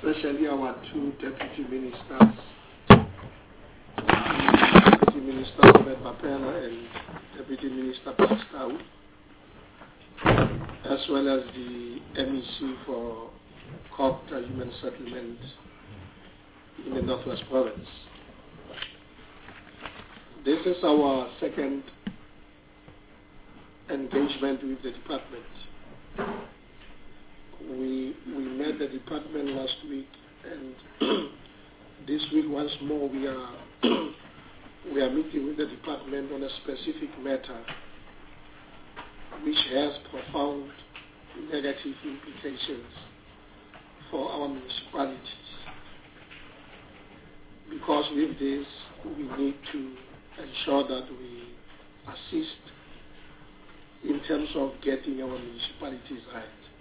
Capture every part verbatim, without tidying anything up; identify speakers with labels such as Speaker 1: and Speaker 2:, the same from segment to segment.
Speaker 1: especially our two deputy ministers, Deputy Minister Robert Bapela and Deputy Minister Pakstau, as well as the M E C for Copta Human Settlement in the Northwest Province. This is our second engagement with the department. We we met the department last week, and this week once more we are we are meeting with the department on a specific matter which has profound negative implications for our municipalities. Because with this, we need to ensure that we assist in terms of getting our municipalities right.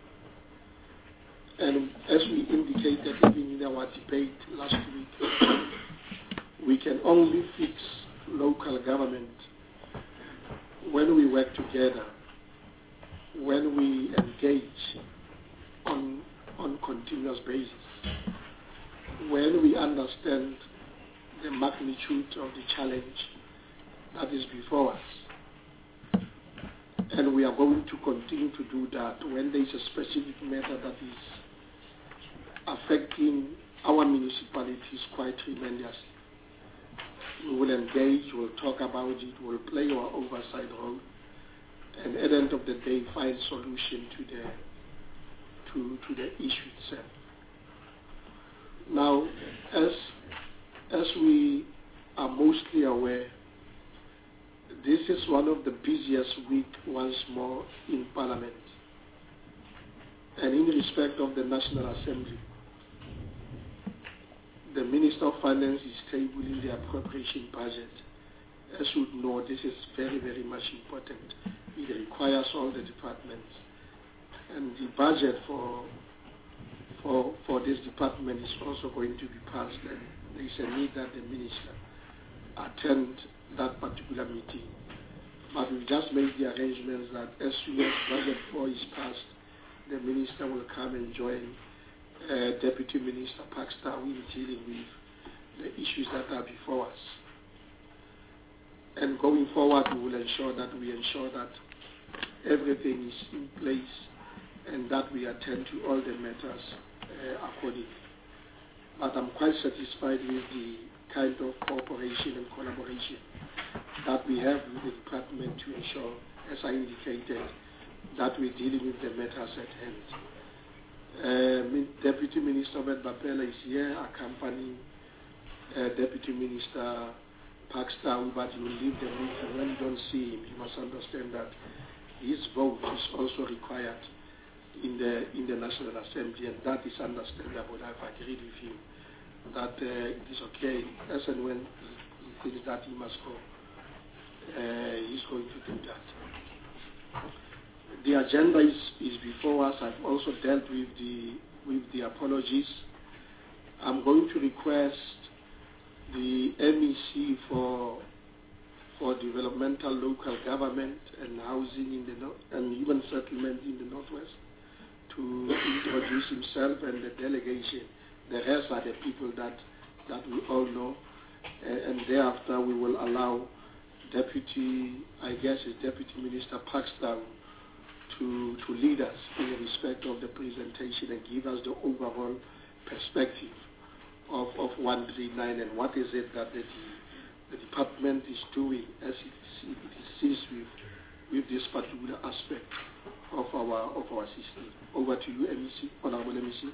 Speaker 1: And as we indicated even in our debate last week, we can only fix local government when we work together, when we engage on on continuous basis, when we understand the magnitude of the challenge that is before us. And we are going to continue to do that when there is a specific matter that is affecting our municipalities quite tremendously. We will engage, we'll talk about it, we'll play our oversight role, and at the end of the day find solution to the to, to the issue itself. Now, as as we are mostly aware, this is one of the busiest weeks once more in Parliament. And in respect of the National Assembly, the Minister of Finance is tabling the appropriation budget. As you know, this is very, very much important. It requires all the departments. And the budget for for for this department is also going to be passed, and there is a need that the Minister attend that particular meeting. But we just made the arrangements that as soon as budget four is passed, the Minister will come and join uh, Deputy Minister Pakstau in dealing with the issues that are before us. And going forward, we will ensure that we ensure that everything is in place and that we attend to all the matters uh, accordingly. But I'm quite satisfied with the kind of cooperation and collaboration that we have with the department to ensure, as I indicated, that we're dealing with the matters at hand. Uh, Deputy Minister Robert Bapela is here accompanying uh, Deputy Minister Pakstau, but you will leave the meeting. When you don't see him, you must understand that his vote is also required in the in the National Assembly, and that is understandable. I've agreed with him that uh, it is okay, as and when he thinks that he must go, uh, he's going to do that. The agenda is, is before us. I've also dealt with the with the apologies. I'm going to request the M E C for for developmental local government and housing in the north and human settlement in the Northwest to introduce himself and the delegation. The rest are the people that that we all know, uh, and thereafter we will allow Deputy, I guess it's Deputy Minister Pakstau to to lead us in respect of the presentation and give us the overall perspective of, of one three nine and what is it that the, the department is doing as it, it sees with with this particular aspect of our of our system. Over to you, M E C, Honorable M E C.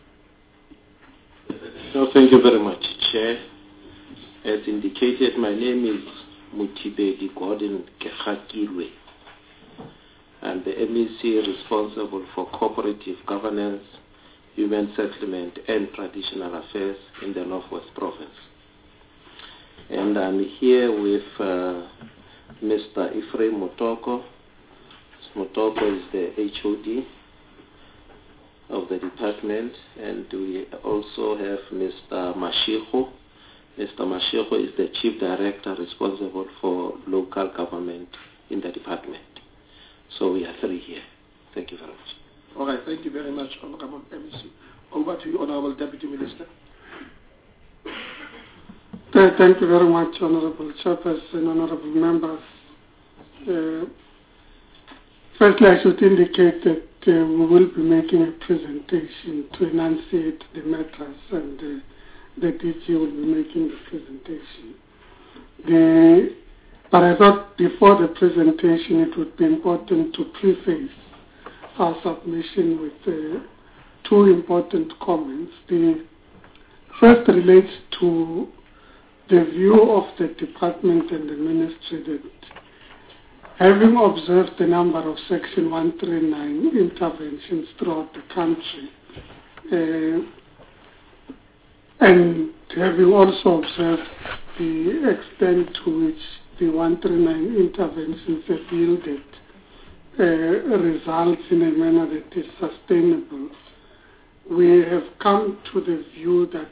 Speaker 2: No, thank you very much, Chair. As indicated, my name is Mutibedi Gordon Kehakilwe. I'm the M E C responsible for cooperative governance, human settlement, and traditional affairs in the Northwest Province. And I'm here with uh, Mister Ephraim Motoko. Motoko is the H O D of the department, and we also have Mister Mashiho. Mister Mashiho is the Chief Director responsible for local government in the department. So we are three here. Thank you very much.
Speaker 1: All right, thank you very much, Honorable M E C. Over to you, Honorable Deputy Minister.
Speaker 3: Thank you very much, Honorable Chairperson, Honorable members. Uh, firstly, I should indicate that uh, we will be making a presentation to enunciate the matters, and uh, the D G will be making the presentation. The, but I thought before the presentation it would be important to preface our submission with uh, two important comments. The first relates to the view of the department and the ministry that, having observed the number of Section one thirty-nine interventions throughout the country, uh, and having also observed the extent to which the one thirty-nine interventions have yielded uh, results in a manner that is sustainable, we have come to the view that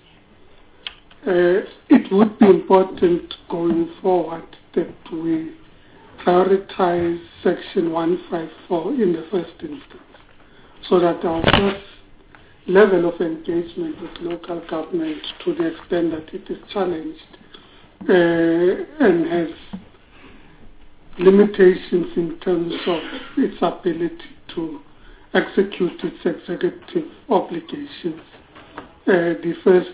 Speaker 3: uh, it would be important going forward that we prioritize Section one fifty-four in the first instance, so that our first level of engagement with local government, to the extent that it is challenged uh, and has limitations in terms of its ability to execute its executive obligations, uh, the first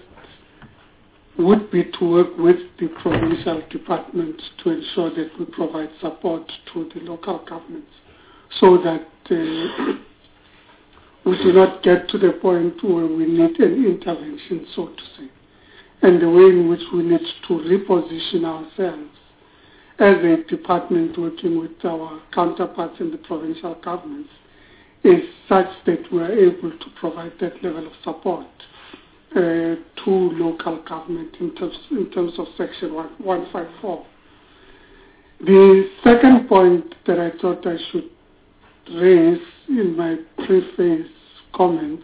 Speaker 3: would be to work with the provincial departments to ensure that we provide support to the local governments, so that uh, we do not get to the point where we need an intervention, so to say. And the way in which we need to reposition ourselves as a department working with our counterparts in the provincial governments is such that we are able to provide that level of support Uh, to local government in terms, in terms of Section one fifty-four. The second point that I thought I should raise in my preface comments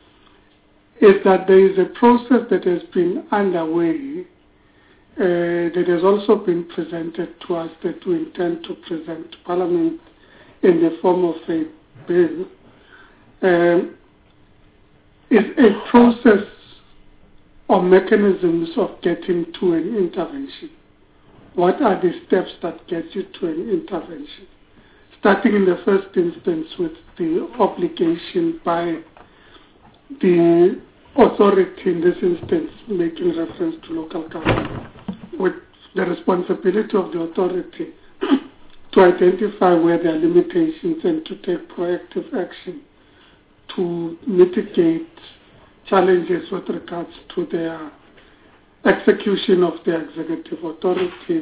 Speaker 3: is that there is a process that has been underway uh, that has also been presented to us that we intend to present to Parliament in the form of a bill. Um, it's a process or mechanisms of getting to an intervention. What are the steps that get you to an intervention? Starting in the first instance with the obligation by the authority, in this instance making reference to local government, with the responsibility of the authority to identify where there are limitations and to take proactive action to mitigate challenges with regards to their execution of their executive authorities,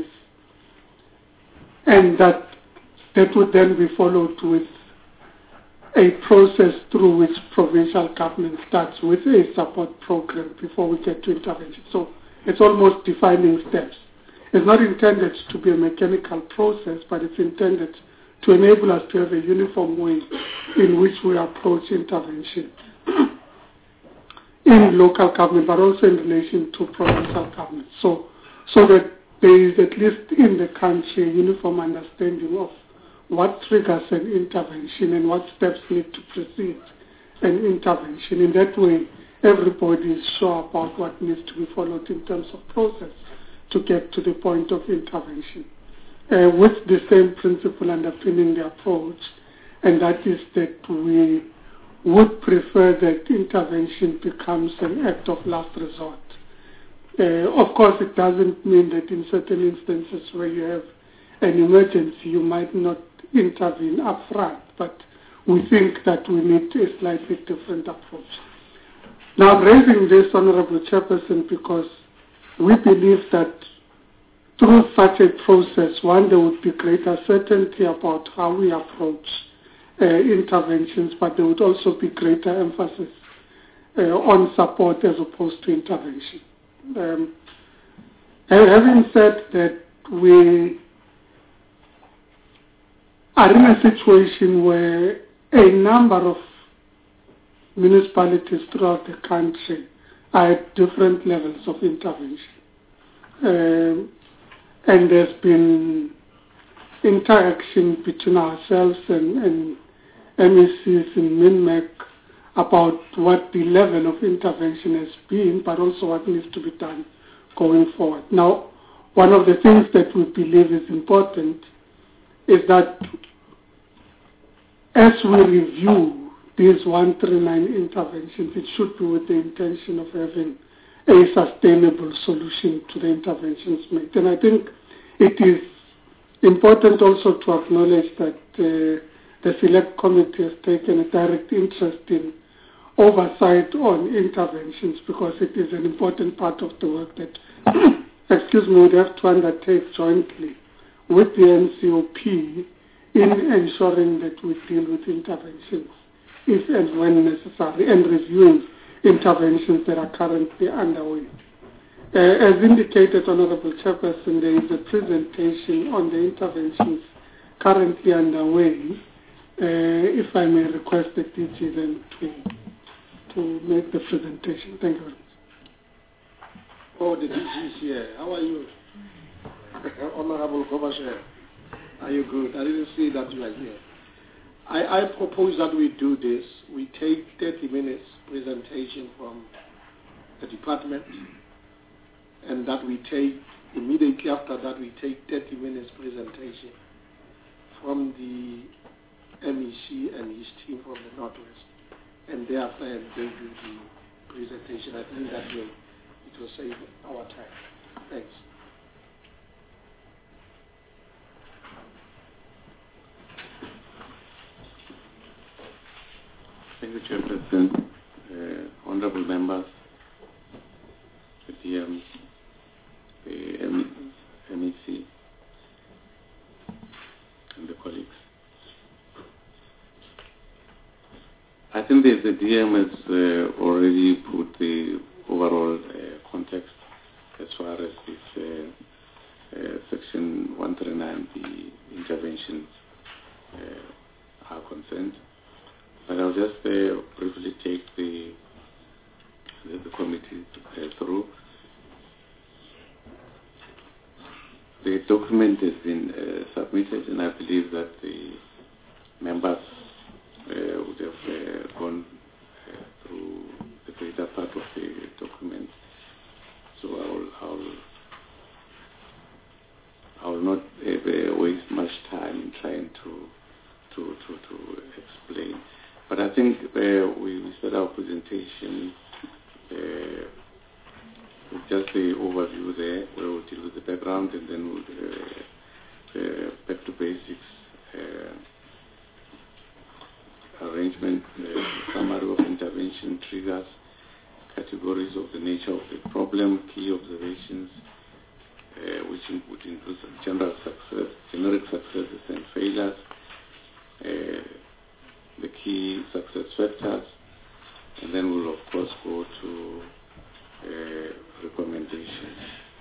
Speaker 3: and that that would then be followed with a process through which provincial government starts with a support program before we get to intervention. So it's almost defining steps. It's not intended to be a mechanical process, but it's intended to enable us to have a uniform way in which we approach intervention in local government, but also in relation to provincial government. So, so that there is at least in the country a uniform understanding of what triggers an intervention and what steps need to precede an intervention. In that way, everybody is sure about what needs to be followed in terms of process to get to the point of intervention. Uh, with the same principle underpinning the approach, and that is that we would prefer that intervention becomes an act of last resort. Uh, of course, it doesn't mean that in certain instances where you have an emergency, you might not intervene up front, but we think that we need a slightly different approach. Now, I'm raising this, Honorable Chairperson, because we believe that through such a process, one, there would be greater certainty about how we approach Uh, interventions, but there would also be greater emphasis uh, on support as opposed to intervention. Um, having said that, we are in a situation where a number of municipalities throughout the country are at different levels of intervention. Um, and there's been interaction between ourselves and, and M E Cs in MINMEC about what the level of intervention has been, but also what needs to be done going forward. Now, one of the things that we believe is important is that as we review these one thirty-nine interventions, it should be with the intention of having a sustainable solution to the interventions made. And I think it is important also to acknowledge that uh, the Select Committee has taken a direct interest in oversight on interventions, because it is an important part of the work that, excuse me, we have to undertake jointly with the N C O P in ensuring that we deal with interventions if and when necessary, and reviewing interventions that are currently underway. Uh, as indicated, Honorable Chairperson, there is a presentation on the interventions currently underway. Uh, if I may request the D G then to, to make the presentation. Thank you very much.
Speaker 1: Oh, the D G is here. How are you? Honorable Commissioner, are you good? I didn't see that you are here. I, I propose that we do this. We take thirty minutes presentation from the department, and that we take, immediately after that, we take thirty minutes presentation from the M E C and his team from the Northwest, and thereafter and they do the presentation. I think that way it will save our time. Thanks.
Speaker 4: Thank you, Chairperson, uh, honorable members, the D M, the M E C, and the colleagues. I think that the D M has uh, already put the overall uh, context as far as this uh, uh, Section one thirty-nine, the interventions uh, are concerned. But I'll just uh, briefly take the, the, the committee uh, through. The document has been uh, submitted, and I believe that the members uh, would have uh, gone uh, through the greater part of the document. So I'll, I'll, I'll not uh, waste much time in trying to, to, to, to explain. But I think uh, we, we start our presentation uh, with just the overview there, where we'll deal with the background, and then we'll uh, uh, back to basics, uh, arrangement, uh, summary of intervention, triggers, categories of the nature of the problem, key observations, uh, which would include general success, generic successes and failures, uh, the key success factors, and then we'll of course go to uh, recommendations.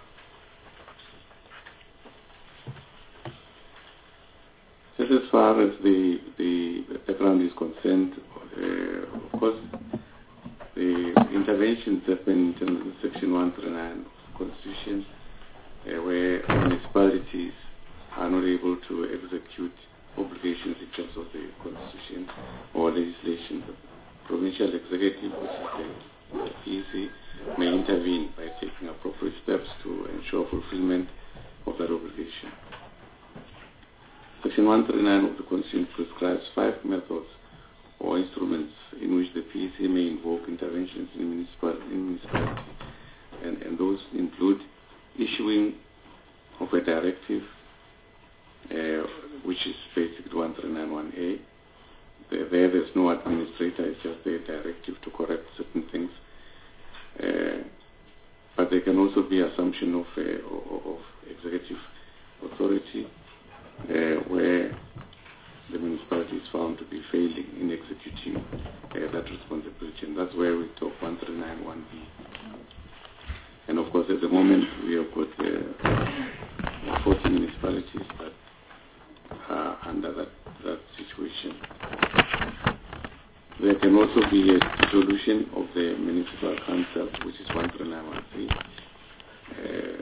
Speaker 4: Just as far as the, the background is concerned, uh, of course, the interventions happen in terms of Section one thirty-nine of the Constitution, uh, where municipalities are not able to execute obligations in terms of the Constitution or legislation. The provincial executive, which is the P E C, may intervene by taking appropriate steps to ensure fulfillment of that obligation. Section one thirty-nine of the Constitution prescribes five methods or instruments in which the P E C may invoke interventions in municipal in municipality, and, and those include issuing of a directive, uh, which is basically one thirty-nine one A. There, there there's no administrator, it's just a directive to correct certain things. Uh, but there can also be assumption of, uh, of executive authority, uh, where the municipality is found to be failing in executing uh, that responsibility, and that's where we talk one thirty-nine one B. And of course, at the moment, we have got uh, forty municipalities that are under that, that situation. There can also be a dissolution of the municipal council, which is one thirty-nine one C. Uh,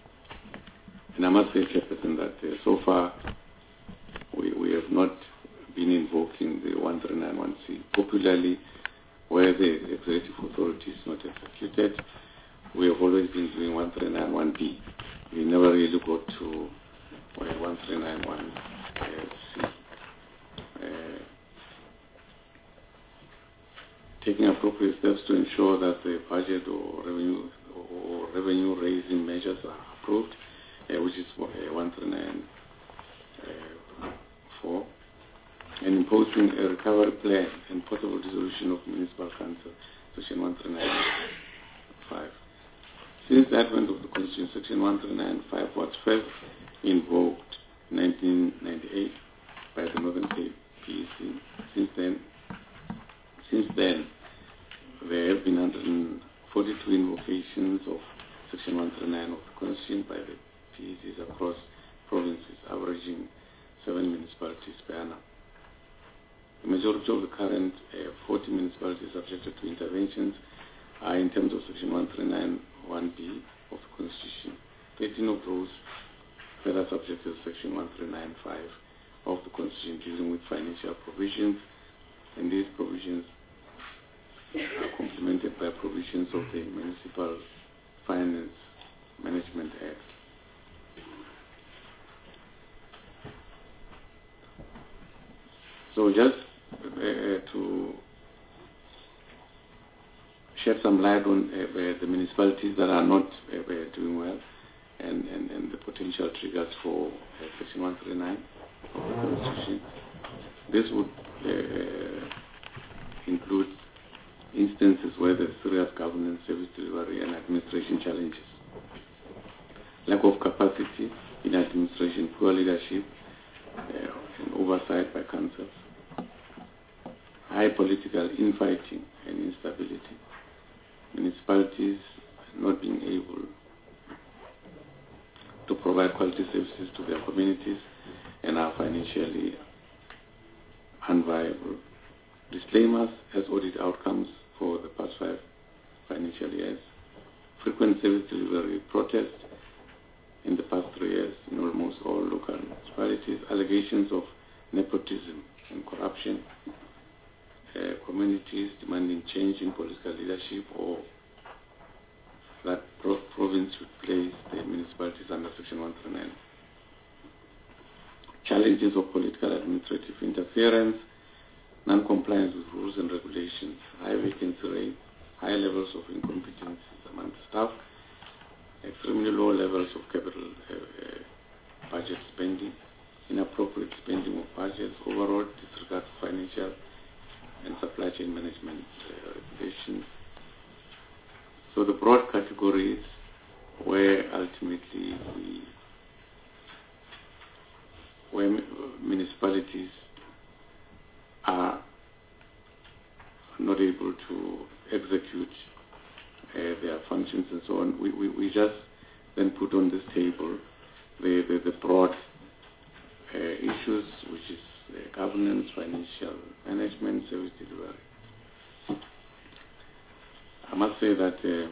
Speaker 4: and I must say, Chairperson, that uh, so far we, we have not been invoking the one three nine one C. Popularly, where the executive authority is not executed, we have always been doing one three nine one B. We never really got to uh, one three nine one C. Uh, taking appropriate steps to ensure that the budget or revenue or revenue raising measures are approved, uh, which is uh, one three nine four, and imposing a recovery plan and possible dissolution of municipal council, section one three nine five. Since the advent of the Constitution, section one three nine five was first invoked in nineteen ninety-eight by the Northern Cape P E C. Since then, since then, there have been one hundred forty-two invocations of section one three nine of the Constitution by the P E Cs across provinces, averaging seven municipalities per annum. The majority of the current uh, forty municipalities subjected to interventions are in terms of section one three nine one B of the Constitution. thirteen of those that are subject to section one three nine five of the Constitution dealing with financial provisions, and these provisions are complemented by provisions of the Municipal Finance Management Act. So just uh, to shed some light on uh, the municipalities that are not uh, doing well, and, and, and the potential triggers for uh, section one three nine of the Constitution. This would uh, include instances where there's serious governance, service delivery, and administration challenges. Lack of capacity in administration, poor leadership, uh, and oversight by councils. High political infighting and instability. Municipalities not being able to provide quality services to their communities and are financially unviable. Disclaimers as audit outcomes for the past five financial years. Frequent service delivery protests in the past three years in almost all local municipalities. Allegations of nepotism and corruption. Uh, communities demanding change in political leadership, or that pro- province should place the municipalities under section one three nine. Challenges of political administrative interference, non-compliance with rules and regulations, high vacancy rates, high levels of incompetence among staff, extremely low levels of capital uh, uh, budget spending, inappropriate spending of budgets, overall disregard for financial and supply chain management uh, regulations. So the broad categories where ultimately we, where municipalities are not able to execute uh, their functions and so on, we, we, we just then put on this table the, the, the broad uh, issues, which is uh, governance, financial management, service delivery. I must say that uh,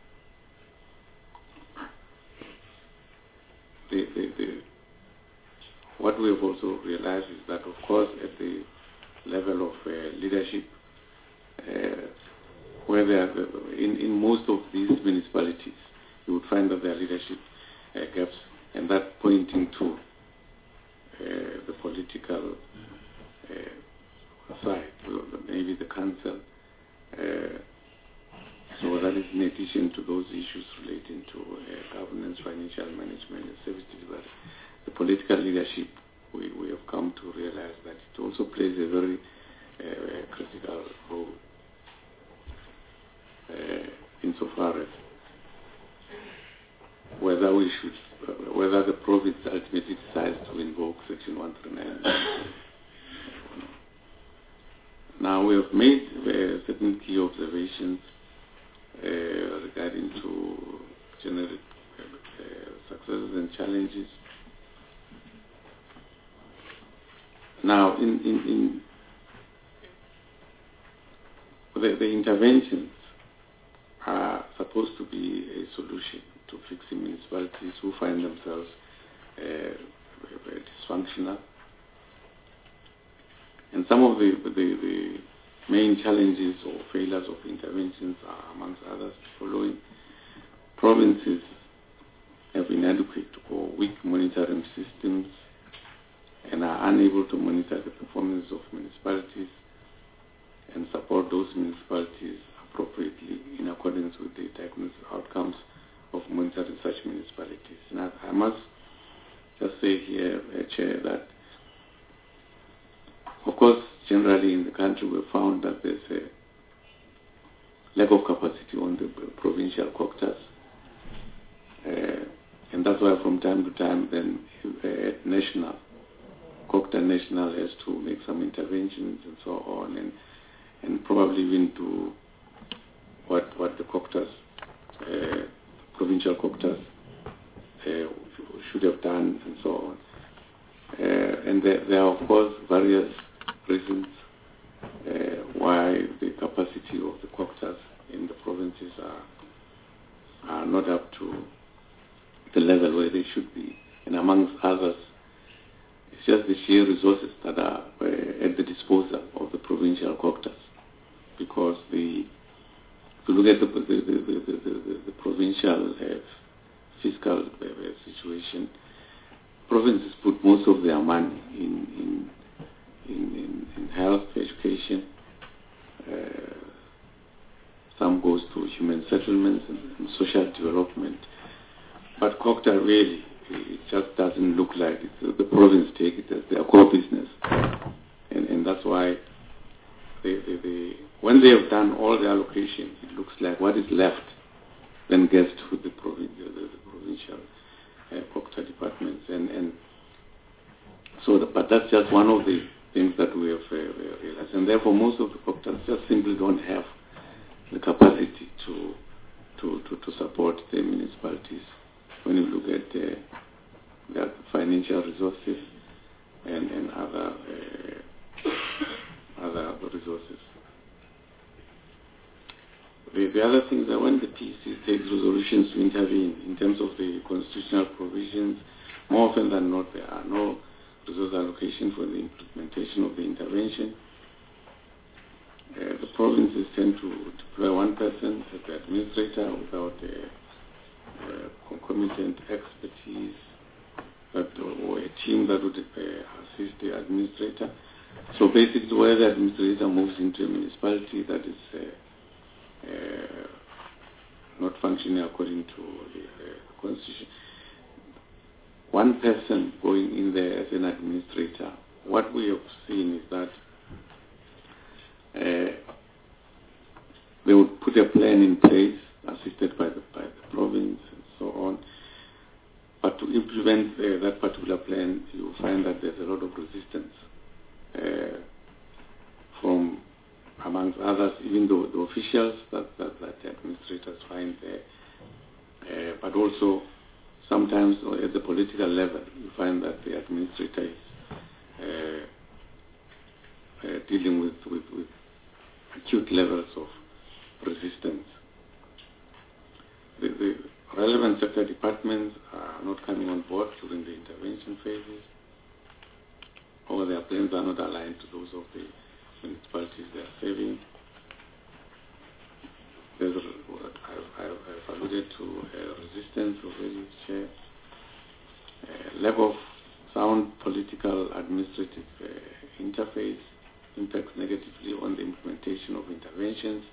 Speaker 4: the, the, the, what we have also realized is that, of course, at the level of uh, leadership, uh, where there are, in, in most of these municipalities, you would find that there are leadership uh, gaps, and that pointing to uh, the political uh, side, maybe the council. Uh, so that is in addition to those issues relating to uh, governance, financial management, and service delivery. The political leadership, we, we have come to realize that it also plays a very uh, critical role uh, insofar as whether we should, uh, whether the province ultimately decides to invoke section one three nine. Now we have made uh, certain key observations uh, regarding to generic uh, successes and challenges. Now, in, in, in the, the interventions are supposed to be a solution to fixing municipalities who find themselves uh, dysfunctional And some of the, the, the main challenges or failures of interventions are, amongst others, following. Provinces have inadequate or weak monitoring systems and are unable to monitor the performance of municipalities and support those municipalities appropriately in accordance with the diagnostic outcomes of monitoring such municipalities. And I, I must just say here, uh, Chair, that of course, generally in the country we've found that there's a lack of capacity on the provincial COGTAs. Uh, and that's why from time to time then uh, national, COGTA National has to make some interventions and so on, and and probably even do what what the COGTAs, uh, provincial COGTAs uh, should have done and so on. Uh, and there, there are of course various reasons uh, why the capacity of the COGTAs in the provinces are are not up to the level where they should be, and amongst others, it's just the sheer resources that are uh, at the disposal of the provincial COGTAs, because the if you look at the the, the, the, the, the provincial uh, fiscal uh, situation, provinces put most of their money in in in, in, in health, education. Uh, some goes to human settlements and, and social development. But COGTA really, it just doesn't look like it. The province take it as their core business. And, and that's why they, they, they, when they have done all the allocation, it looks like what is left then gets to the, provin- the, the, the provincial uh, COGTA departments. And, and so, the, but that's just one of the things that we have uh, realized. And therefore, most of the COGTAs just simply don't have the capacity to, to, to, to support the municipalities. When you look at uh, the financial resources and, and other uh, other resources. The, the other thing is that when the P C takes resolutions to intervene in terms of the constitutional provisions, more often than not there are no resource allocation for the implementation of the intervention. Uh, the provinces tend to deploy one person as the administrator without uh, Uh, concomitant expertise that, or a team that would uh, assist the administrator. So basically, where the administrator moves into a municipality that is uh, uh, not functioning according to the uh, constitution, one person going in there as an administrator, what we have seen is that uh, they would put a plan in place assisted by the, by the province and so on. But to implement uh, that particular plan, you find that there's a lot of resistance uh, from, amongst others, even though the officials that, that, that the administrators find there, uh, but also sometimes at the political level, you find that the administrator is uh, uh, dealing with, with, with acute levels of resistance. The, the relevant sector departments are not coming on board during the intervention phases, or their plans are not aligned to those of the municipalities they are serving. There's a, I've, I've alluded to uh, resistance already, Chair. Uh, lack of sound political administrative uh, interface impacts negatively on the implementation of interventions,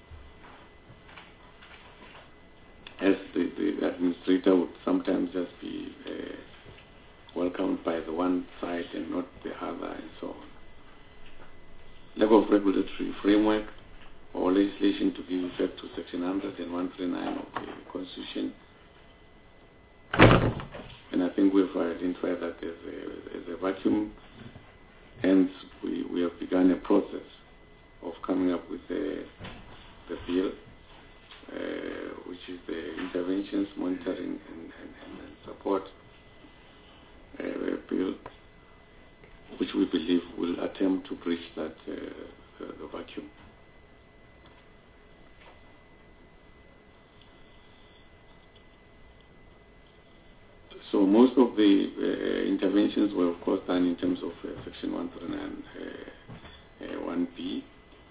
Speaker 4: as the, the administrator would sometimes just be uh, welcomed by the one side and not the other, and so on. Lack of regulatory framework or legislation to give effect to Section one hundred and one thirty-nine of the Constitution. And I think we've identified that there's a, there's a vacuum. Hence, we, we have begun a process of coming up with the, the bill, Uh, which is the interventions, monitoring, and, and, and support uh, bill, which we believe will attempt to bridge that uh, the, the vacuum. So most of the uh, interventions were, of course, done in terms of uh, Section one thirty-nine uh, uh, one B.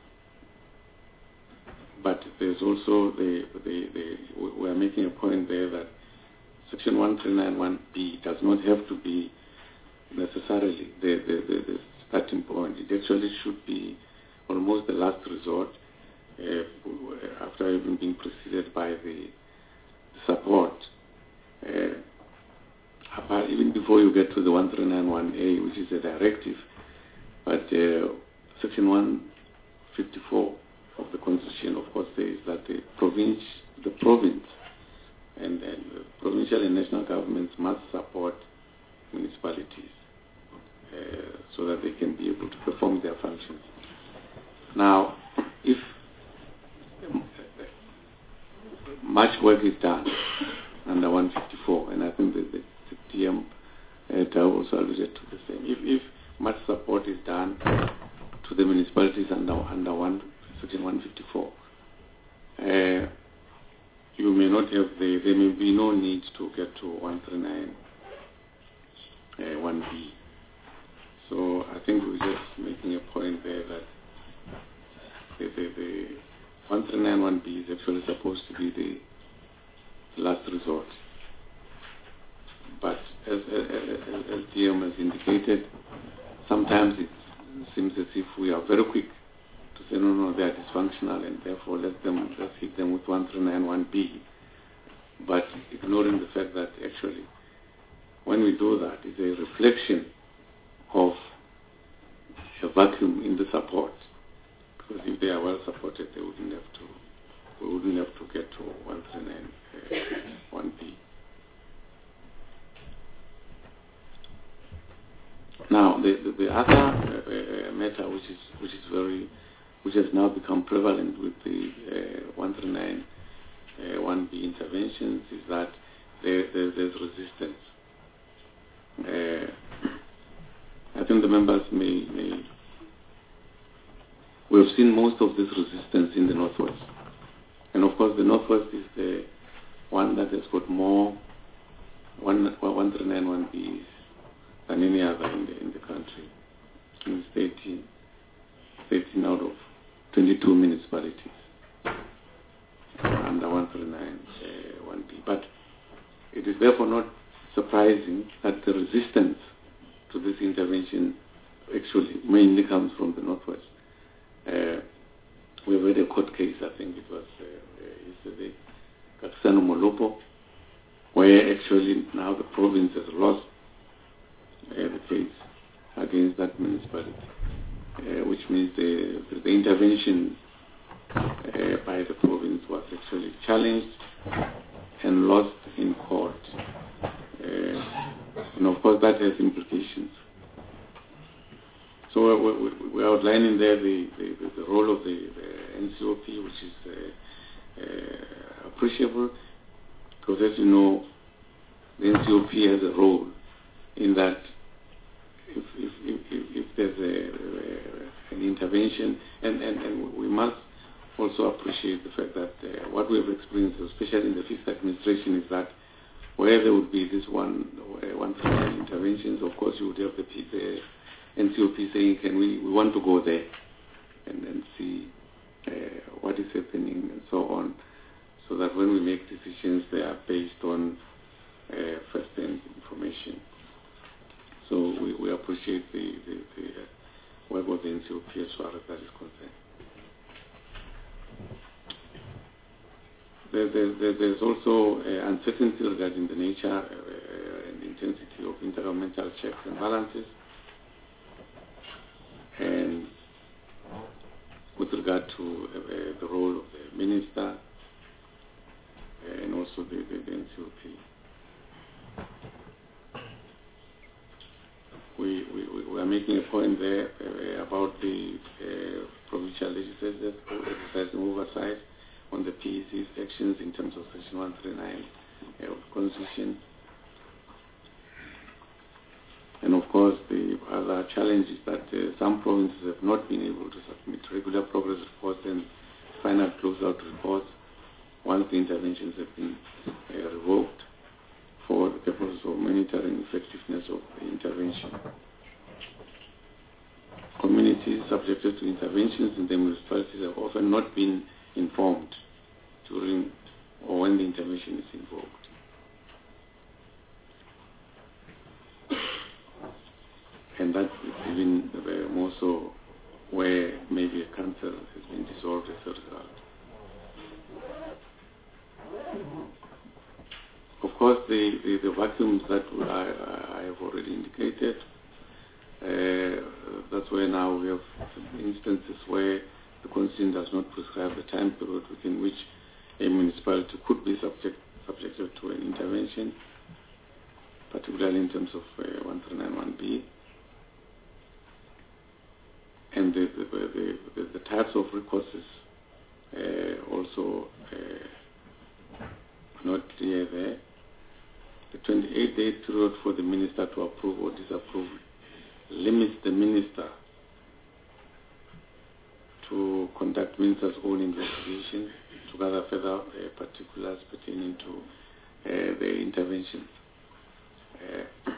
Speaker 4: But there's also the, the, the we are making a point there that Section one thirty-nine one B does not have to be necessarily the, the, the, the starting point. It actually should be almost the last resort uh, after having been preceded by the support. Uh, apart, even before you get to the one thirty-nine one A, which is a directive, but uh, Section one fifty-four of the Constitution, of course, says that the province, the province, and, and the provincial and national governments must support municipalities uh, so that they can be able to perform their functions. Now, if much work is done under one fifty-four, and I think that the, the T M uh, also alluded to the same. If, if much support is done to the municipalities under under one Section one fifty-four, uh, you may not have the. There may be no need to get to one thirty-nine one B. So I think we're just making a point there that the, the, the one thirty-nine one B is actually supposed to be the last resort. But as, as, as D M has indicated, sometimes it seems as if we are very quick to say, no, no, they are dysfunctional, and therefore let them, let's hit them with one thirty-nine one B. But ignoring the fact that actually, when we do that, it's a reflection of a vacuum in the support. Because if they are well supported, they wouldn't have to, we wouldn't have to get to one thirty-nine one B. Now, the, the, the other uh, matter, which is which is very, which has now become prevalent with the uh, one thirty-nine one B interventions, is that there, there, there's resistance. Uh, I think the members may, may. We have seen most of this resistance in the Northwest, and of course, the Northwest is the one that has got more one one thirty-nine one Bs than any other in the in the country. It's thirteen, thirteen out of twenty-two municipalities under one thirty-nine one B. But it is therefore not surprising that the resistance to this intervention actually mainly comes from the Northwest. Uh, we have had a court case, I think it was uh, yesterday, Kaksano Molopo, where actually now the province has lost uh, the case against that municipality, uh, which means the, the, the intervention uh, by the province was actually challenged and lost in court. Uh, and of course that has implications. So we're, we're outlining there the, the, the role of the, the N C O P, which is uh, uh, appreciable, because as you know, the N C O P has a role in that if, if, if, if there's a, uh, an intervention, and, and, and we must also appreciate the fact that uh, what we have experienced, especially in the fifth administration, is that where there would be this one uh, one interventions, of course you would have the, the N C O P saying, can we, we want to go there and, and see uh, what is happening and so on, so that when we make decisions, they are based on uh, first-hand information. So we, we appreciate the, the, the uh, work of the N C O P as far as that is concerned. There, there, there's also uh, uncertainty regarding the nature uh, and intensity of intergovernmental checks and balances, and with regard to uh, the role of the minister uh, and also the, the, the N C O P. We, we, we are making a point there uh, about the uh, provincial legislators exercising oversight on the P E C's actions in terms of Section one thirty-nine uh, of the Constitution. And of course, the other challenge is that uh, some provinces have not been able to submit regular progress reports and final closeout reports once the interventions have been uh, revoked for the purposes of monitoring effectiveness of the intervention. Communities subjected to interventions in the municipalities have often not been informed during or when the intervention is invoked. And that is even uh, more so where maybe a council has been dissolved as a result. Of course, the, the, the vacuums that I, I have already indicated, uh, that's where now we have instances where the constitution does not prescribe the time period within which a municipality could be subject, subjected to an intervention, particularly in terms of uh, one three nine one B. And the, the, the, the, the types of recourses uh, also uh, not clear there. The twenty-eight day period for the minister to approve or disapprove limits the minister to conduct minister's own investigation to gather further uh, particulars pertaining to uh, the intervention. Uh,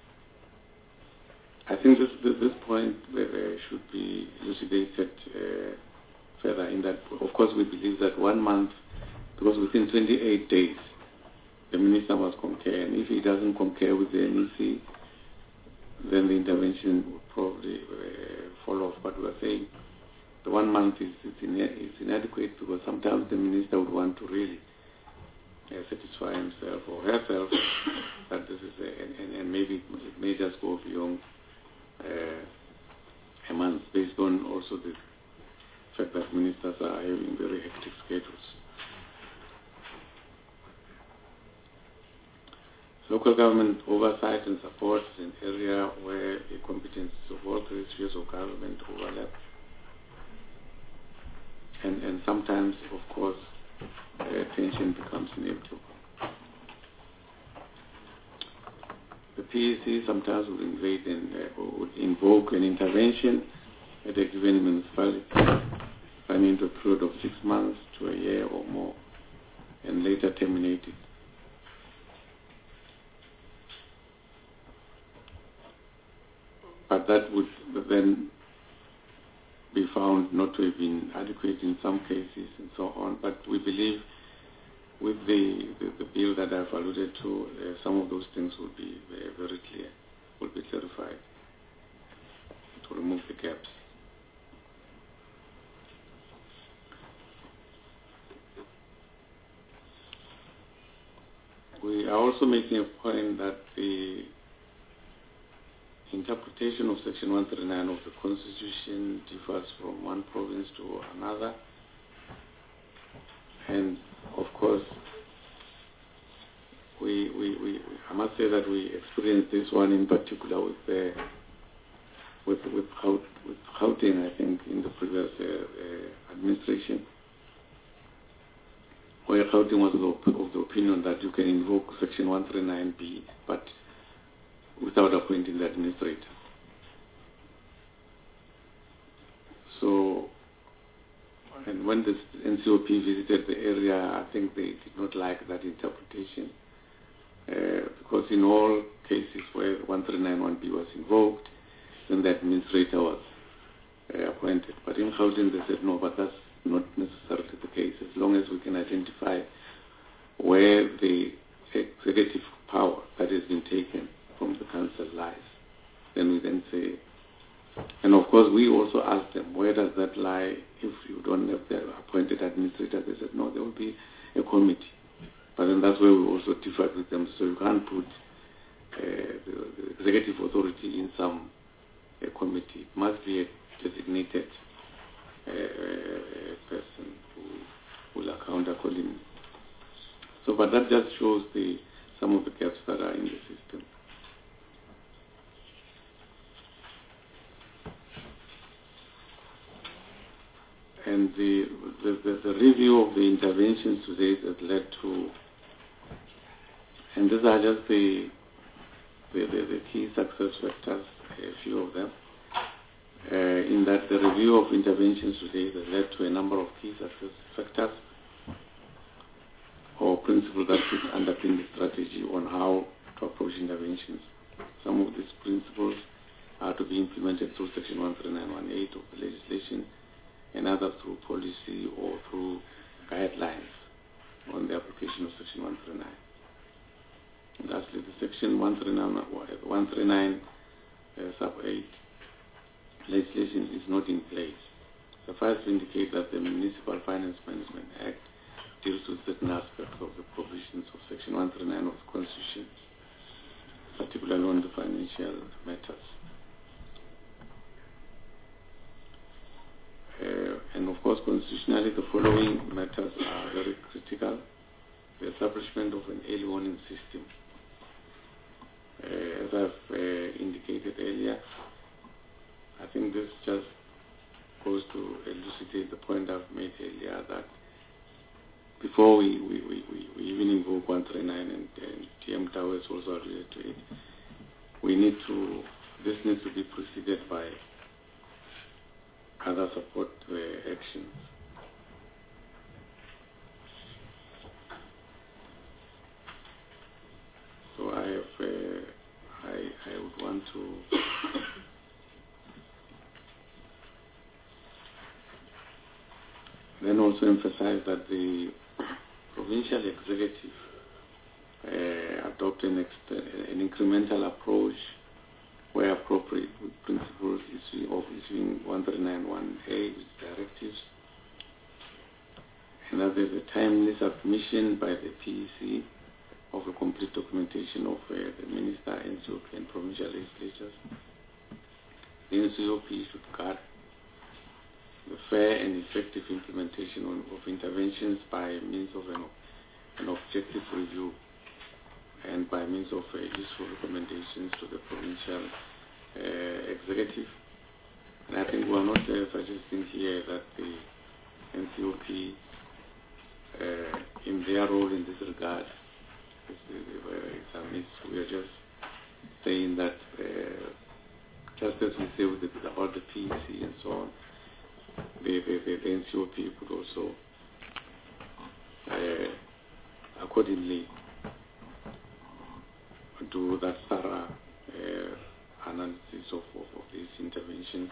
Speaker 4: I think this, this, this point uh, should be elucidated uh, further in that, of course, we believe that one month, because within twenty-eight days, the minister must concur, and if he doesn't concur with the N E C, then the intervention would probably uh, fall off. But we are saying the one month is, is, in, is inadequate because sometimes the minister would want to really uh, satisfy himself or herself that this is, a, and, and, and maybe it may just go beyond uh, a month based on also the fact that ministers are having very hectic schedules. Local government oversight and support is an area where the competencies of all three spheres of government overlap. And, and sometimes, of course, uh, tension becomes inevitable. The P E C sometimes would invade and uh, would invoke an intervention at a given municipality, running into a period of six months to a year or more, and later terminate it. But that would then be found not to have been adequate in some cases and so on. But we believe with the, the, the bill that I've alluded to, uh, some of those things will be uh, very clear, will be clarified to remove the gaps. We are also making a point that the interpretation of Section one thirty-nine of the Constitution differs from one province to another. And of course, we, we, we, I must say that we experienced this one in particular with the, with, with, Hout, with Gauteng, I think, in the previous uh, uh, administration, where Gauteng was of, of the opinion that you can invoke Section one thirty-nine B, but without appointing the administrator. So, and when the N C O P visited the area, I think they did not like that interpretation, uh, because in all cases where one three nine one B was invoked, then the administrator was uh, appointed. But in Gauteng they said, no, but that's not necessarily the case. As long as we can identify where the executive power that has been taken from the council lies, then we then say, and of course we also ask them, where does that lie if you don't have the appointed administrator? They said, no, there will be a committee. But then that's where we also differed with them, so you can't put uh, the, the executive authority in some uh, committee. It must be a designated uh, person who will account accordingly. So, but that just shows the some of the gaps that are in the system. And the, the, the, the review of the interventions today that led to, and these are just the, the, the, the key success factors, a few of them, uh, in that the review of interventions today that led to a number of key success factors. or principles that should underpin the strategy on how to approach interventions. Some of these principles are to be implemented through Section one three nine one eight of the legislation, and others through policy or through guidelines on the application of Section one three nine. And lastly, the Section one three nine uh, sub eight legislation is not in place. Suffice to indicate that the Municipal Finance Management Act deals with certain aspects of the provisions of Section one three nine of the Constitution, particularly on the financial matters. Uh, and of course, constitutionally, the following matters are very critical. The establishment of an early warning system. Uh, as I've uh, indicated earlier, I think this just goes to elucidate the point I've made earlier that before we, we, we, we, we even invoke one three nine and, and T M Towers also alluded to it, we need to, this needs to be preceded by other support uh, actions. So I have, uh, I, I would want to then also emphasize that the provincial executive uh, adopt an, an incremental approach where appropriate with principles of issuing one three nine one A with directives, and that there is a timely submission by the P E C of a complete documentation of uh, the Minister, N C O P and provincial legislatures. The N C O P should guard the fair and effective implementation on, of interventions by means of an, an objective review and by means of uh, useful recommendations to the provincial uh, executive. And I think we are not uh, suggesting here that the N C O P, uh, in their role in this regard, is, is amiss. We are just saying that, uh, just as we say with the, about the P E C and so on, the, the, the, the N C O P could also uh, accordingly do that thorough uh, analysis of, of, of these interventions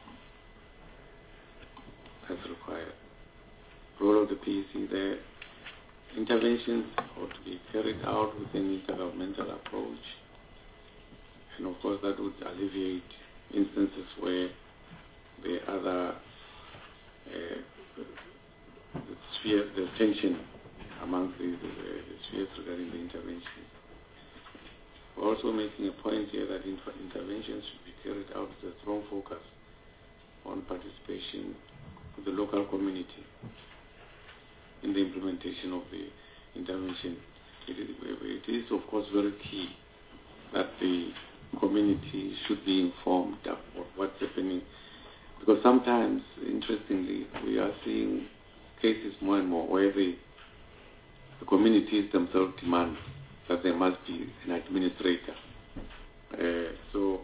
Speaker 4: as required. Role of the P E C, the interventions ought to be carried out with an intergovernmental approach, and of course that would alleviate instances where the other uh, the sphere, the tension among the, the, the spheres regarding the intervention. We're also making a point here that inter interventions should be carried out with a strong focus on participation of the local community in the implementation of the intervention. It is, it is of course very key that the community should be informed of what's happening, because sometimes, interestingly, we are seeing cases more and more where the, the communities themselves demand that there must be an administrator. Uh, so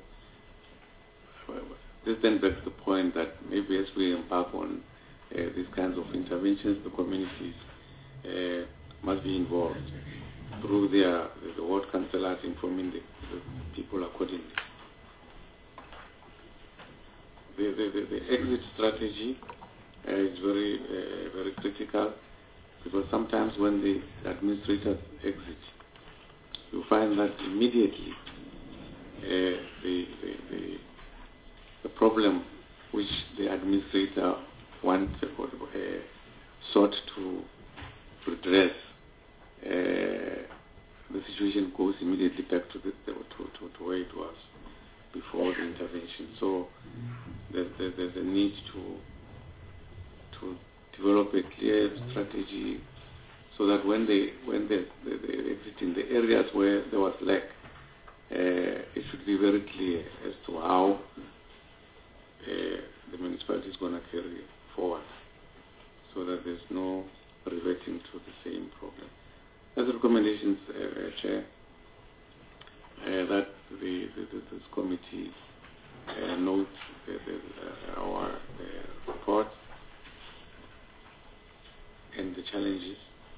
Speaker 4: this then begs the point that maybe as we embark on uh, these kinds of interventions, the communities uh, must be involved through their the ward councillors informing the, the people accordingly. The, the, the, the exit strategy uh, is very uh, very critical, because sometimes when the administrators exit, you find that immediately uh, the, the, the, the problem which the administrator wants or uh, sought to redress, uh, the situation goes immediately back to, the, to, to, to where it was before the intervention. So there's, there's a need to to develop a clear strategy, so that when they when they, they, they exit in the areas where there was lack, uh, it should be very clear as to how uh, the municipality is going to carry it forward, so that there's no reverting to the same problem. As recommendations, uh, Chair, uh, that the, the, the, this committee uh, notes the, the, uh, our uh, report and the challenges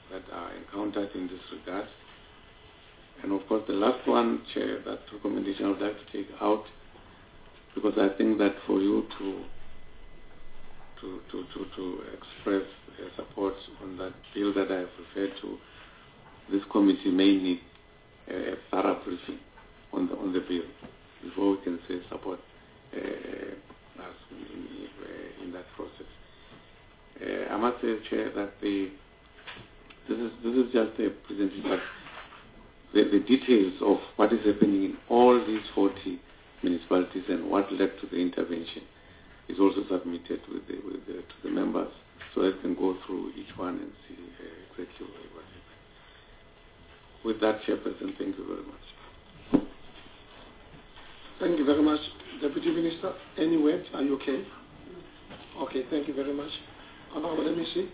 Speaker 4: that are encountered in this regard. And of course, the last one, Chair, that recommendation I would like to take out, because I think that for you to to to to, to express uh, support on that bill that I have referred to, this committee may need a thorough briefing on the on the bill before we can say support uh, us in, in, in that process. Uh, I must say, Chair, that the this is this is just a presentation, but the, the details of what is happening in all these forty municipalities and what led to the intervention is also submitted with the, with the, to the members, so they can go through each one and see uh, exactly what happened. With that, Chairperson, thank you very much.
Speaker 1: Thank you very much, Deputy Minister. Any words? Are you okay? Okay, thank you very much. Honorable, let me see.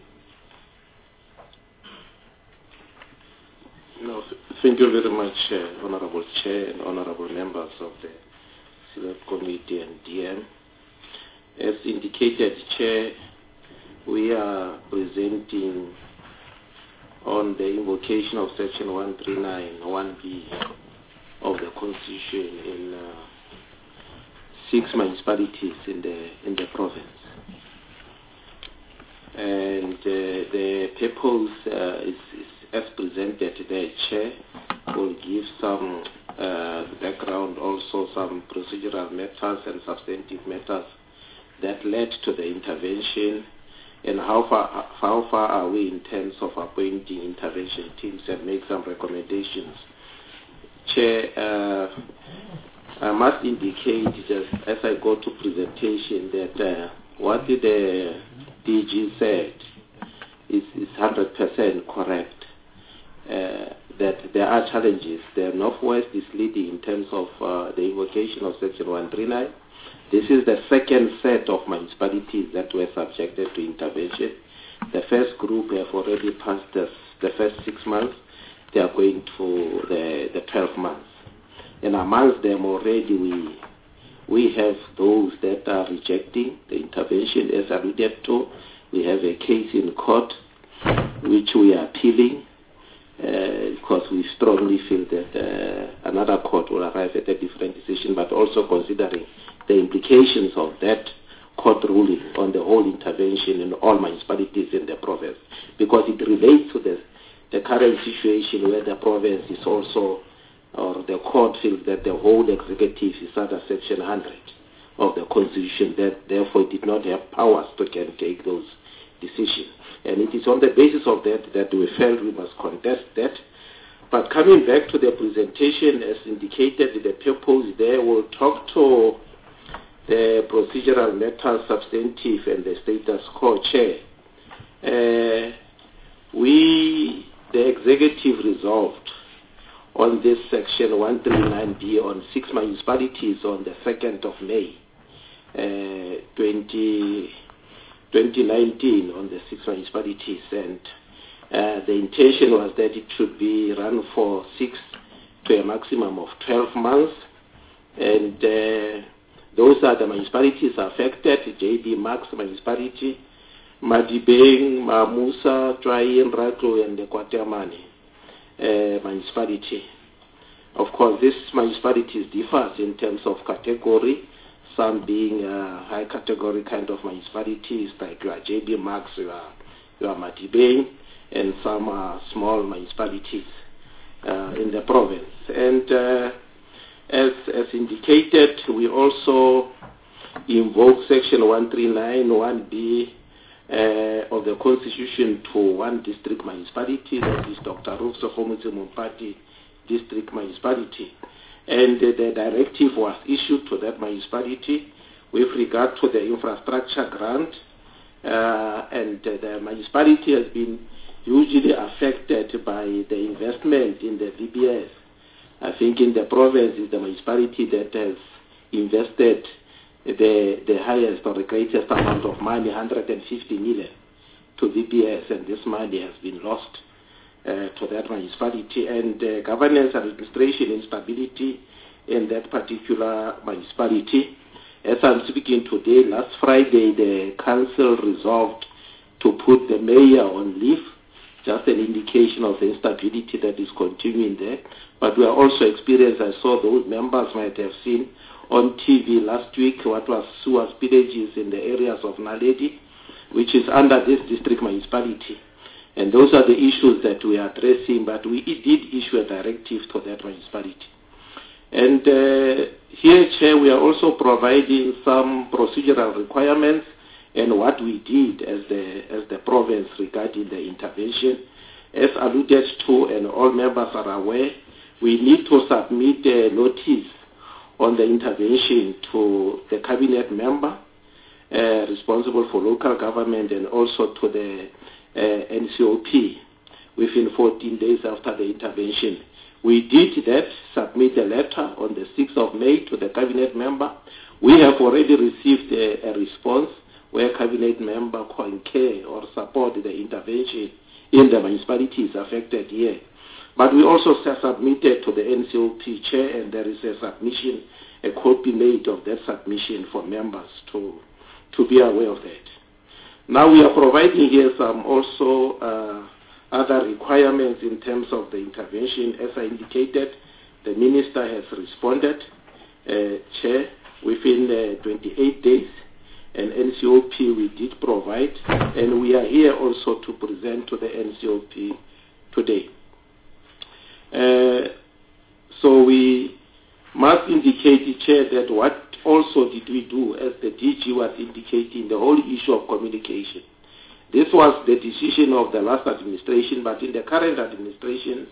Speaker 2: No, thank you very much, uh, Honorable Chair and Honorable members of the Select Committee and D M. As indicated, Chair, we are presenting on the invocation of Section one thirty-nine one B of the Constitution in uh, six municipalities in the in the province. And uh, the purpose uh, is, is as presented today, Chair, will give some uh, background, also some procedural matters and substantive matters that led to the intervention, and how far how far are we in terms of appointing intervention teams and make some recommendations. Chair, uh, I must indicate just as I go to presentation that uh, what the D G said is, is one hundred percent correct. Uh, that there are challenges. The Northwest is leading in terms of uh, the invocation of Section one thirty-nine. This is the second set of municipalities that were subjected to intervention. The first group have already passed the, the first six months. They are going to the, the twelve months. And amongst them already we we have those that are rejecting the intervention as alluded to. We have a case in court which we are appealing uh, because we strongly feel that uh, another court will arrive at a different decision, but also considering the implications of that court ruling on the whole intervention in all municipalities in the province, because it relates to the, the current situation where the province is also, or the court feels that the whole executive is under Section one hundred of the Constitution, that therefore it did not have powers to can take those decisions. And it is on the basis of that that we felt we must contest that. But coming back to the presentation, as indicated, the purpose there will talk to the procedural matters, substantive, and the status quo, Chair. Uh, we, the executive, resolved on this Section one thirty-nine B on six municipalities on the second of May, uh, twenty nineteen, on the six municipalities, and uh, the intention was that it should be run for six to a maximum of twelve months, and uh, those are the municipalities affected: J B Max municipality, Madibeng, Mamusa, Train, Ratlo, and the Kwatemane uh, municipality. Of course, these municipalities differ in terms of category, some being uh, high category kind of municipalities like your J B Max, your, your Madibeng, and some are small municipalities uh, in the province. And uh, As, as indicated, we also invoke Section one thirty-nine one B uh, of the Constitution to one district municipality, that is Doctor Roof Sokhomotse Mompati District Municipality. And uh, the directive was issued to that municipality with regard to the infrastructure grant, uh, and uh, the municipality has been hugely affected by the investment in the V B S. I think in the province is the municipality that has invested the the highest or the greatest amount of money, one hundred fifty million, to V B S, and this money has been lost uh, to that municipality. And uh, governance and administration instability in that particular municipality. As I'm speaking today, last Friday, the council resolved to put the mayor on leave just an indication of the instability that is continuing there. But we are also experienced, I saw those members might have seen on T V last week what was sewer spillages in the areas of Naledi, which is under this district municipality. And those are the issues that we are addressing, but we did issue a directive to that municipality. And uh, here, Chair, we are also providing some procedural requirements and what we did as the, as the province regarding the intervention. As alluded to, and all members are aware, we need to submit a notice on the intervention to the cabinet member uh, responsible for local government and also to the uh, N C O P within fourteen days after the intervention. We did that, submit a letter on the sixth of May to the cabinet member. We have already received a, a response where cabinet member concur or support the intervention in the municipalities affected here. But we also submitted to the N C O P chair, and there is a submission, a copy made of that submission for members to, to be aware of that. Now we are providing here some also uh, other requirements in terms of the intervention. As I indicated, the minister has responded, uh, chair, within uh, twenty-eight days, and N C O P we did provide, and we are here also to present to the N C O P today. Uh, so we must indicate, Chair, that what also did we do, as the D G was indicating, the whole issue of communication. This was the decision of the last administration, but in the current administration,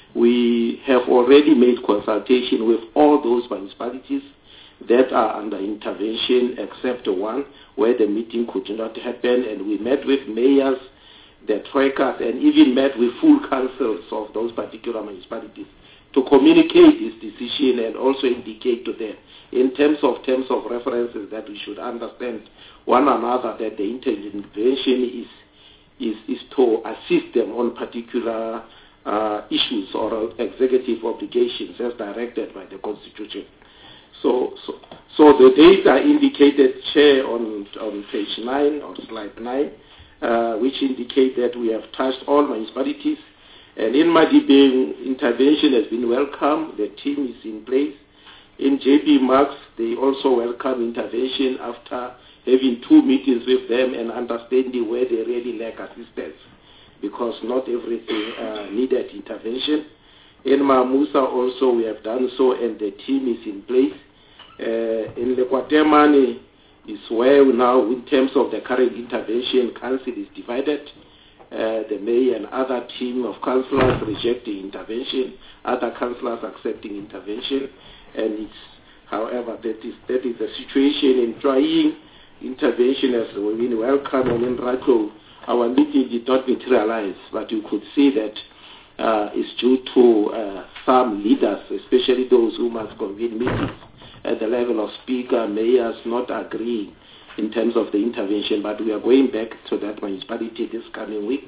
Speaker 2: we have already made consultation with all those municipalities that are under intervention, except one where the meeting could not happen, and we met with mayors, the trackers, and even met with full councils of those particular municipalities to communicate this decision and also indicate to them in terms of terms of references that we should understand one another, that the intervention is is, is to assist them on particular uh, issues or executive obligations as directed by the Constitution. So, so, so the dates are indicated, Chair, on, on page nine or slide nine, uh, which indicate that we have touched all municipalities. And in Madibeng, intervention has been welcome. The team is in place. In J B Marks, they also welcome intervention after having two meetings with them and understanding where they really lack assistance, because not everything uh, needed intervention. In Mamusa also we have done so, and the team is in place. Uh, in Lekwatemane is where now, in terms of the current intervention, council is divided. Uh, the mayor and other team of councillors rejecting intervention, other councillors accepting intervention, and it's, however, that is that is the situation. In trying intervention as we've been welcome, and in Rato, our meeting did not materialize, but you could see that uh, it's due to uh, some leaders, especially those who must convene meetings at the level of speaker, mayors, not agreeing in terms of the intervention, but we are going back to that municipality this coming week.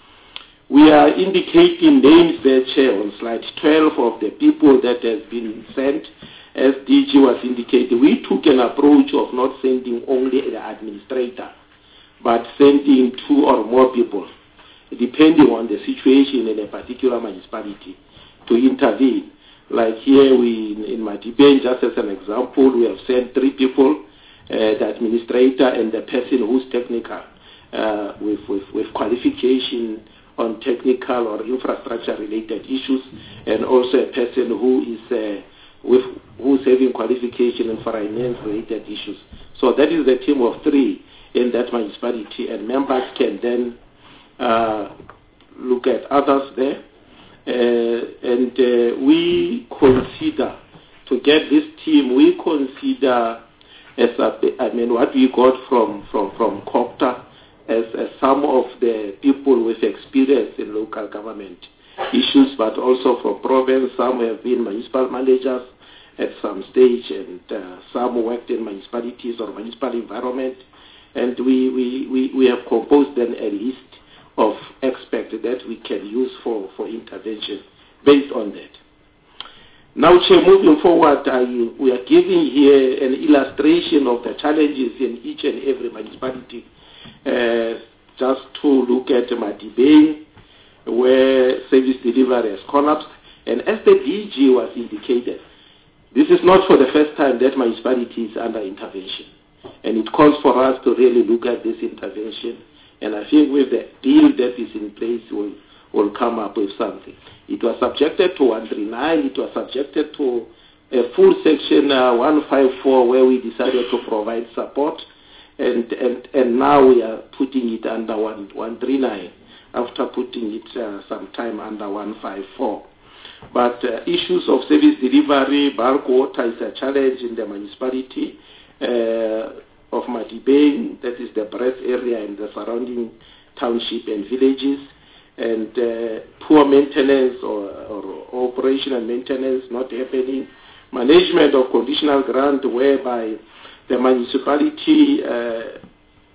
Speaker 2: We are indicating names there, Chair, on slide twelve of the people that has been sent. As D G was indicating, we took an approach of not sending only the administrator, but sending two or more people, depending on the situation in a particular municipality, to intervene. Like here, we in Madibeng, just as an example, we have sent three people, Uh, the administrator and the person who's technical, uh, with, with, with qualification on technical or infrastructure related issues, and also a person who is uh, with who's having qualification in finance related issues. So that is the team of three in that municipality, and members can then uh, look at others there. Uh, and uh, we consider, to get this team, we consider as a, I mean, what we got from from from COPTA as, as some of the people with experience in local government issues, but also from province. Some have been municipal managers at some stage, and uh, some worked in municipalities or municipal environment. And we, we, we, we have composed then a list of experts that we can use for, for intervention based on that. Now, Chair, moving forward, I, we are giving here an illustration of the challenges in each and every municipality. Uh, just to look at Madibeng, where service delivery has collapsed. And as the D G was indicated, this is not for the first time that municipality is under intervention. And it calls for us to really look at this intervention. And I think with the bill that is in place, we'll, we'll come up with something. It was subjected to one thirty-nine. It was subjected to a full section uh, one fifty-four, where we decided to provide support. And, and, and now we are putting it under one thirty-nine, after putting it uh, some time under one fifty-four. But uh, issues of service delivery, bulk water is a challenge in the municipality uh, of Madibeng, that is the Brest area and the surrounding township and villages, and uh, poor maintenance or, or operational maintenance not happening, management of conditional grant whereby the municipality uh,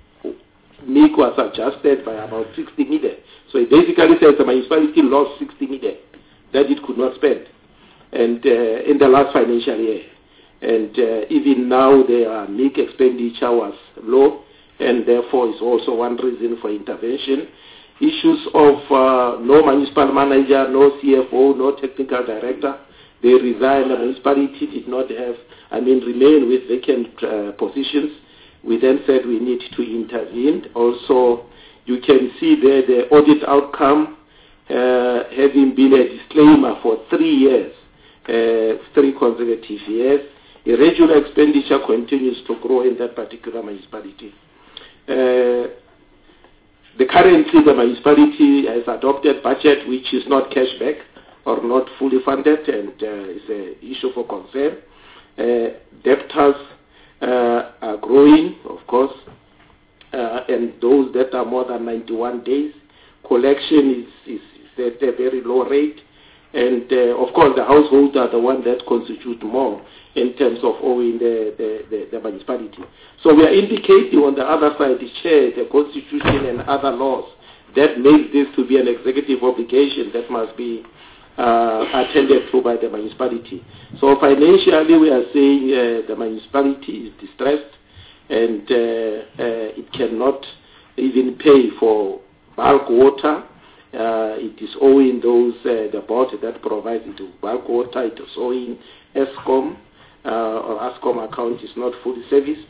Speaker 2: M I C was adjusted by about sixty million. So it basically says the municipality lost sixty million that it could not spend, and uh, in the last financial year. And uh, even now, their M I C expenditure was low, and therefore is also one reason for intervention. Issues of uh, no municipal manager, no C F O, no technical director. They resigned. The municipality did not have, I mean, remain with vacant uh, positions. We then said we need to intervene. Also, you can see there the audit outcome uh, having been a disclaimer for three years, uh, three consecutive years. Irregular expenditure continues to grow in that particular municipality. Uh, the currently the municipality has adopted budget which is not cash back or not fully funded, and uh, is an issue for concern. Uh, debtors uh, are growing, of course, uh, and those that are more than ninety-one days. Collection is, is, is at a very low rate, and uh, of course the households are the ones that constitute more in terms of owing the, the, the, the municipality. So we are indicating on the other side, the chair, the constitution and other laws that make this to be an executive obligation that must be uh, attended to by the municipality. So financially we are saying uh, the municipality is distressed, and uh, uh, it cannot even pay for bulk water. Uh, it is owing those, uh, the board that provides it with bulk water, it is owing ESCOM, uh, or ESCOM account is not fully serviced.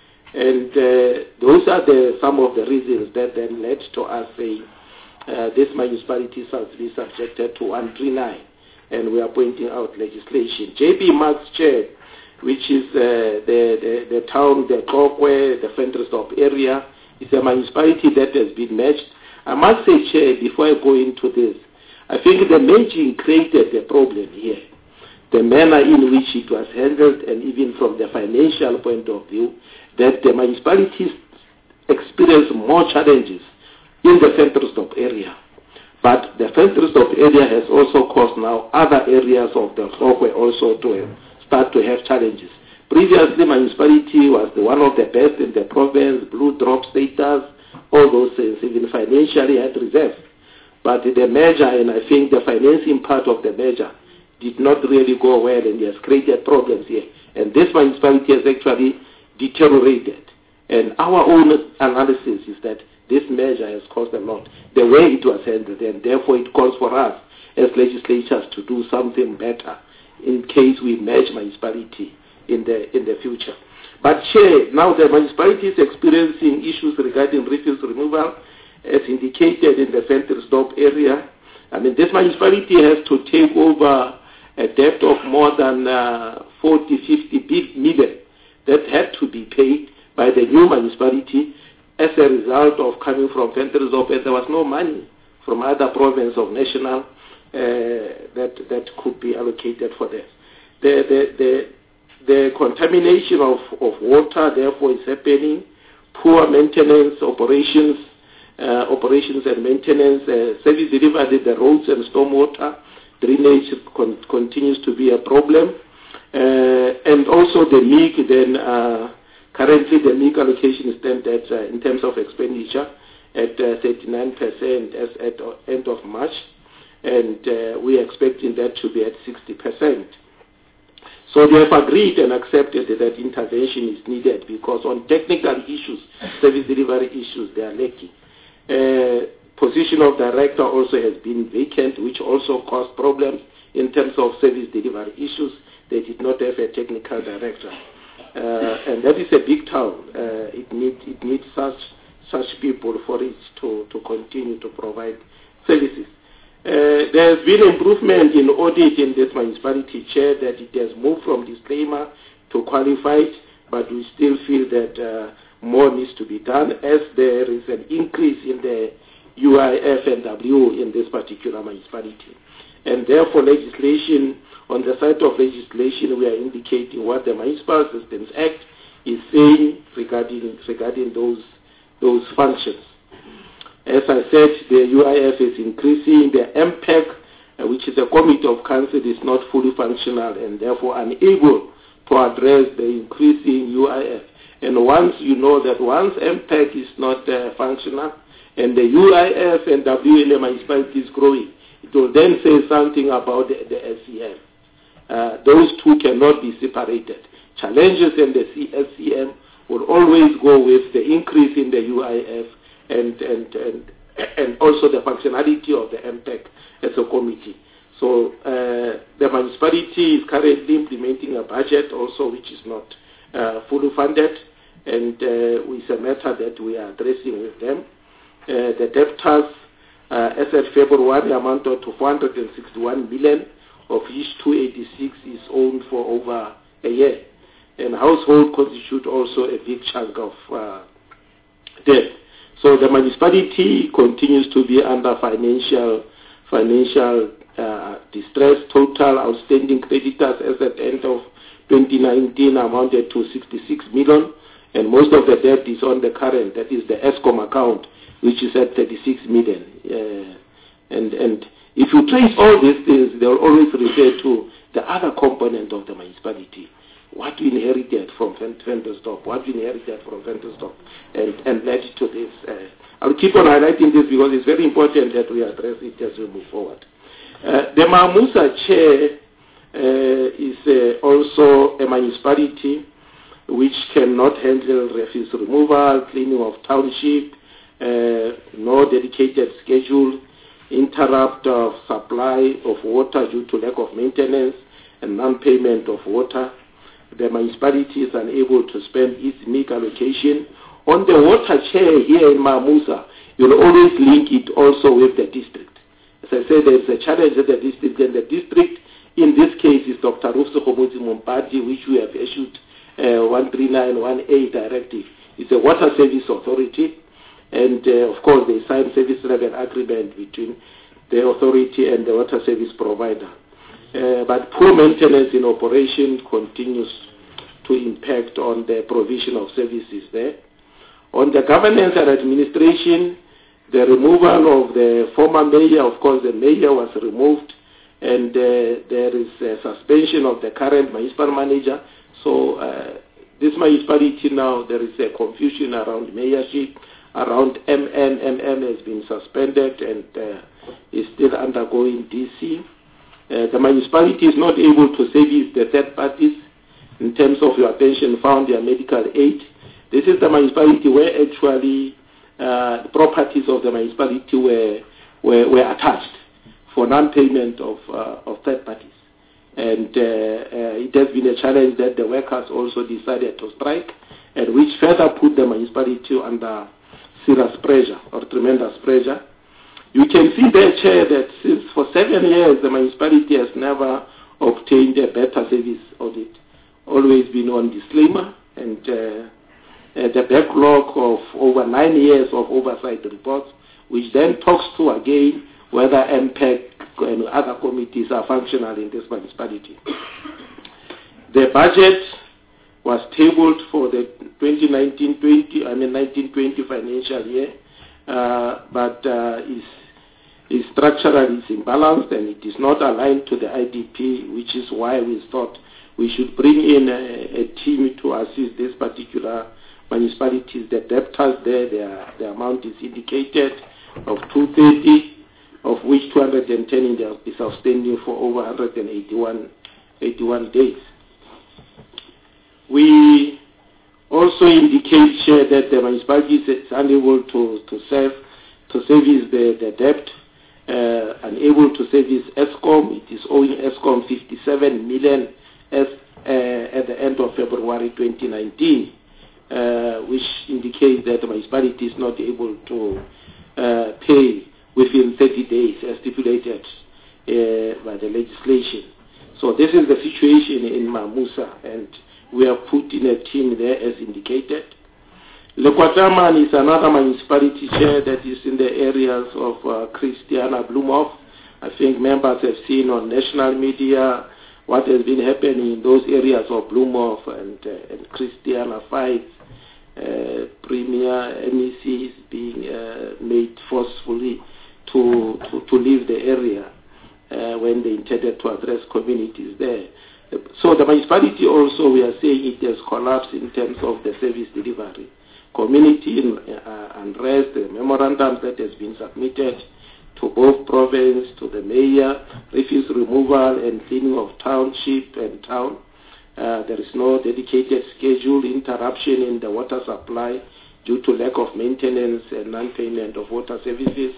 Speaker 2: And uh, those are the, some of the reasons that then led to us saying uh, this municipality has been subjected to one thirty-nine, and we are pointing out legislation. J P Marks Chair, which is uh, the, the, the town, the Kokwe, the Ventersdorp area, is a municipality that has been merged. I must say, Chair, before I go into this, I think the merging created a problem here. The manner in which it was handled, and even from the financial point of view, that the municipalities experience more challenges in the Ventersdorp area. But the Ventersdorp area has also caused now other areas of the Kokwe also to start to have challenges. Previously, municipality was the one of the best in the province, blue drop status, all those things, even financially had reserves. But the measure, and I think the financing part of the measure, did not really go well, and it has created problems here. And this municipality has actually deteriorated. And our own analysis is that this measure has caused a lot, the way it was handled, and therefore it calls for us as legislatures to do something better in case we merge municipality in the in the future. But Chair, now the municipality is experiencing issues regarding refuse removal, as indicated in the Ventersdorp area. I mean, this municipality has to take over a debt of more than uh, forty, fifty million that had to be paid by the new municipality as a result of coming from Ventersdorp, and there was no money from other province of national uh, that that could be allocated for this. The the the, the contamination of, of water, therefore, is happening. Poor maintenance operations, uh, operations and maintenance, uh, service delivery, the roads and stormwater drainage con- continues to be a problem, uh, and also the M I C. Then uh, currently the M I C allocation stands at uh, in terms of expenditure at uh, thirty-nine percent as at uh, end of March, and uh, we are expecting that to be at sixty percent. So they have agreed and accepted that intervention is needed because on technical issues, service delivery issues, they are lacking. Uh, position of director also has been vacant, which also caused problems in terms of service delivery issues. They did not have a technical director. Uh, and that is a big town. Uh, it needs it needs such such people for it to, to continue to provide services. Uh, there has been improvement in audit in this municipality, Chair, that it has moved from disclaimer to qualified, but we still feel that uh, more needs to be done as there is an increase in the U I F and W in this particular municipality. And therefore legislation, on the side of legislation, we are indicating what the Municipal Systems Act is saying regarding regarding those those functions. As I said, the U I F is increasing. The M P E C, uh, which is a committee of council, is not fully functional and therefore unable to address the increasing U I F. And once you know that once M P E C is not uh, functional and the U I F and W in the municipality is growing, it will then say something about the, the S C M. Uh, those two cannot be separated. Challenges in the S C M will always go with the increase in the U I F and and and, and also the functionality of the M P E C as a committee. So uh, the municipality is currently implementing a budget also which is not uh, fully funded, and uh, it's a matter that we are addressing with them. Uh, the debtors uh, as at February amounted to four hundred sixty-one million, of which two hundred eighty-six is owned for over a year. And household constitute also a big chunk of uh, debt. So the municipality continues to be under financial financial uh, distress. Total outstanding creditors as at the end of twenty nineteen amounted to sixty-six million, and most of the debt is on the current, that is the ESCOM account, which is at thirty-six million. Uh, and and if you trace all these things, they will always refer to the other component of the municipality. What we inherited from Ventersdorp, what we inherited from Ventersdorp, and, and led to this. Uh, I'll keep on highlighting this because it's very important that we address it as we move forward. Uh, the Mamusa Chair uh, is uh, also a municipality which cannot handle refuse removal, cleaning of township, uh, no dedicated schedule, interrupt of supply of water due to lack of maintenance, and non-payment of water. The municipality is unable to spend its M I C allocation. On the water chair here in Mamusa, you'll always link it also with the district. As I said, there's a challenge at the district, and the district in this case is Doctor Rufso Khomotsi Mompati, which we have issued uh, one three nine one A directive. It's a water service authority, and uh, of course they signed service level agreement between the authority and the water service provider. Uh, but poor maintenance in operation continues to impact on the provision of services there. On the governance and administration, the removal of the former mayor, of course the mayor was removed, and uh, there is a suspension of the current municipal manager. So uh, this municipality now, there is a confusion around mayorship, around M N. M M has been suspended and uh, is still undergoing D C. Uh, the municipality is not able to service the third parties in terms of your pension fund, your medical aid. This is the municipality where actually uh, the properties of the municipality were were, were attached for non-payment of uh, of third parties, and uh, uh, it has been a challenge that the workers also decided to strike, and which further put the municipality under serious pressure or tremendous pressure. You can see there, Chair, that since for seven years the municipality has never obtained a better service audit, always been on disclaimer, and uh, uh, the backlog of over nine years of oversight reports, which then talks to again whether M P E C and other committees are functional in this municipality. The budget was tabled for the twenty nineteen twenty, I mean nineteen twenty financial year, uh, but uh, is is structurally imbalanced and it is not aligned to the I D P, which is why we thought we should bring in a, a team to assist this particular municipalities. The debtors there, their, the amount is indicated of two hundred thirty, of which two hundred ten is outstanding for over one hundred eighty-one, eighty-one days. We also indicate, Chair, that the municipality is unable to, to serve to service the, the debt, uh, unable to service Eskom. It is owing Eskom fifty-seven million as, uh, at the end of February twenty nineteen, uh, which indicates that the municipality is not able to uh, pay within thirty days as stipulated uh, by the legislation. So this is the situation in Mamusa, and we have put in a team there as indicated. Lekwataman is another municipality chair that is in the areas of uh, Christiana Blumhoff. I think members have seen on national media what has been happening in those areas of Blumhoff and, uh, and Christiana five. Uh, Premier M E Cs being uh, made forcefully to, to, to leave the area uh, when they intended to address communities there. So the municipality also, we are saying it has collapsed in terms of the service delivery. Community uh, unrest, the memorandums that has been submitted to both province, to the mayor, refuse removal and cleaning of township and town. Uh, there is no dedicated schedule, interruption in the water supply due to lack of maintenance and non-payment of water services.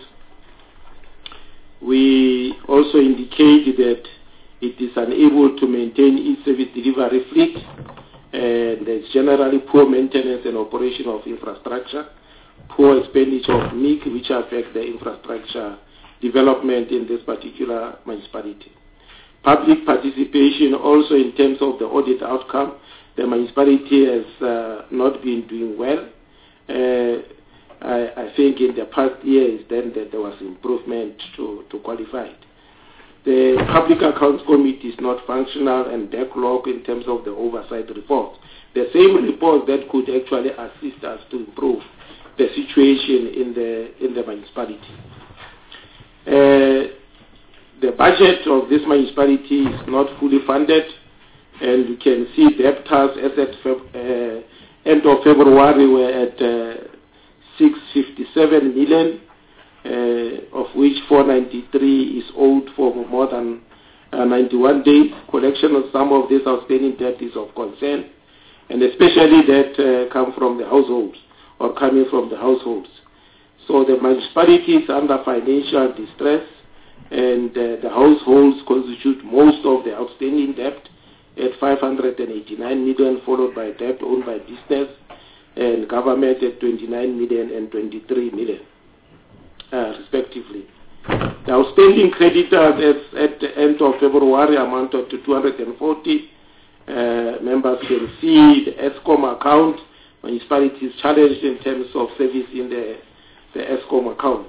Speaker 2: We also indicate that it is unable to maintain its service delivery fleet, and there's generally poor maintenance and operation of infrastructure, poor expenditure of M I C, which affect the infrastructure development in this particular municipality. Public participation also in terms of the audit outcome, the municipality has uh, not been doing well. Uh, I, I think in the past years then that there was improvement to, to qualify it. The Public Accounts Committee is not functional and backlog in terms of the oversight report. The same report that could actually assist us to improve the situation in the, in the municipality. Uh, The budget of this municipality is not fully funded, and you can see debtors as at uh, end of February were at uh, six hundred fifty-seven million, uh, of which four hundred ninety-three is owed for more than uh, ninety-one days. Collection of some of this outstanding debt is of concern, and especially that uh, come from the households or coming from the households. So the municipality is under financial distress, and uh, the households constitute most of the outstanding debt at five hundred eighty-nine million, followed by debt owned by business and government at twenty-nine million and twenty-three million, uh, respectively. The outstanding creditors at the end of February amounted to two hundred forty. Uh, members can see the Eskom account. Municipality is challenged in terms of service in the, the Eskom account.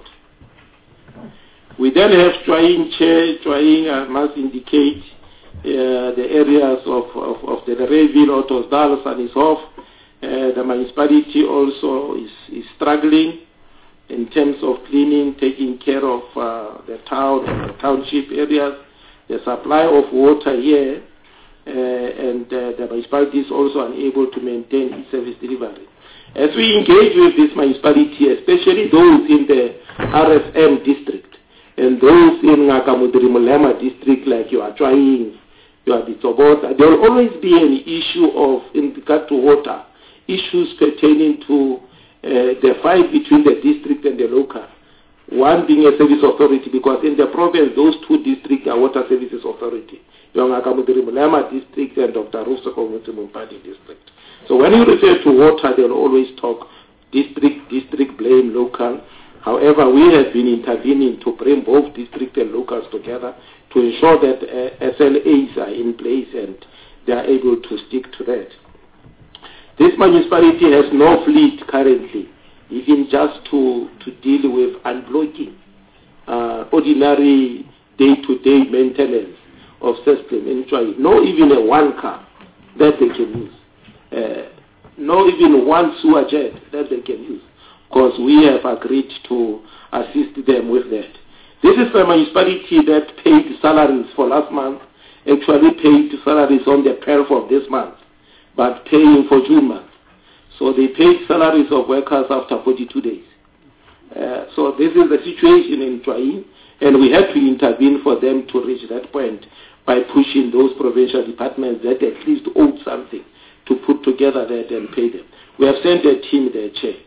Speaker 2: We then have Chwaing Chair. Chwaing uh, must indicate uh, the areas of, of, of the Rayville, Ottosdal, Sannishof. Uh, the municipality also is, is struggling in terms of cleaning, taking care of uh, the town and the township areas, the supply of water here, uh, and uh, the municipality is also unable to maintain its service delivery. As we engage with this municipality, especially those in the R S M district, and those in Ngakamudri Mulema district, like you are trying, you are Ditsobota, there will always be an issue of, in regard to water, issues pertaining to uh, the fight between the district and the local. One being a service authority, because in the province, those two districts are water services authority. The Ngakamudri Mulema district and Doctor Russo Mumpadi district. So when you refer to water, they will always talk district, district, blame, local. However, we have been intervening to bring both district and locals together to ensure that uh, S L As are in place and they are able to stick to that. This municipality has no fleet currently, even just to, to deal with unblocking, uh, ordinary day-to-day maintenance of system. No even a one car that they can use. Uh, no even one sewer jet that they can use, because we have agreed to assist them with that. This is the municipality that paid salaries for last month, actually paid salaries on the twelfth of this month, but paying for June month. So they paid salaries of workers after forty-two days. Uh, so this is the situation in Chwaing, and we had to intervene for them to reach that point by pushing those provincial departments that at least owed something to put together that and pay them. We have sent a team there, Chair.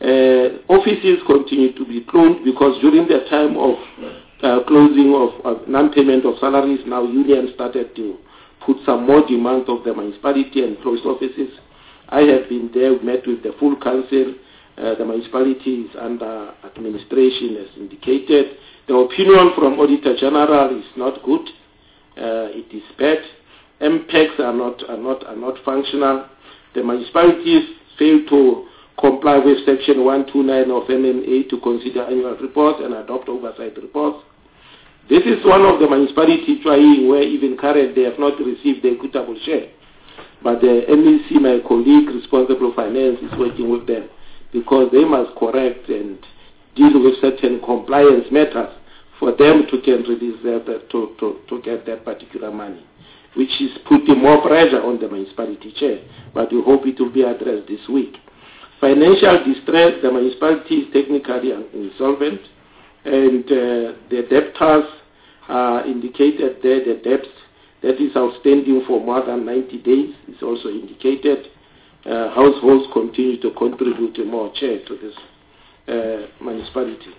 Speaker 2: Uh, offices continue to be closed because during the time of uh, closing of, of non-payment of salaries, now unions started to put some more demands of the municipality and closed offices. I have been there, met with the full council. Uh, the municipality is under administration as indicated. The opinion from Auditor General is not good. Uh, it is bad. M PECs are not, are, not, are not functional. The municipalities fail to comply with Section one twenty-nine of M M A to consider annual reports and adopt oversight reports. This is one of the municipalities trying where even currently they have not received the equitable share. But the M E C, my colleague responsible for finance, is working with them because they must correct and deal with certain compliance matters for them to get release that, to, to, to get that particular money, which is putting more pressure on the municipality chair. But we hope it will be addressed this week. Financial distress, the municipality is technically insolvent, and uh, the debtors are indicated there. The debts that is outstanding for more than ninety days is also indicated. Uh, households continue to contribute more chair to this uh, municipality.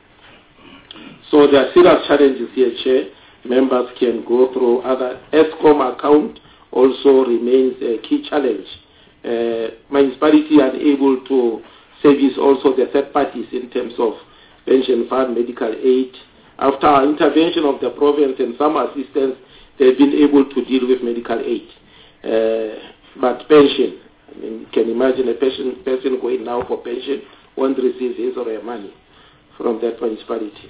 Speaker 2: So there are serious challenges here, Chair. Members can go through other ESCOM account also remains a key challenge. Uh, municipality are able to service also the third parties in terms of pension fund, medical aid. After our intervention of the province and some assistance, they've been able to deal with medical aid. Uh, but pension, I mean, you can imagine a person, person going now for pension won't receive his or her money from that municipality.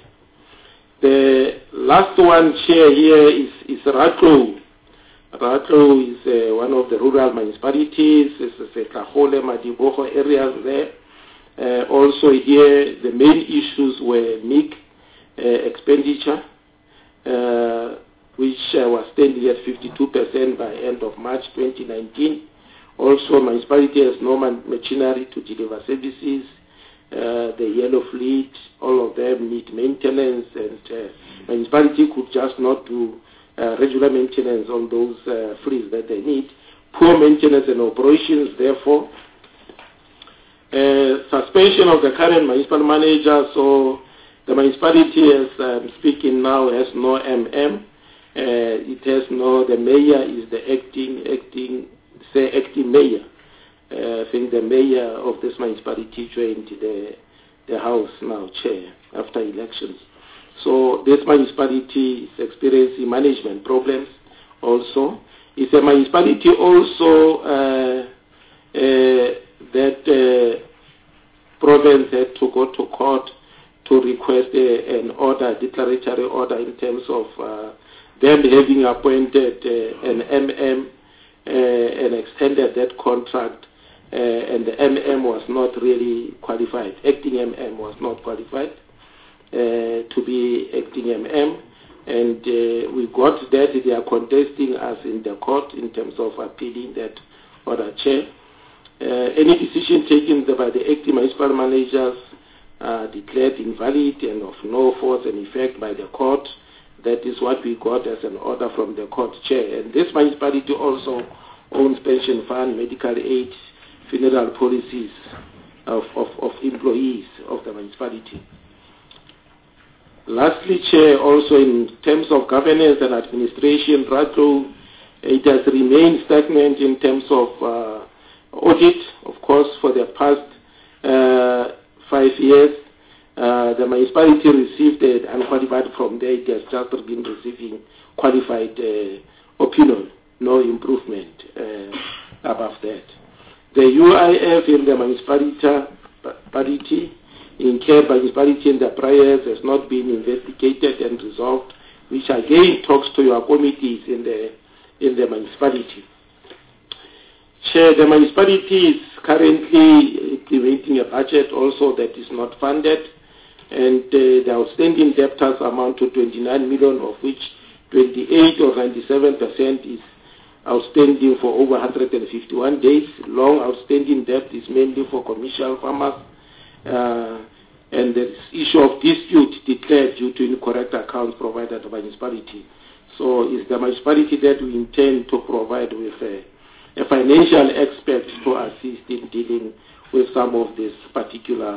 Speaker 2: The last one, Chair, here is, is Ratlo. Ratlo is uh, one of the rural municipalities. It's the Kahole, Madiboho areas there. Uh, also here, the main issues were M I C uh, expenditure, uh, which uh, was standing at fifty-two percent by end of March twenty nineteen. Also, municipality has no machinery to deliver services. Uh, the yellow fleet, all of them need maintenance, and uh, municipality could just not do uh, regular maintenance on those uh, fleets that they need. Poor maintenance and operations, therefore. Uh, suspension of the current municipal manager, so the municipality, as I'm speaking now, has no M M. Uh, it has no, the mayor is the acting, acting, say acting mayor. Uh, I think the mayor of this municipality joined the, the house now, chair, after elections. So this municipality is experiencing management problems also. It's a municipality also uh, uh, that uh, province had to go to court to request a, an order, declaratory order in terms of uh, them having appointed uh, an M M uh, and extended that contract. Uh, and the M M was not really qualified. Acting M M was not qualified uh, to be acting M M, and uh, we got that they are contesting us in the court in terms of appealing that order, Chair. Uh, any decision taken by the acting municipal managers uh, declared invalid and of no force and effect by the court. That is what we got as an order from the court, Chair. And this municipality also owns pension fund, medical aid, funeral policies of, of, of employees of the municipality. Lastly, Chair, also in terms of governance and administration, Ratlo, it has remained stagnant in terms of uh, audit. Of course, for the past uh, five years, uh, the municipality received an unqualified from there. It has just been receiving qualified uh, opinion, no improvement uh, above that. The U I F in the municipality, incurred by municipality in the priors, has not been investigated and resolved, which again talks to your committees in the in the municipality. Chair, the municipality is currently implementing a budget also that is not funded, and uh, the outstanding debtors amount to twenty-nine million, of which twenty-eight or ninety-seven percent is outstanding for over one hundred fifty-one days. Long outstanding debt is mainly for commercial farmers, uh, and the issue of dispute declared due to incorrect accounts provided by the municipality. So it's the municipality that we intend to provide with a, a financial expert to assist in dealing with some of these particular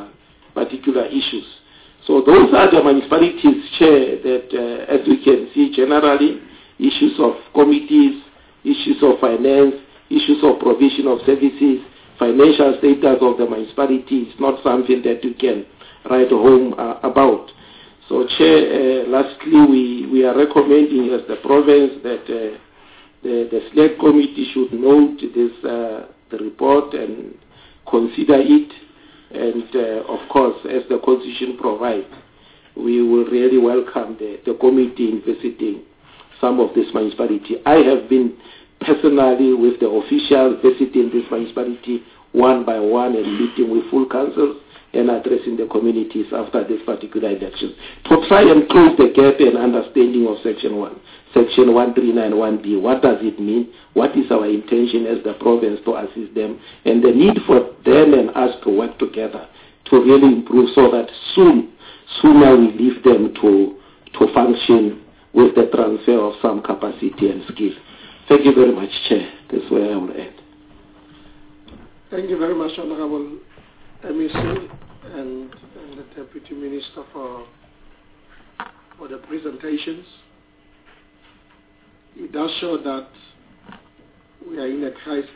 Speaker 2: particular issues. So those are the municipalities, Chair, that uh, as we can see generally, issues of committees, issues of finance, issues of provision of services, financial status of the municipality is not something that you can write home uh, about. So, Chair, uh, lastly, we, we are recommending as the province that uh, the, the select committee should note this uh, the report and consider it. And, uh, of course, as the Constitution provides, we will really welcome the, the committee in visiting some of this municipality. I have been personally with the officials visiting this municipality one by one and meeting with full councils and addressing the communities after this particular election to try and close the gap and understanding of Section one. Section one three nine one B, what does it mean? What is our intention as the province to assist them? And the need for them and us to work together to really improve so that soon, sooner we leave them to, to function with the transfer of some capacity and skill. Thank you very much, Chair. That's where I will end.
Speaker 1: Thank you very much, Honorable M E C and, and the Deputy Minister for, for the presentations. It does show that we are in a crisis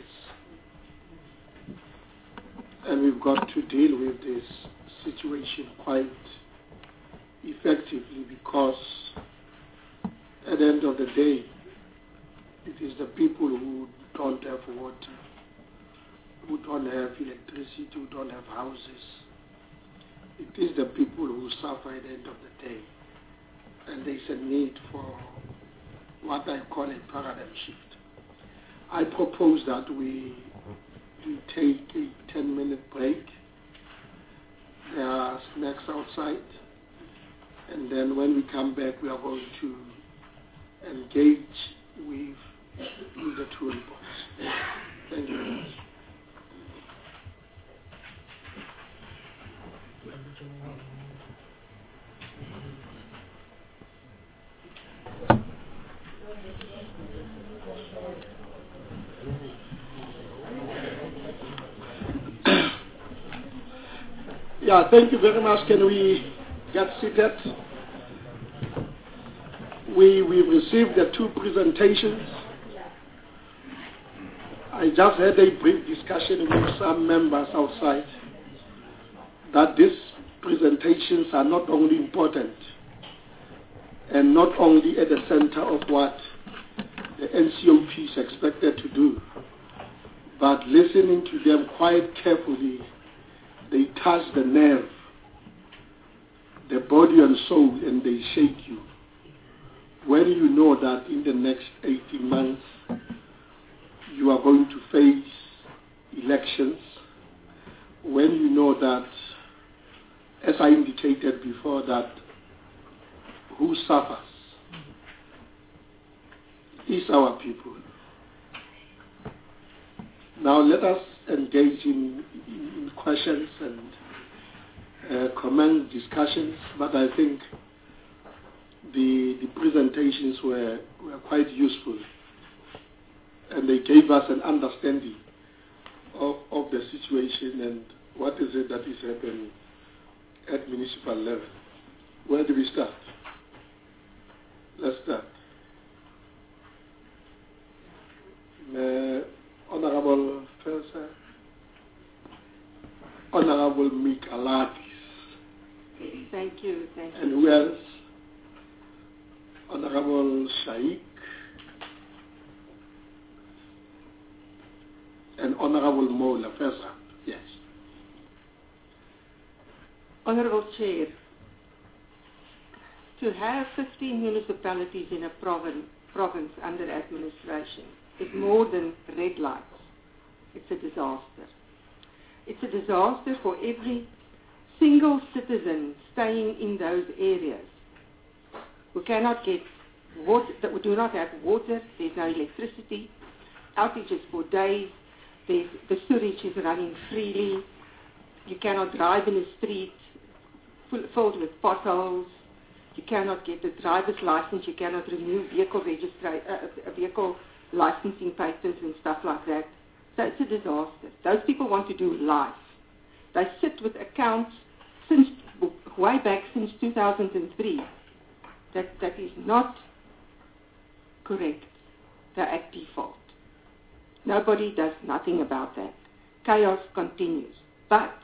Speaker 1: and we've got to deal with this situation quite effectively, because at the end of the day, it is the people who don't have water, who don't have electricity, who don't have houses. It is the people who suffer at the end of the day. And there's a need for what I call a paradigm shift. I propose that we, we take a ten minute break. There are snacks outside. And then when we come back, we are going to engage with, with the two reports. Thank you very much. Yeah, thank you very much. Can we get seated? We, we've received the two presentations. I just had a brief discussion with some members outside that these presentations are not only important and not only at the center of what the N C O P is expected to do, but listening to them quite carefully, they touch the nerve, the body and soul, and they shake you. When you know that in the next eighteen months you are going to face elections, when you know that, as I indicated before, that who suffers is our people. Now let us engage in, in questions and uh, comment discussions, but I think the, the presentations were, were quite useful, and they gave us an understanding of, of the situation and what is it that is happening at municipal level. Where do we start? Let's start. Uh, Honorable Felser, Honorable Michaladis.
Speaker 5: Thank you. Thank you.
Speaker 1: And who else? Honorable Shaikh and Honorable Mola Felser. Yes.
Speaker 5: Honorable Chair, to have fifteen municipalities in a province, province under administration is more than red lights. It's a disaster. It's a disaster for every single citizen staying in those areas who cannot get water, that do not have water, there's no electricity, outages for days, there's, the sewage is running freely, you cannot drive in the street full, filled with potholes, you cannot get a driver's license, you cannot renew vehicle registra- uh, vehicle licensing papers and stuff like that. So it's a disaster. Those people want to do life. They sit with accounts way back since two thousand three. That, that is not correct. They're at default. Nobody does nothing about that. Chaos continues. But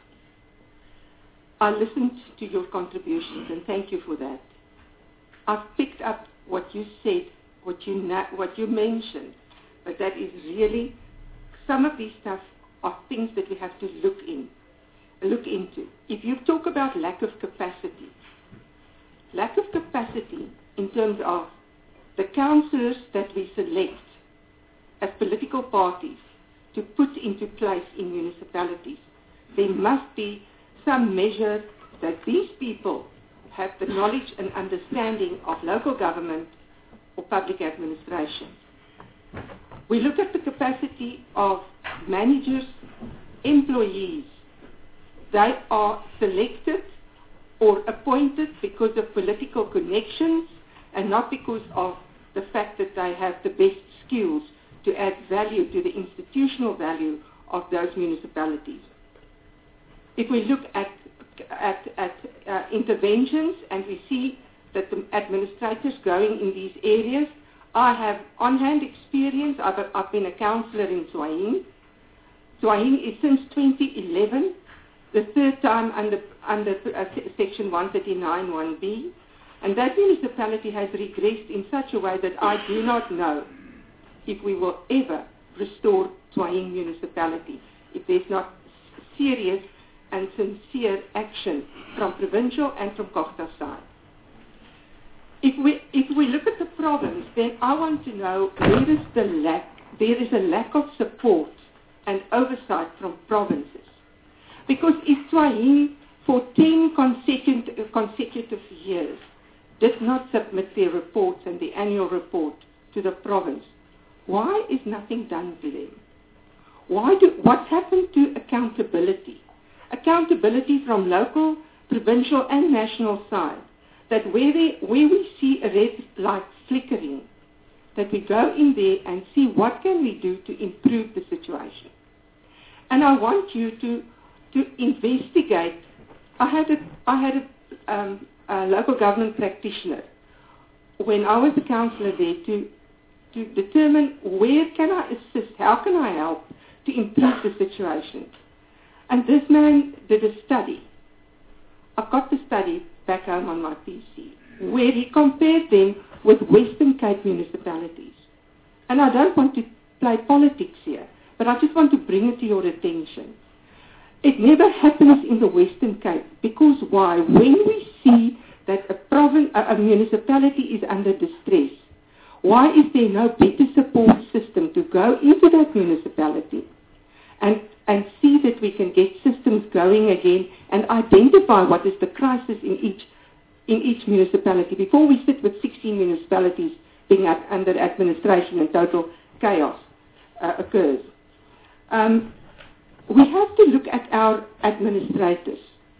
Speaker 5: I listened to your contributions and thank you for that. I've picked up what you said, what you, na- what you mentioned, but that is really, some of these stuff are things that we have to look in, look into. If you talk about lack of capacity, lack of capacity in terms of the councillors that we select as political parties to put into place in municipalities, there must be some measure that these people have the knowledge and understanding of local government or public administration. We look at the capacity of managers, employees. They are selected or appointed because of political connections and not because of the fact that they have the best skills to add value to the institutional value of those municipalities. If we look at, at, at uh, interventions and we see that the administrators going in these areas, I have on-hand experience. I've, I've been a councillor in Tswaying. Tswaying is since twenty eleven, the third time under, under uh, Section one thirty-nine one B, and that municipality has regressed in such a way that I do not know if we will ever restore Tswaying municipality, if there's not serious and sincere action from provincial and from Kochta's side. If we, if we look at the province, then I want to know where is the lack, there is a lack of support and oversight from provinces. Because if Tswaying for ten consecutive, consecutive years did not submit their reports and the annual report to the province, why is nothing done to them? Why do, what's happened to accountability? Accountability from local, provincial and national side. That where, they, where we see a red light flickering, that we go in there and see what can we do to improve the situation. And I want you to, to investigate. I had a, I had a, um, a local government practitioner when I was a councillor there to, to determine where can I assist, how can I help to improve the situation. And this man did a study. I've got the study back home on my P C, where he compared them with Western Cape municipalities. And I don't want to play politics here, but I just want to bring it to your attention. It never happens in the Western Cape, because why? When we see that a, province, a, a municipality is under distress, why is there no better support system to go into that municipality and and see that we can get systems going again and identify what is the crisis in each in each municipality before we sit with sixteen municipalities being at, under administration and total chaos uh, occurs. Um, we have to look at our administrators.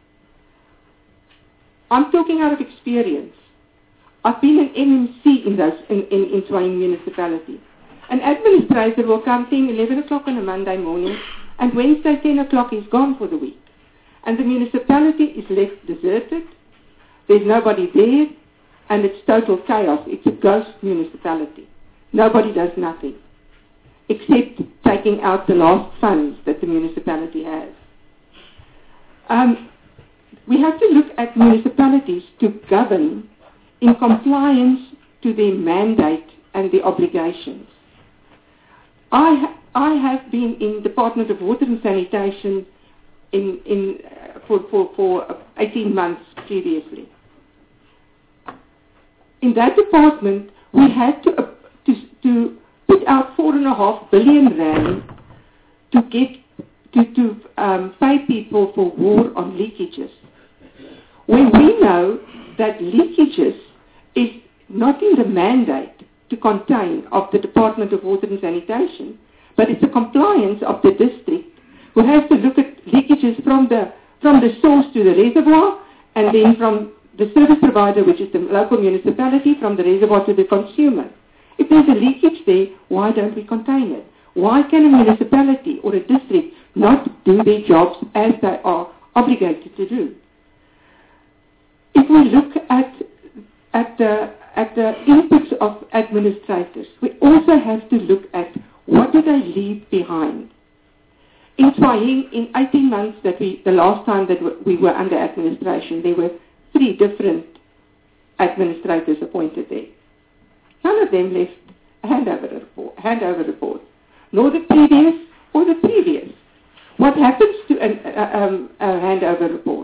Speaker 5: I'm talking out of experience. I've been an M M C in those in, in, in Tswaying municipality. An administrator will come ten, eleven o'clock on a Monday morning, and Wednesday, ten o'clock, is gone for the week. And the municipality is left deserted. There's nobody there, and it's total chaos. It's a ghost municipality. Nobody does nothing, except taking out the last funds that the municipality has. Um, we have to look at municipalities to govern in compliance to their mandate and their obligations. I ha- I have been in Department of Water and Sanitation in, in, uh, for, for, for eighteen months previously. In that department, we had to, uh, to, to put out four and a half billion rand to get to, to um, pay people for war on leakages. When we know that leakages is not in the mandate to contain of the Department of Water and Sanitation, but it's a compliance of the district who has to look at leakages from the from the source to the reservoir, and then from the service provider, which is the local municipality, from the reservoir to the consumer. If there's a leakage there, why don't we contain it? Why can a municipality or a district not do their jobs as they are obligated to do? if we look at at the at the inputs of administrators, we also have to look at what do they leave behind. In Swahili, in eighteen months that we, the last time that we were under administration, there were three different administrators appointed there. None of them left a handover report, handover report, nor the previous or the previous. What happens to an, uh, um, a handover report?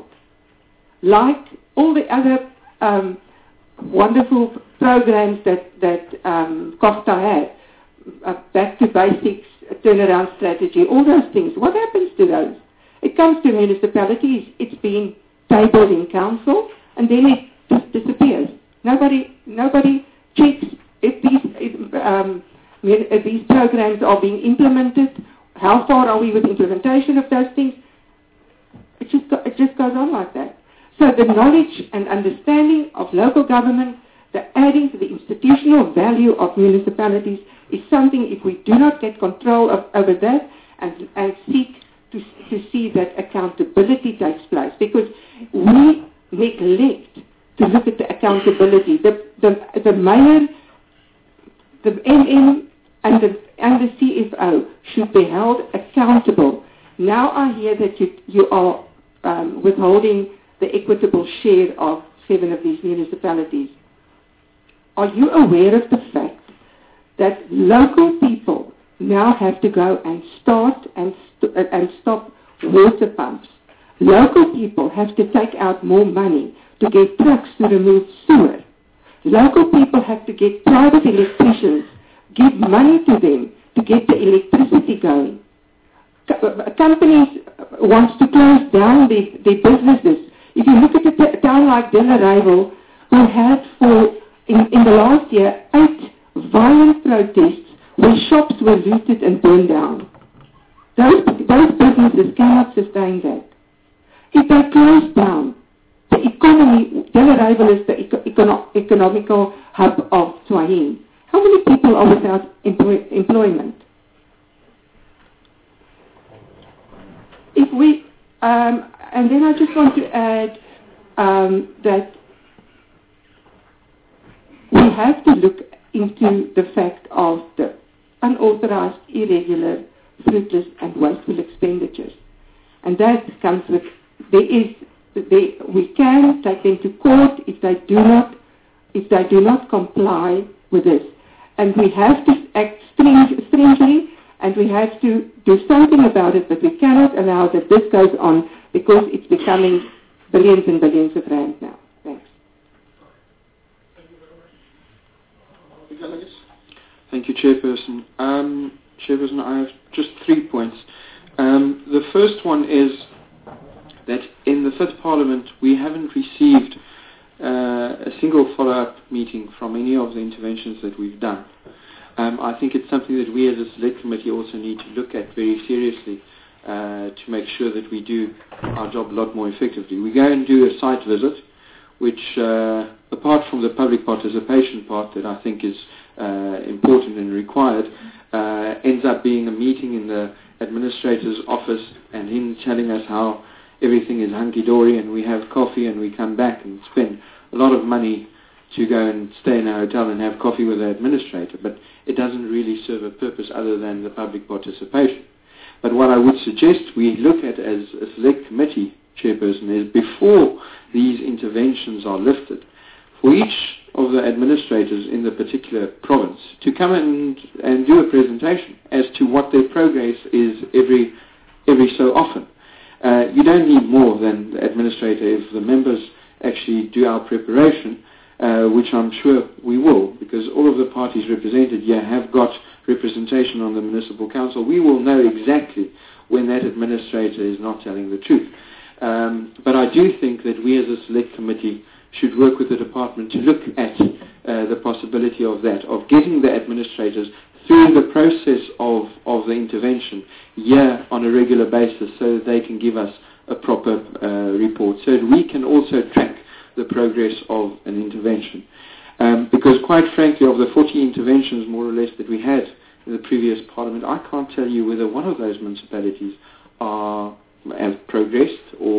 Speaker 5: Like all the other um, wonderful programs that, that um, Costa had, uh, back to basics, turnaround strategy, all those things. What happens to those? It comes to municipalities, it's been tabled in council, and then it just disappears. Nobody, nobody checks if these, if, um, if these programs are being implemented. How far are we with implementation of those things? It just, go, it just goes on like that. So the knowledge and understanding of local government, the adding to the institutional value of municipalities is something, if we do not get control of, over that and, and seek to, to see that accountability takes place, because we neglect to look at the accountability. The, the, the mayor, the M M and the, and the C F O should be held accountable. Now I hear that you, you are um, withholding the equitable share of seven of these municipalities. Are you aware of the fact that local people now have to go and start and, st- and stop water pumps? Local people have to take out more money to get trucks to remove sewer. Local people have to get private electricians, give money to them to get the electricity going. Co- companies want to close down their, their businesses. If you look at a t- town like Delareyville, who had for, in, in the last year, eight violent protests where shops were looted and burned down. Those, those businesses cannot sustain that. If they close down, the economy, Delareyville is the eco- econo- economical hub of Swahili. How many people are without employ- employment? If we, um, and then I just want to add um, that we have to look into the fact of the unauthorized, irregular, fruitless and wasteful expenditures. And that comes with, there is, they, we can take them to court if they do not, if they do not comply with this. And we have to act string, stringently, and we have to do something about it, but we cannot allow that this goes on because it's becoming billions and billions of rand now. Thanks.
Speaker 6: Thank you, Chairperson. Um, Chairperson, I have just three points. Um, the first one is that in the Fifth Parliament we haven't received uh, a single follow-up meeting from any of the interventions that we've done. Um, I think it's something that we as a Select Committee also need to look at very seriously uh, to make sure that we do our job a lot more effectively. We go and do a site visit, which, uh, apart from the public participation part that I think is uh, important and required, uh, ends up being a meeting in the administrator's office and him telling us how everything is hunky-dory and we have coffee and we come back and spend a lot of money to go and stay in a hotel and have coffee with the administrator, but it doesn't really serve a purpose other than the public participation. But what I would suggest we look at as a Select Committee, Chairperson, is before these interventions are lifted, for each of the administrators in the particular province to come and, and do a presentation as to what their progress is every, every so often. Uh, you don't need more than the administrator if the members actually do our preparation, uh, which I'm sure we will, because all of the parties represented here have got representation on the municipal council. We will know exactly when that administrator is not telling the truth. Um, but I do think that we as a Select Committee should work with the department to look at uh, the possibility of that, of getting the administrators through the process of, of the intervention year on a regular basis so that they can give us a proper uh, report, so that we can also track the progress of an intervention. Um, because quite frankly, of the forty interventions more or less that we had in the previous Parliament, I can't tell you whether one of those municipalities are, have progressed or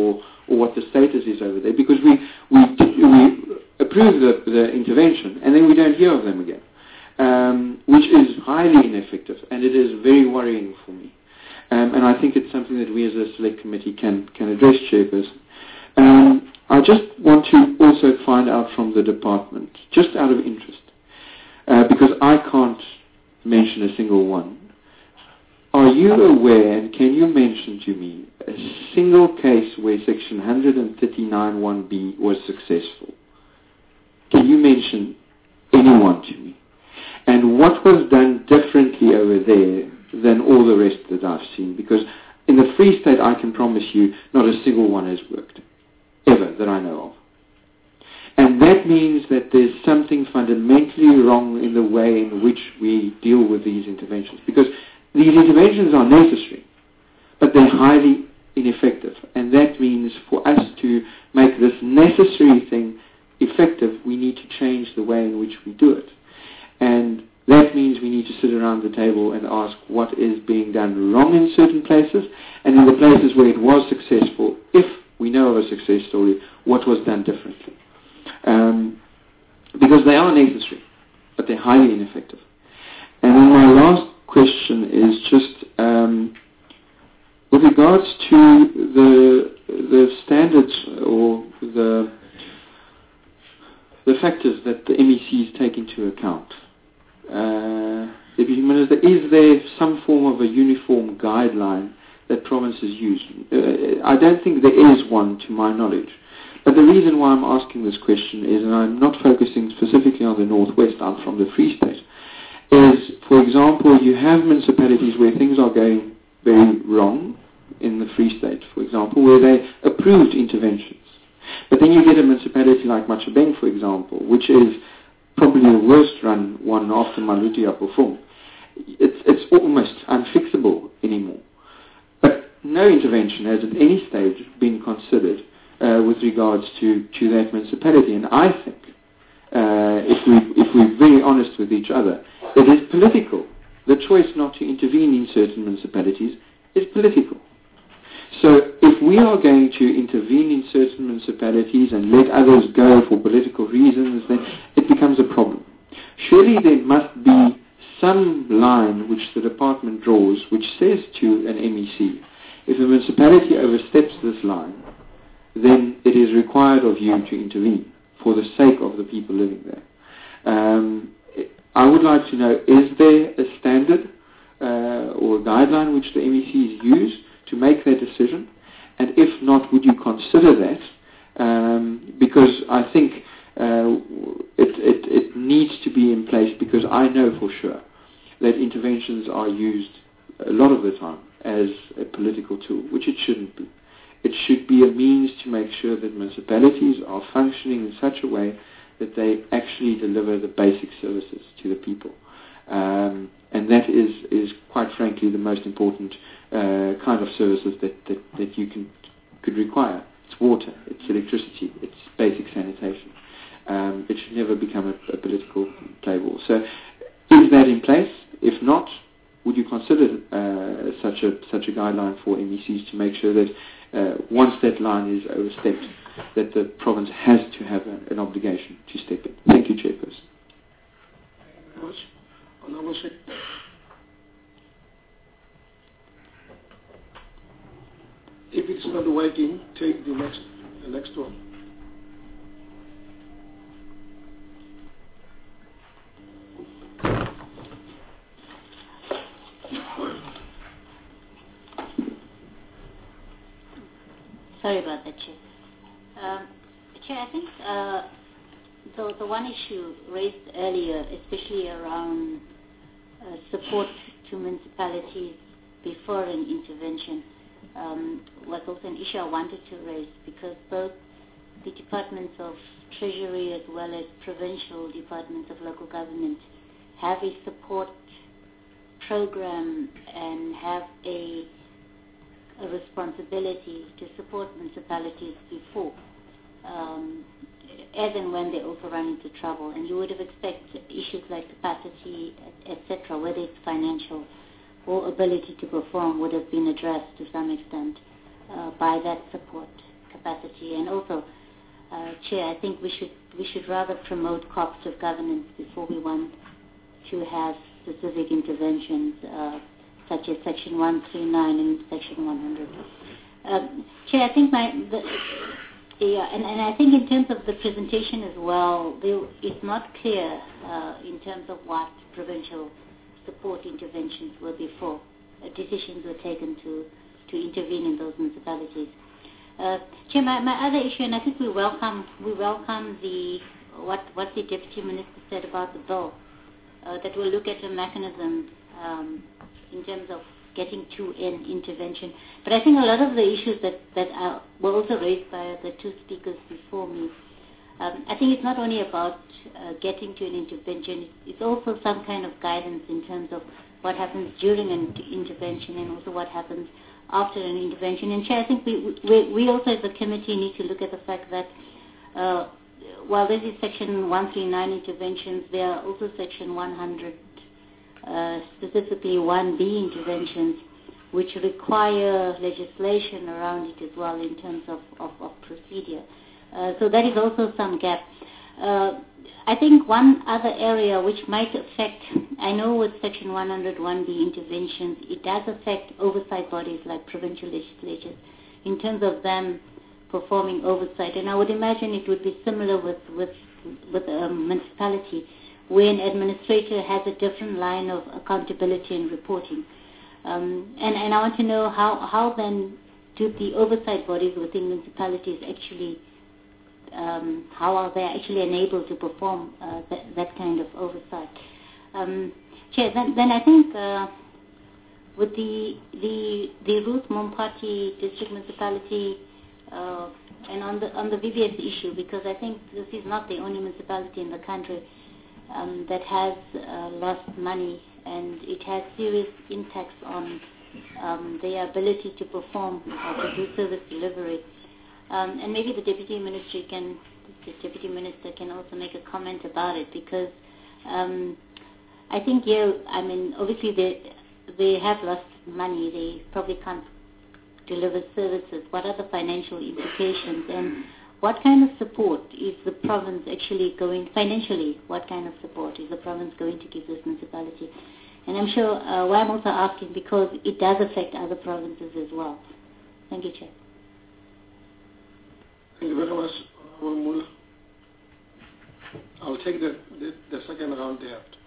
Speaker 6: or what the status is over there, because we, we, we approve the, the intervention and then we don't hear of them again, um, which is highly ineffective, and it is very worrying for me. Um, and I think it's something that we as a select committee can, can address, Chairperson. Um, I just want to also find out from the department, just out of interest, uh, because I can't mention a single one. Are you aware, and can you mention to me, a single case where Section one thirty-nine one B was successful? Can you mention anyone to me? And what was done differently over there than all the rest that I've seen? Because in the Free State, I can promise you, not a single one has worked, ever, that I know of. And that means that there's something fundamentally wrong in the way in which we deal with these interventions. Because these interventions are necessary, but they're highly ineffective. And that means for us to make this necessary thing effective, we need to change the way in which we do it. And that means we need to sit around the table and ask what is being done wrong in certain places, and in the places where it was successful, if we know of a success story, what was done differently. Um, because they are necessary, but they're highly ineffective. And then my last question is just um, with regards to the the standards or the the factors that the M E Cs take into account. Uh, Deputy Minister, is there some form of a uniform guideline that provinces use? Uh, I don't think there is one, to my knowledge. But the reason why I'm asking this question is, and I'm not focusing specifically on the Northwest, I'm from the Free State, is, for example, you have municipalities where things are going very wrong in the Free State, for example, where they approved interventions. But then you get a municipality like Machabeng, for example, which is probably the worst run one after Maluti Apofung. It's, it's almost unfixable anymore. But no intervention has at any stage been considered uh, with regards to, to that municipality. And I think, uh, if, we, if we're very honest with each other, it is political. The choice not to intervene in certain municipalities is political. So if we are going to intervene in certain municipalities and let others go for political reasons, then it becomes a problem. Surely there must be some line which the department draws which says to an M E C, if a municipality oversteps this line, then it is required of you to intervene for the sake of the people living there. Um, I would like to know, is there a standard uh, or a guideline which the M E Cs use to make their decision? And if not, would you consider that? Um, because I think uh, it, it, it needs to be in place, because I know for sure that interventions are used a lot of the time as a political tool, which it shouldn't be. It should be a means to make sure that municipalities are functioning in such a way that they actually deliver the basic services to the people. Um, and that is, is quite frankly the most important uh, kind of services that, that, that you can could require. It's water, it's electricity, it's basic sanitation. Um, it should never become a, a political play ball. So is that in place? If not, would you consider uh, such a such a guideline for M E Cs to make sure that uh, once that line is overstepped, that the province has to have a, an obligation to step in? Thank you, Chairperson.
Speaker 1: Thank you very much. Honourable Secretary. If it's not working, take the next the next one.
Speaker 7: Sorry about that, Chair. Um, Chair, I think uh, the, the one issue raised earlier, especially around uh, support to municipalities before an intervention, um, was also an issue I wanted to raise, because both the departments of Treasury as well as provincial departments of local government have a support program and have a a responsibility to support municipalities before, um, as and when they also run into trouble. And you would have expected issues like capacity, et cetera, whether it's financial or ability to perform, would have been addressed to some extent uh, by that support capacity. capacity. And also, uh, Chair, I think we should we should rather promote cooperative governance before we want to have specific interventions uh, such as Section one thirty-nine and Section one hundred. Uh, Chair, I think my the, yeah, and, and I think in terms of the presentation as well, there, it's not clear uh, in terms of what provincial support interventions were before uh, decisions were taken to, to intervene in those municipalities. Uh, Chair, my, my other issue, and I think we welcome we welcome the what what the Deputy Minister said about the bill, uh, that will look at a mechanism um, in terms of getting to an intervention. But I think a lot of the issues that, that are, were also raised by the two speakers before me, um, I think it's not only about uh, getting to an intervention, it's also some kind of guidance in terms of what happens during an intervention and also what happens after an intervention. And Chair, I think we, we, we also as a committee need to look at the fact that uh, while this is Section one thirty-nine interventions, there are also Section one hundred Uh, specifically one B interventions, which require legislation around it as well in terms of, of, of procedure. Uh, so that is also some gap. Uh, I think one other area which might affect, I know with Section one hundred one B interventions, it does affect oversight bodies like provincial legislatures in terms of them performing oversight. And I would imagine it would be similar with, with, with a municipality, where an administrator has a different line of accountability and reporting. Um, and, and I want to know how, how then do the oversight bodies within municipalities actually, um, how are they actually enabled to perform uh, that, that kind of oversight? Um, Chair, then, then I think uh, with the, the, the Ruth Mompati District Municipality uh, and on the, on the V B S issue, because I think this is not the only municipality in the country Um, that has uh, lost money, and it has serious impacts on um, their ability to perform or to do service delivery. Um, and maybe the Deputy Ministry can, the Deputy Minister can also make a comment about it, because um, I think, yeah, I mean, obviously they they have lost money. They probably can't deliver services. What are the financial implications? And what kind of support is the province actually going, financially, what kind of support is the province going to give this municipality? And I'm sure uh, why I'm also asking, because it does affect other provinces as well. Thank you, Chair.
Speaker 1: Thank you very much, Honorable Mula. I'll take the, the, the second round thereafter.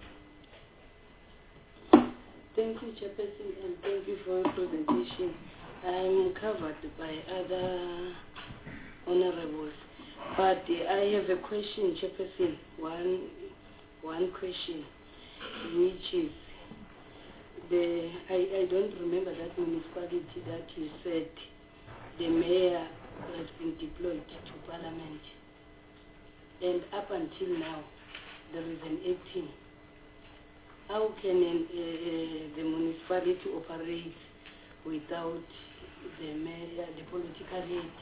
Speaker 8: Thank you, Chairperson, and thank you for your presentation. I'm covered by other honorables, but uh, I have a question, Chairperson. One, one question, which is the I, I don't remember that municipality that you said the mayor has been deployed to Parliament, and up until now there is an acting. How can an, uh, uh, the municipality operate without the mayor, the political head?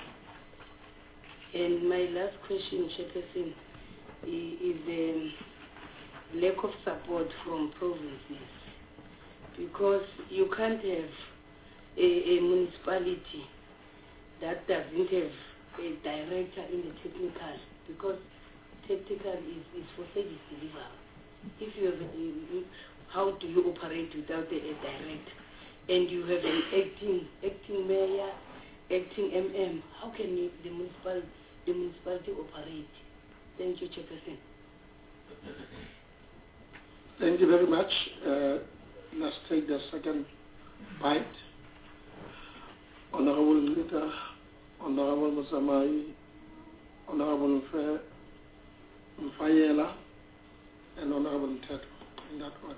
Speaker 8: And my last question, Chairperson, is the lack of support from provinces, because you can't have a, a municipality that doesn't have a director in the technical, because technical is, is for service delivery. If you have a, how do you operate without a, a director? And you have an acting acting mayor, acting M M. How can you, the municipality the municipality operate? Thank you, Chairperson.
Speaker 1: Thank you very much. Uh, let's take the second bite. Honorable Leader, Honorable Musamai, Honorable Mfayela, and Honorable Mteto, in that order.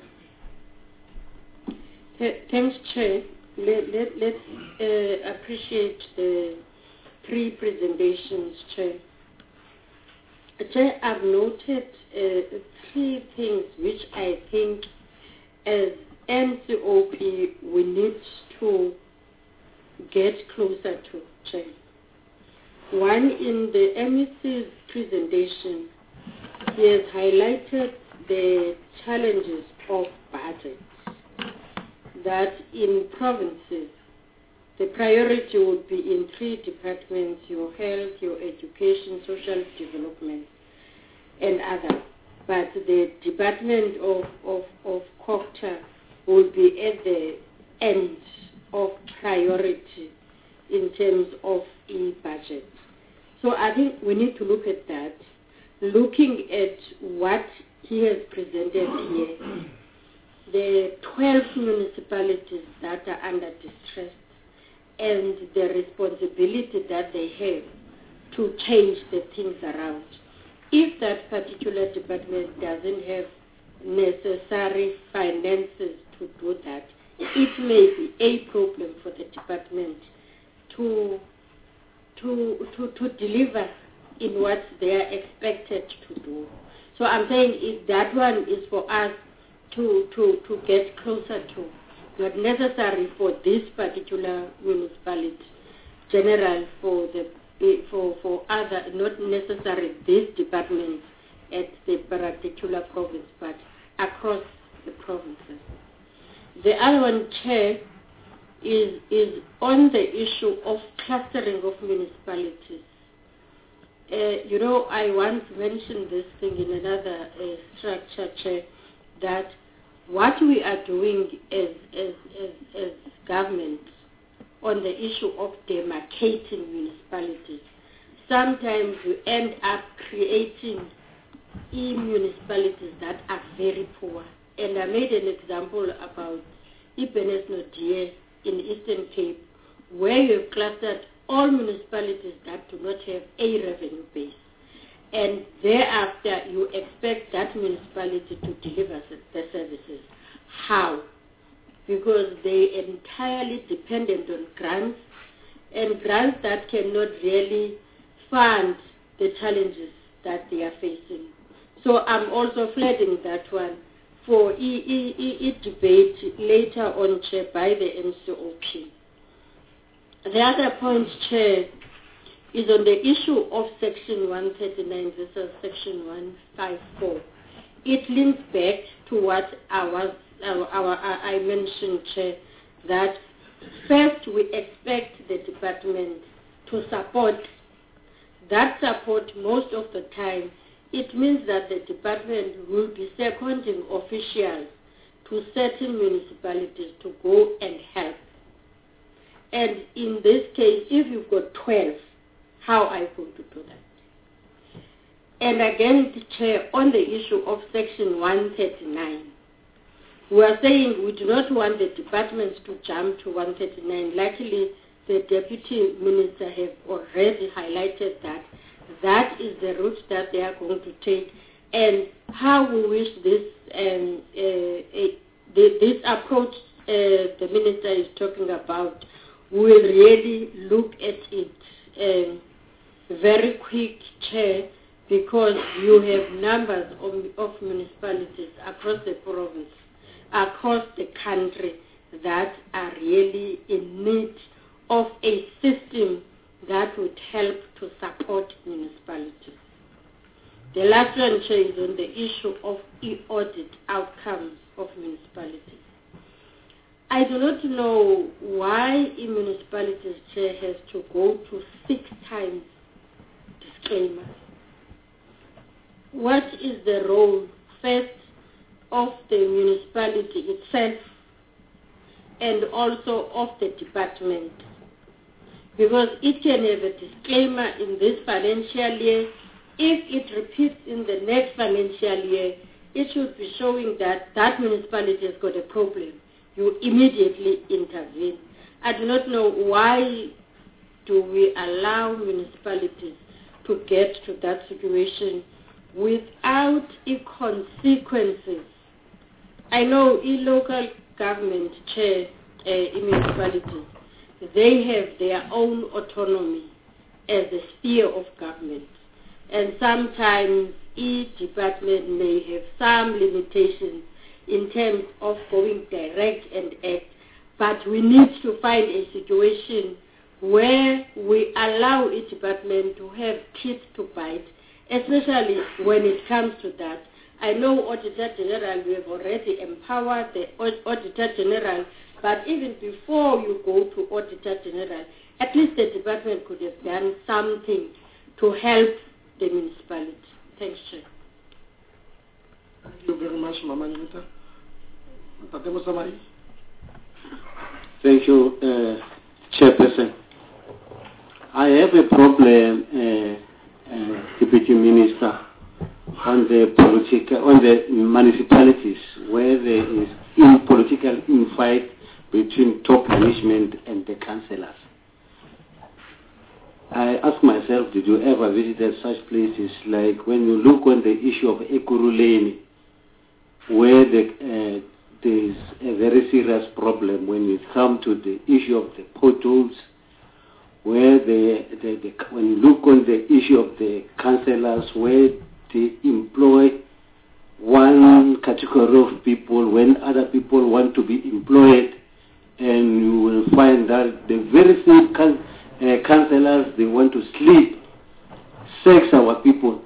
Speaker 8: Thanks, Chair. Let, let, let's uh, appreciate the three presentations, Chair. Chair, I've noted uh, three things which I think as M C O P we need to get closer to, Chair. One, in the M E C's presentation, he has highlighted the challenges of budget, that in provinces
Speaker 9: the priority would be in three departments: your health, your education, social development, and others. But the Department of, of, of COGTA will be at the end of priority in terms of e-budget. So I think we need to look at that, looking at what he has presented here, the twelve municipalities that are under distress and the responsibility that they have to change the things around. If that particular department doesn't have necessary finances to do that, it may be a problem for the department to to to, to deliver in what they are expected to do. So I'm saying if that one is for us to to to get closer to, not necessary for this particular municipality, general for the for for other, not necessarily this department at the particular province, but across the provinces. The other one, Chair, is is on the issue of clustering of municipalities. Uh, you know, I once mentioned this thing in another uh, structure, Chair, that what we are doing as as as, as government on the issue of demarcating municipalities, sometimes we end up creating e-municipalities that are very poor. And I made an example about Ibenesnodie in Eastern Cape, where you've clustered all municipalities that do not have a revenue base. And thereafter, you expect that municipality to deliver the services. How? Because they are entirely dependent on grants, and grants that cannot really fund the challenges that they are facing. So I'm also flagging that one for e, e, e, e debate later on, Chair, by the M C O P. The other point, Chair, is on the issue of Section one thirty-nine versus Section one fifty-four. It links back to what I was Our, our, I mentioned, Chair, that first we expect the department to support. That support, most of the time, it means that the department will be seconding officials to certain municipalities to go and help. And in this case, if you've got twelve, how are you going to do that? And again, Chair, on the issue of Section one thirty-nine, we are saying we do not want the departments to jump to one thirty-nine. Luckily, the Deputy Minister has already highlighted that that is the route that they are going to take, and how we wish this um, uh, uh, the, this approach uh, the Minister is talking about, we will really look at it um, very quick, Chair, because you have numbers of, of municipalities across the province, across the country, that are really in need of a system that would help to support municipalities. The last one, Chair, is on the issue of e-audit outcomes of municipalities. I do not know why a municipalities, Chair, has to go to six times disclaimer. What is the role, first, of the municipality itself and also of the department? Because it can have a disclaimer in this financial year. If it repeats in the next financial year, it should be showing that that municipality has got a problem. You immediately intervene. I do not know why do we allow municipalities to get to that situation without the consequences. I know in local government, Chair, uh, in municipalities, they have their own autonomy as a sphere of government. And sometimes each department may have some limitations in terms of going direct and act. But we need to find a situation where we allow each department to have teeth to bite, especially when it comes to that. I know Auditor General, we have already empowered the Auditor General, but even before you go to Auditor General, at least the department could have done something to help the municipality. Thanks, Chair.
Speaker 1: Thank you very much, Mama Nita.
Speaker 10: Thank you, uh, Chairperson. I have a problem, uh, uh, Deputy Minister, on the political, on the municipalities where there is in political infight between top management and the councillors. I ask myself, did you ever visit such places like when you look on the issue of Ekurhuleni, where the, uh, there is a very serious problem when it comes to the issue of the potholes, where the, the, the when you look on the issue of the councillors, where they employ one category of people when other people want to be employed, and you will find that the very same can, uh, councillors, they want to sleep, sex our people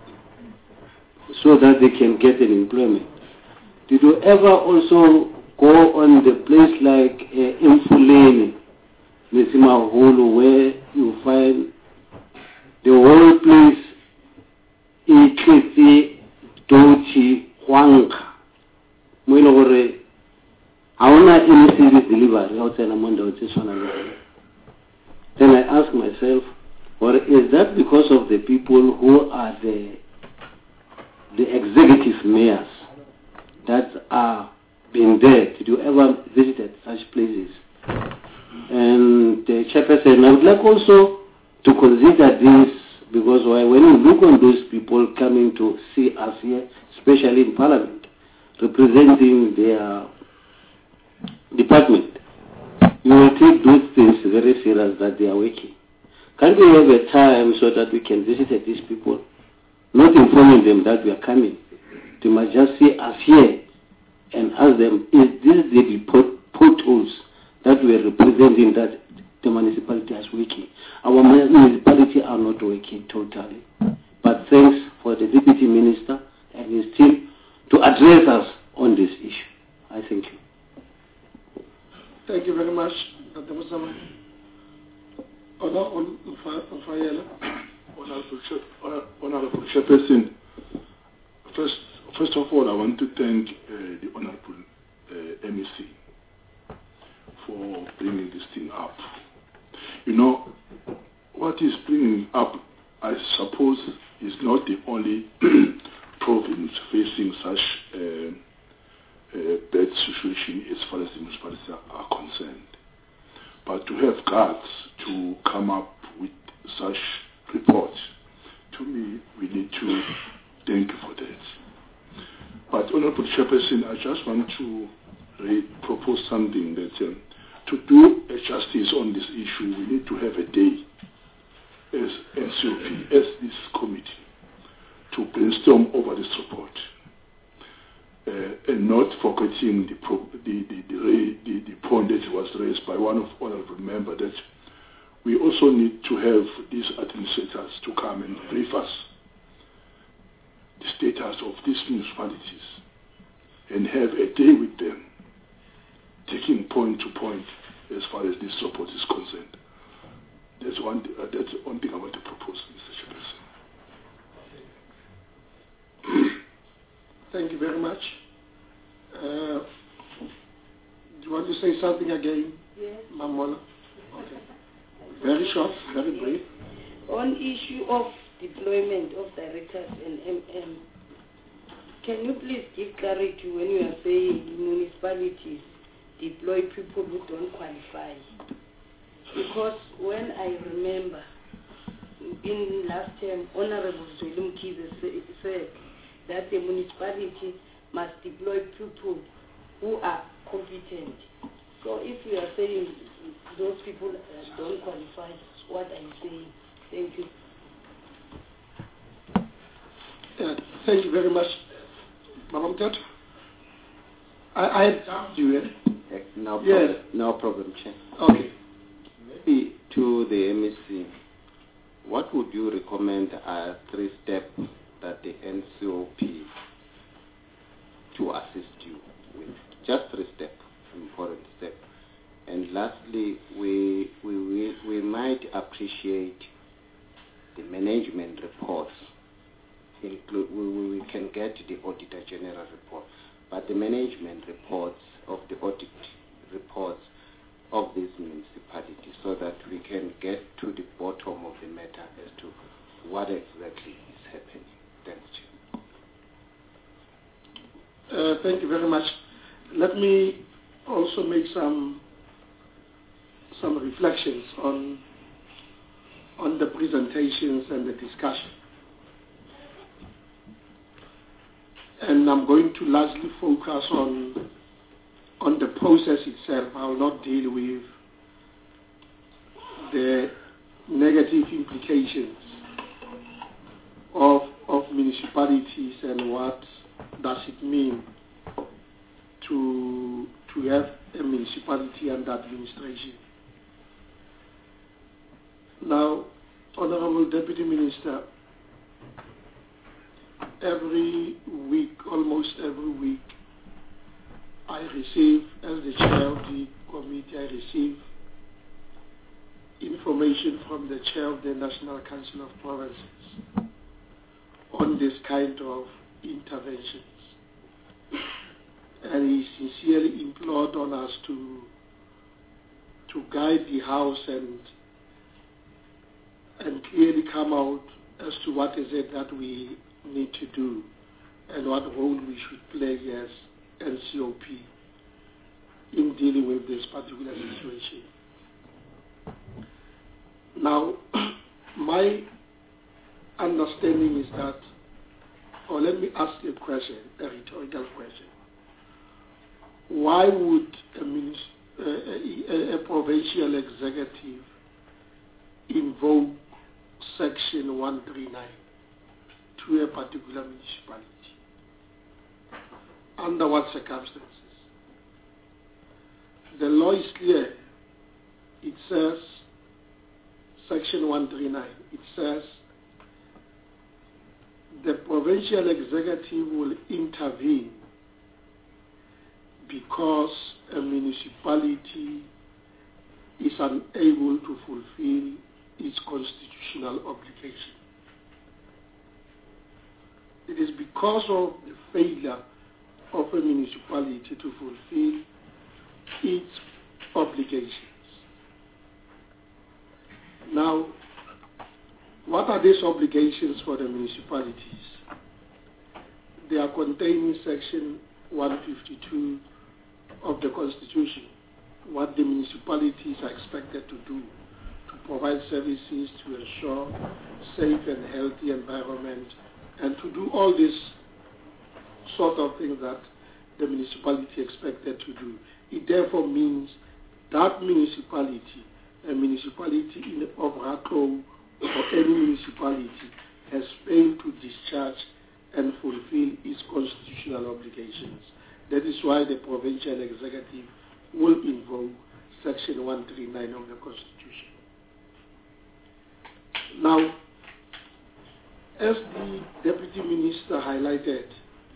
Speaker 10: so that they can get an employment. Did you ever also go on the place like uh, Mfuleni, Nesimahulu, where you find the whole place Itlisi, Dochi, Huanka, Mwilore, Auna any service delivery outside Amanda, which is one. Then I ask myself, or is that because of the people who are the the executive mayors that are being there? Did you ever visit such places? And the Chairperson, I would like also to consider this, because when you look on those people coming to see us here, especially in Parliament, representing their department, you will take those things very serious that they are working. Can we have a time so that we can visit these people, not informing them that we are coming? They must just see us here and ask them, is this the potholes that we are representing that the municipality is working? Our municipality are not working totally. But thanks for the Deputy Minister and his team to address us on this issue. I thank you.
Speaker 1: Thank you very much, Doctor Musama. Honorable
Speaker 11: Honorable Chairperson, first, first of all, I want to thank uh, the Honorable uh, M E C for bringing this thing up. You know, what is bringing up, I suppose, is not the only province facing such uh, uh, bad situation as far as the municipalities are concerned. But to have guts to come up with such reports, to me, we need to thank you for that. But Honorable Chairperson, I just want to propose something that um, to do a justice on this issue, we need to have a day as N C O P, as this committee, to brainstorm over this report. Uh, and not forgetting the, pro the, the, the, the, the point that was raised by one of honorable members, that we also need to have these administrators to come and brief us the status of these municipalities and have a day with them, taking point to point as far as this report is concerned. That's one, uh, that's one thing I want to propose, Mister Chairperson.
Speaker 1: Thank you very much. Uh, do you want to say something again,
Speaker 8: yes.
Speaker 1: Mamola? Okay. Very short, very brief.
Speaker 8: On issue of deployment of directors and M M, can you please give clarity when you are saying municipalities deploy people who don't qualify? Because when I remember in last term, Honorable Zweli Mkhize said that the municipality must deploy people who are competent. So if you are saying those people uh, don't qualify, what are you saying? Thank you.
Speaker 1: Uh, thank you very much, Madam Tat. I, I had asked you, eh?
Speaker 2: No problem.
Speaker 1: Yes.
Speaker 2: No problem, Chair.
Speaker 1: Okay.
Speaker 2: Maybe to the M E C, what would you recommend are three steps that the N C O P to assist you with. Just three steps, important step. And lastly, we, we, we, we might appreciate the management reports. Include, we, we can get the Auditor General report, but the management reports of the audit reports of these municipalities, so that we can get to the bottom of the matter as to what exactly is happening. Thanks, Chair.
Speaker 1: Uh, thank you very much. Let me also make some some reflections on on the presentations and the discussion. And I'm going to largely focus on on the process itself. I will not deal with the negative implications of of municipalities and what does it mean to to have a municipality under administration. Now, Honorable Deputy Minister, every week, almost every week, I receive, as the chair of the committee, I receive information from the chair of the National Council of Provinces on this kind of interventions. And he sincerely implored on us to to guide the House and and clearly come out as to what is it that we need to do and what role we should play as N C O P in dealing with this particular situation. Now, my understanding is that, or let me ask you a question, a rhetorical question. Why would a, uh, a, a provincial executive invoke Section one thirty-nine to a particular municipality? Under what circumstances? The law is clear. It says, Section one thirty-nine, it says, the provincial executive will intervene because a municipality is unable to fulfill its constitutional obligation. It is because of the failure of a municipality to fulfill its obligations. Now, what are these obligations for the municipalities? They are contained in Section one fifty-two of the Constitution, what the municipalities are expected to do to provide services to ensure safe and healthy environment and to do all this sort of things that the municipality expected to do. It therefore means that municipality, a municipality in of Rato or any municipality, has failed to discharge and fulfill its constitutional obligations. That is why the provincial executive will invoke Section one thirty-nine of the Constitution. Now, as the Deputy Minister highlighted,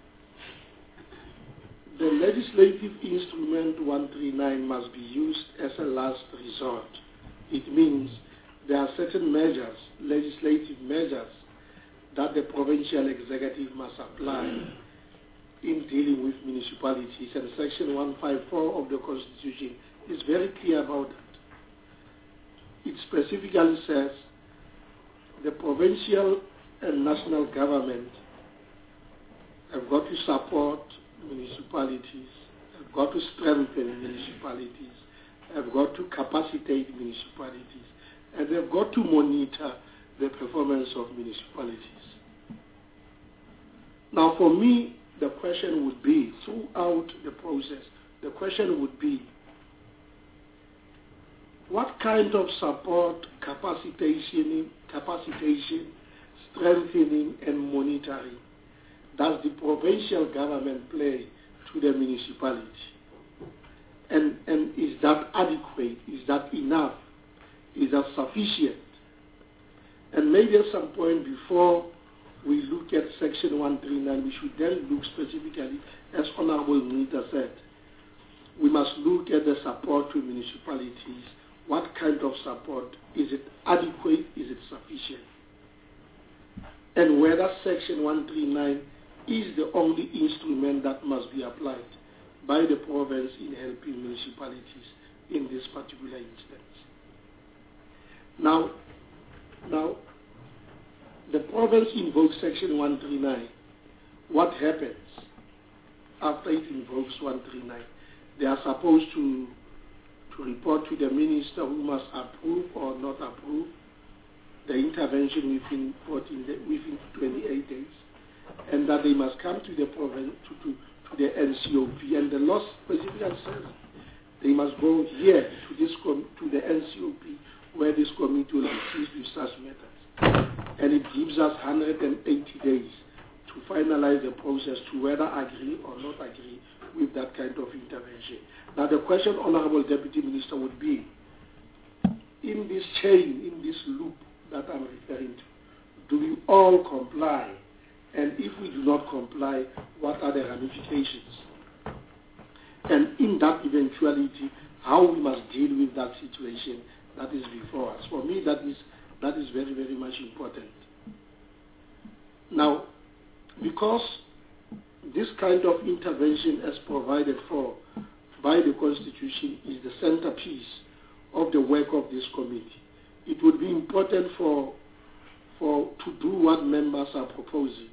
Speaker 1: the legislative instrument one thirty-nine must be used as a last resort. It means there are certain measures, legislative measures, that the provincial executive must apply in dealing with municipalities, and Section one fifty-four of the Constitution is very clear about that. It specifically says the provincial and national government have got to support municipalities, have got to strengthen municipalities, have got to capacitate municipalities, and they've got to monitor the performance of municipalities. Now, for me, the question would be, throughout the process, the question would be, what kind of support, capacitation, capacitation, strengthening, and monitoring does the provincial government play to the municipality? And, and is that adequate? Is that enough? Is that sufficient? And maybe at some point before we look at Section one thirty-nine, we should then look specifically, as Honorable Nita said, we must look at the support to municipalities. What kind of support? Is it adequate? Is it sufficient? And whether Section one thirty-nine is the only instrument that must be applied by the province in helping municipalities in this particular instance. Now, now the province invokes Section one thirty-nine. What happens after it invokes one thirty-nine? They are supposed to, to report to the minister, who must approve or not approve the intervention within fourteen day, within twenty-eight days, and that they must come to the province, to, to, to the N C O P, and the law specifically says they must go here to this com to the N C O P, where this committee will be seized with such matters, and it gives us one hundred eighty days to finalize the process to whether agree or not agree with that kind of intervention. Now the question, Honorable Deputy Minister, would be, in this chain, in this loop that I'm referring to, do we all comply? And if we do not comply, what are the ramifications? And in that eventuality, how we must deal with that situation that is before us. For me, that is, that is very, very much important. Now, because this kind of intervention as provided for by the Constitution is the centerpiece of the work of this committee, it would be important for, for to do what members are proposing.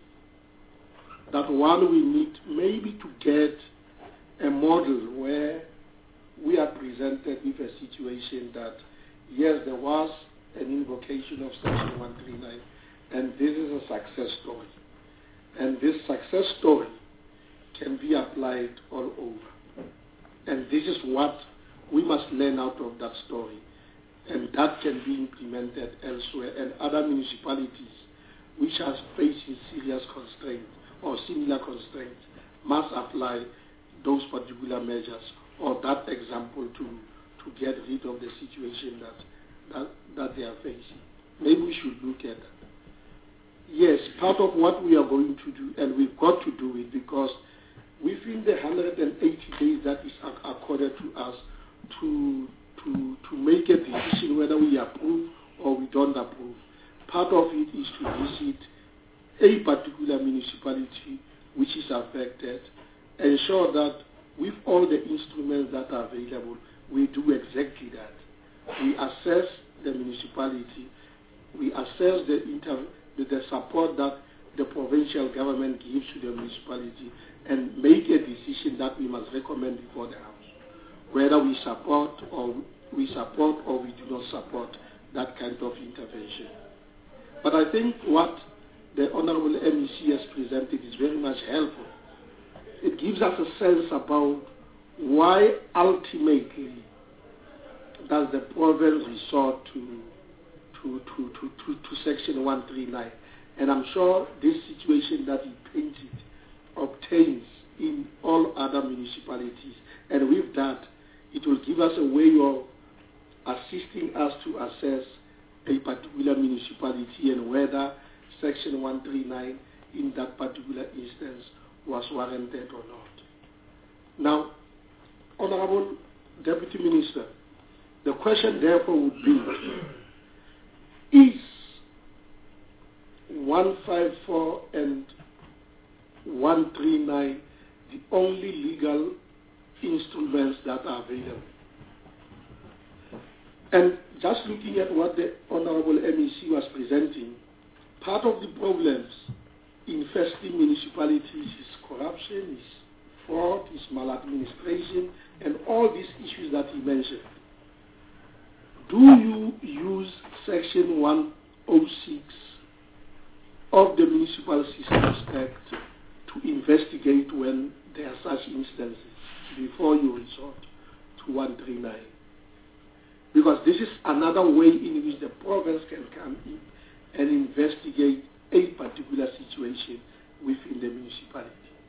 Speaker 1: That one, we need maybe to get a model where we are presented with a situation that, yes, there was an invocation of Section one thirty-nine, and this is a success story. And this success story can be applied all over. And this is what we must learn out of that story. And that can be implemented elsewhere. And other municipalities which are facing serious constraints or similar constraints must apply those particular measures or that example to, to get rid of the situation that, that, that they are facing. Maybe we should look at that. Yes, part of what we are going to do, and we've got to do it, because within the one hundred eighty days that is accorded to us to, to, to make a decision whether we approve or we don't approve, part of it is to visit a particular municipality which is affected, ensure that with all the instruments that are available, we do exactly that. We assess the municipality, we assess the inter the, the support that the provincial government gives to the municipality, and make a decision that we must recommend before the House, whether we support or we support or we do not support that kind of intervention. But I think what the Honorable M E C has presented is very much helpful. It gives us a sense about why ultimately does the province resort to To, to, to, to, to Section one thirty-nine. And I'm sure this situation that he painted obtains in all other municipalities. And with that, it will give us a way of assisting us to assess a particular municipality and whether Section one thirty-nine in that particular instance was warranted or not. Now, Honorable Deputy Minister, the question therefore would be, is one fifty-four and one thirty-nine the only legal instruments that are available? And just looking at what the Honorable M E C was presenting, part of the problems infesting municipalities is corruption, is fraud, is maladministration, and all these issues that he mentioned. Do you use Section one oh six of the Municipal Systems Act to investigate when there are such instances before you resort to one thirty-nine? Because this is another way in which the province can come in and investigate a particular situation within the municipality.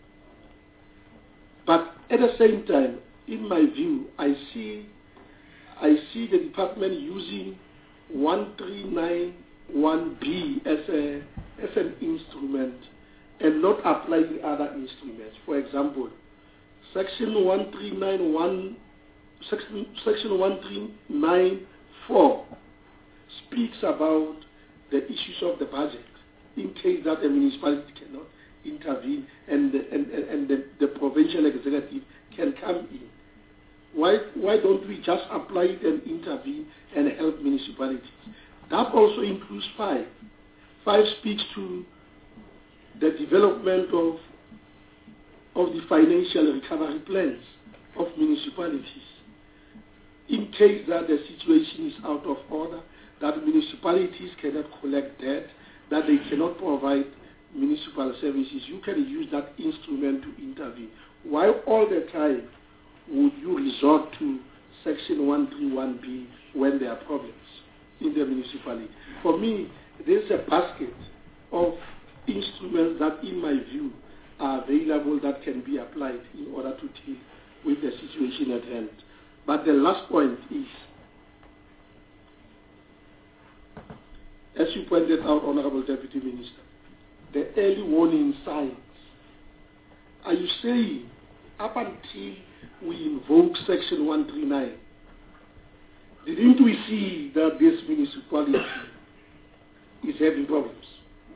Speaker 1: But at the same time, in my view, I see I see the department using one three nine one B as a as an instrument and not applying other instruments. For example, Section one three nine one, Section, Section one three nine four speaks about the issues of the budget in case that the municipality cannot intervene and the, and, and the, the provincial executive can come in. Why, why don't we just apply it and intervene and help municipalities? That also includes five. Five speaks to the development of, of the financial recovery plans of municipalities. In case that the situation is out of order, that municipalities cannot collect debt, that they cannot provide municipal services, you can use that instrument to intervene. Why all the time would you resort to Section one three one B when there are problems in the municipality? For me, there's a basket of instruments that, in my view, are available that can be applied in order to deal with the situation at hand. But the last point is, as you pointed out, Honorable Deputy Minister, the early warning signs. Are you saying up until we invoke Section one three nine, didn't we see that this municipality is having problems?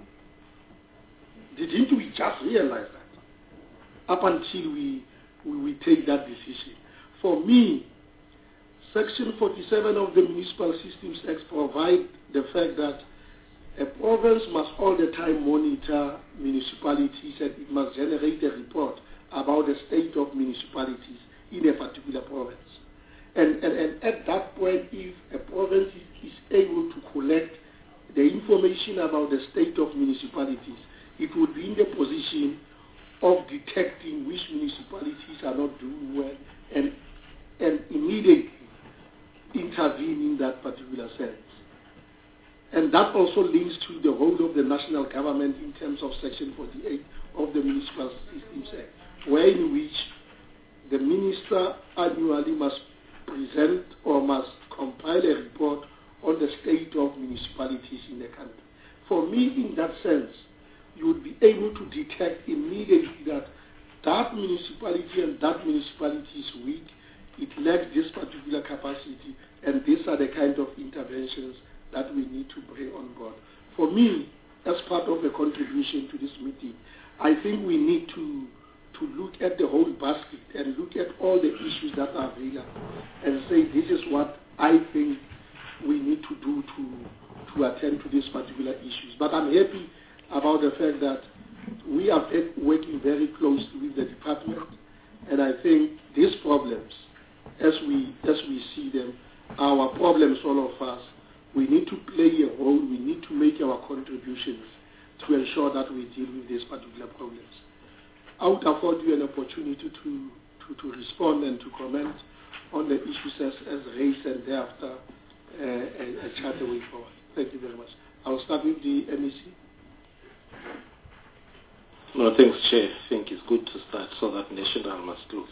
Speaker 1: Didn't we just realize that up until we, we, we take that decision? For me, Section forty-seven of the Municipal Systems Act provides the fact that a province must all the time monitor municipalities and it must generate a report about the state of municipalities in a particular province. And, and, and at that point, if a province is, is able to collect the information about the state of municipalities, it would be in the position of detecting which municipalities are not doing well and, and immediately intervene in that particular sense. And that also links to the role of the national government in terms of Section forty-eight of the Municipal Systems Act, where in which the minister annually must present or must compile a report on the state of municipalities in the country. For me, in that sense, you would be able to detect immediately that that municipality and that municipality is weak, it lacks this particular capacity, and these are the kind of interventions that we need to bring on board. For me, as part of the contribution to this meeting, I think we need to, to look at the whole basket and look at all the issues that are available and say this is what I think we need to do to, to attend to these particular issues. But I'm happy about the fact that we are working very closely with the department, and I think these problems, as we, as we see them, our problems, all of us, we need to play a role, we need to make our contributions to ensure that we deal with these particular problems. I would afford you an opportunity to, to, to respond and to comment on the issues as, as raised, and thereafter uh, a, a chat away forward. Thank you very much. I'll start with the M E C.
Speaker 2: No, thanks, Chair. I think it's good to start so that National must close.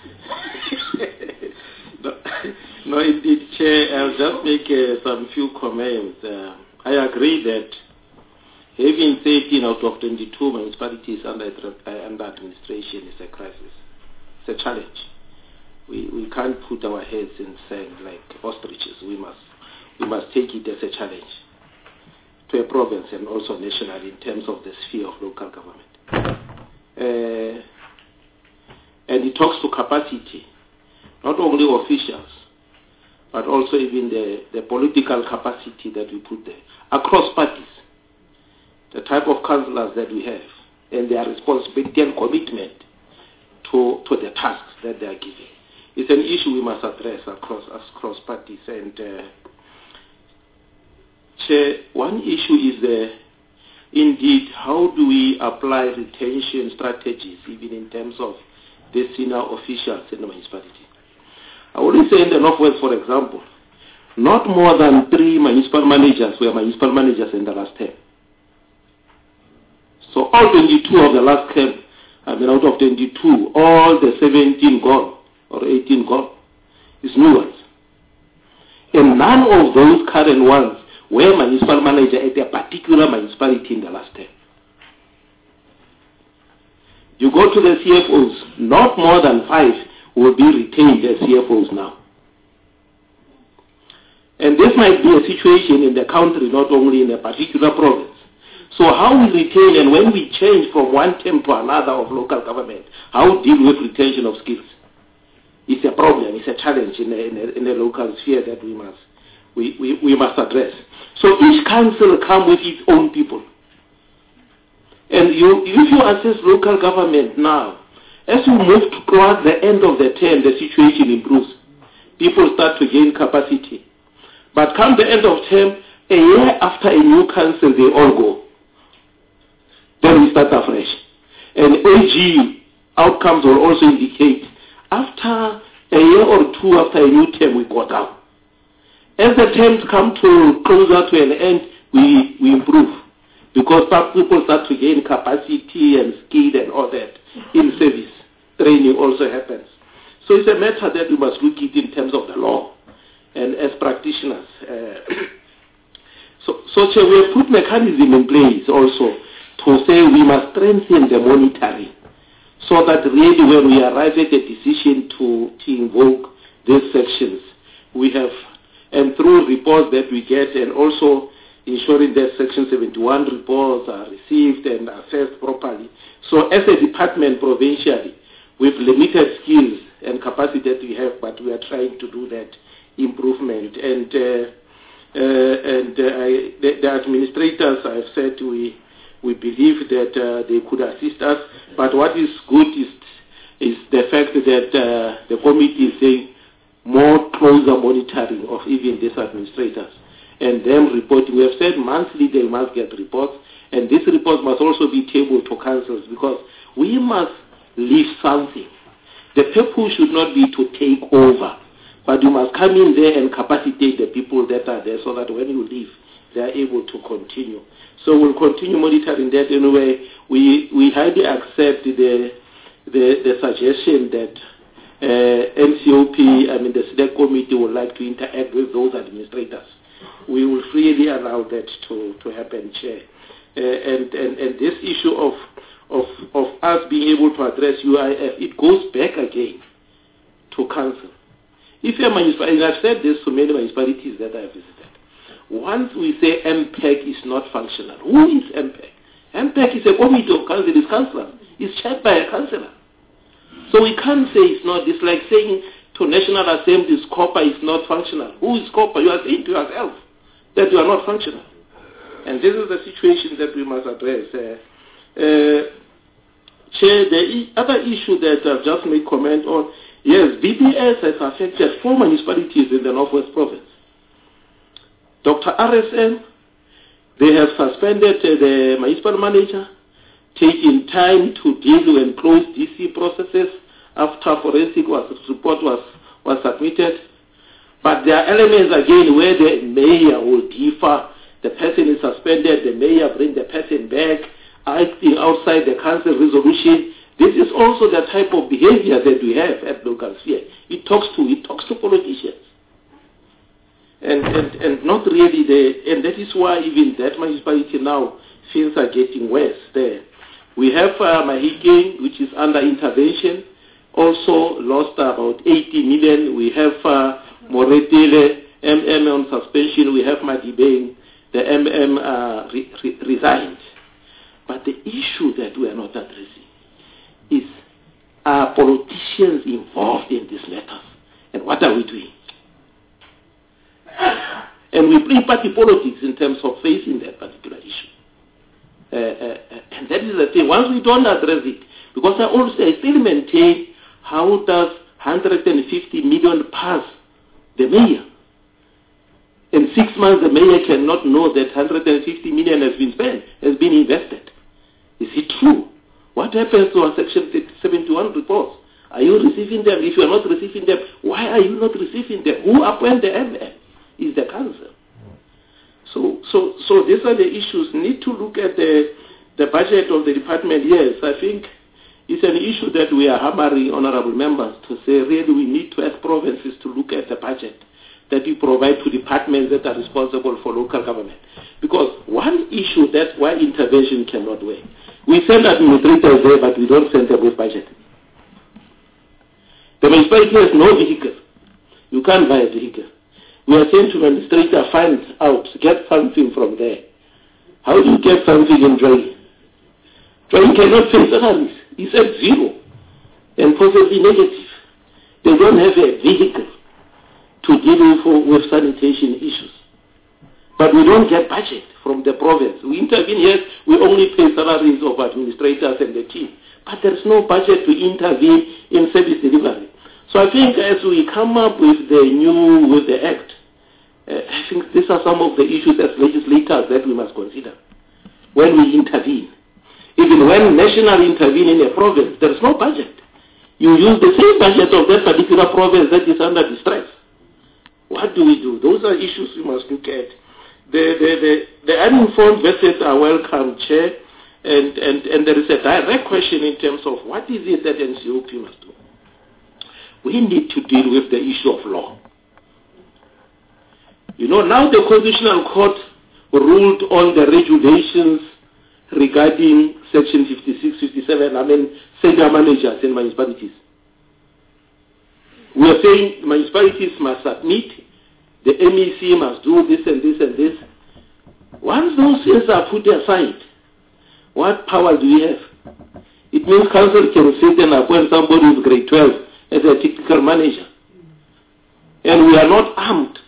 Speaker 2: no, no, indeed, Chair, I'll just make uh, some few comments. Uh, I agree that having thirteen out of twenty-two municipalities under, uh, under administration is a crisis. It's a challenge. We, we can't put our heads in sand like ostriches. We must, we must take it as a challenge to a province and also nationally in terms of the sphere of local government. Uh, and it talks to capacity, not only officials, but also even the, the political capacity that we put there, across parties, the type of councillors that we have, and their responsibility and commitment to, to the tasks that they are given. It's an issue we must address across, across parties. And uh, Chair, one issue is uh, indeed how do we apply retention strategies, even in terms of the senior officials in the municipality. I always say in the Northwest, for example, not more than three municipal managers were municipal managers in the last term. So all twenty-two of the last term, I mean out of twenty-two, all the seventeen gone, or eighteen gone, is new ones. And none of those current ones were municipal manager at a particular municipality in the last term. You go to the C F Os, not more than five will be retained as C F Os now. And this might be a situation in the country, not only in a particular province. So how we retain, and when we change from one term to another of local government, how deal with retention of skills? It's a problem, it's a challenge in a, in a, in a local sphere that we must, we, we, we must address. So each council comes with its own people. And you, if you assess local government now, as you move towards the end of the term, the situation improves. People start to gain capacity. But come the end of term, a year after a new council, they all go. Then we start afresh. And A G outcomes will also indicate after a year or two after a new term, we go down. As the terms come to closer to an end, we, we improve. Because people start to gain capacity and skill and all that in service. Training also happens. So it's a matter that we must look at in terms of the law and as practitioners. Uh, so, so we have put mechanism in place also to say we must strengthen the monitoring so that really when we arrive at a decision to, to invoke these sections, we have, and through reports that we get and also ensuring that Section seventy-one reports are received and assessed properly. So as a department provincially, with limited skills and capacity that we have, but we are trying to do that improvement. And uh, uh, and uh, I, the, the administrators, I've said we we believe that uh, they could assist us. But what is good is is the fact that uh, the committee is saying more closer monitoring of even these administrators and them reporting. We have said monthly they must get reports, and these reports must also be tabled to councils because we must leave something. The people should not be to take over, but you must come in there and capacitate the people that are there so that when you leave, they are able to continue. So we'll continue monitoring that. Anyway, we, we highly accept the, the, the suggestion that uh, N C O P, I mean the select committee would like to interact with those administrators. We will freely allow that to, to happen, Chair. Uh, and, and, and this issue of, of, of us being able to address U I F, it goes back again to council. If a municipality, and I've said this to many municipalities that I have visited, once we say M P E C is not functional, who is M P E C? M P E C is a committee of council, it's councillors. It's chaired by a councillor. So we can't say it's not. It's like saying to National Assembly's COPA is not functional. Who is COPA? You are saying to yourself that you are not functional. And this is the situation that we must address. Uh, uh, Chair, the e- other issue that I've just made comment on, yes, B B S has affected four municipalities in the Northwest Province. Doctor R S M, they have suspended uh, the municipal manager, taking time to deal and close D C processes after forensic was, report was, was submitted. But there are elements again where the mayor will differ. The person is suspended, the mayor brings the person back, acting outside the council resolution. This is also the type of behavior that we have at local sphere. It talks to it talks to politicians. And, and, and not really the, and that is why even that municipality now, things are getting worse there. We have uh, Mahikeng, which is under intervention, also lost about eighty million. We have uh, Moretele, M M on suspension. We have Madibeng, the M M uh, re- re- resigned. But the issue that we are not addressing is, are politicians involved in these matters? And what are we doing? And we play party politics in terms of facing that particular issue. Uh, uh, and that is the thing. Once we don't address it, because I also I still maintain, how does one hundred fifty million pass the mayor? In six months, the mayor cannot know that one hundred fifty million has been spent, has been invested. Is it true? What happens to our Section seventy-one reports? Are you receiving them? If you are not receiving them, why are you not receiving them? Who appoints the M M? Is the council. So, so, so these are the issues. Need to look at the the budget of the department. Yes, I think it's an issue that we are hammering, honourable members, to say really we need to, as provinces, to look at the budget that we provide to departments that are responsible for local government. Because one issue that's why intervention cannot work. We send administrators there, but we don't send them with budget. The municipality has no vehicle. You can't buy a vehicle. We are saying to the administrator, find out, get something from there. How do you get something in Drawing? Drawing cannot pay salaries. It's at zero and possibly negative. They don't have a vehicle to deal with, with sanitation issues. But we don't get budget from the province. We intervene, yes, we only pay salaries of administrators and the team. But there's no budget to intervene in service delivery. So I think as we come up with the new, with the act, uh, I think these are some of the issues as legislators that we must consider when we intervene. Even when national intervene in a province, there's no budget. You use the same budget of that particular province that is under distress. What do we do? Those are issues we must look at. The, the, the, the uninformed visits are welcome, Chair, and, and, and there is a direct question in terms of what is it that N C O P must do. We need to deal with the issue of law. You know, now the Constitutional Court ruled on the regulations regarding Section fifty-six, fifty-seven, I mean, senior managers in municipalities. We are saying municipalities must submit, the M E C must do this and this and this. Once those things are put aside, what power do we have? It means council can sit and appoint somebody with grade twelve as a technical manager. And we are not armed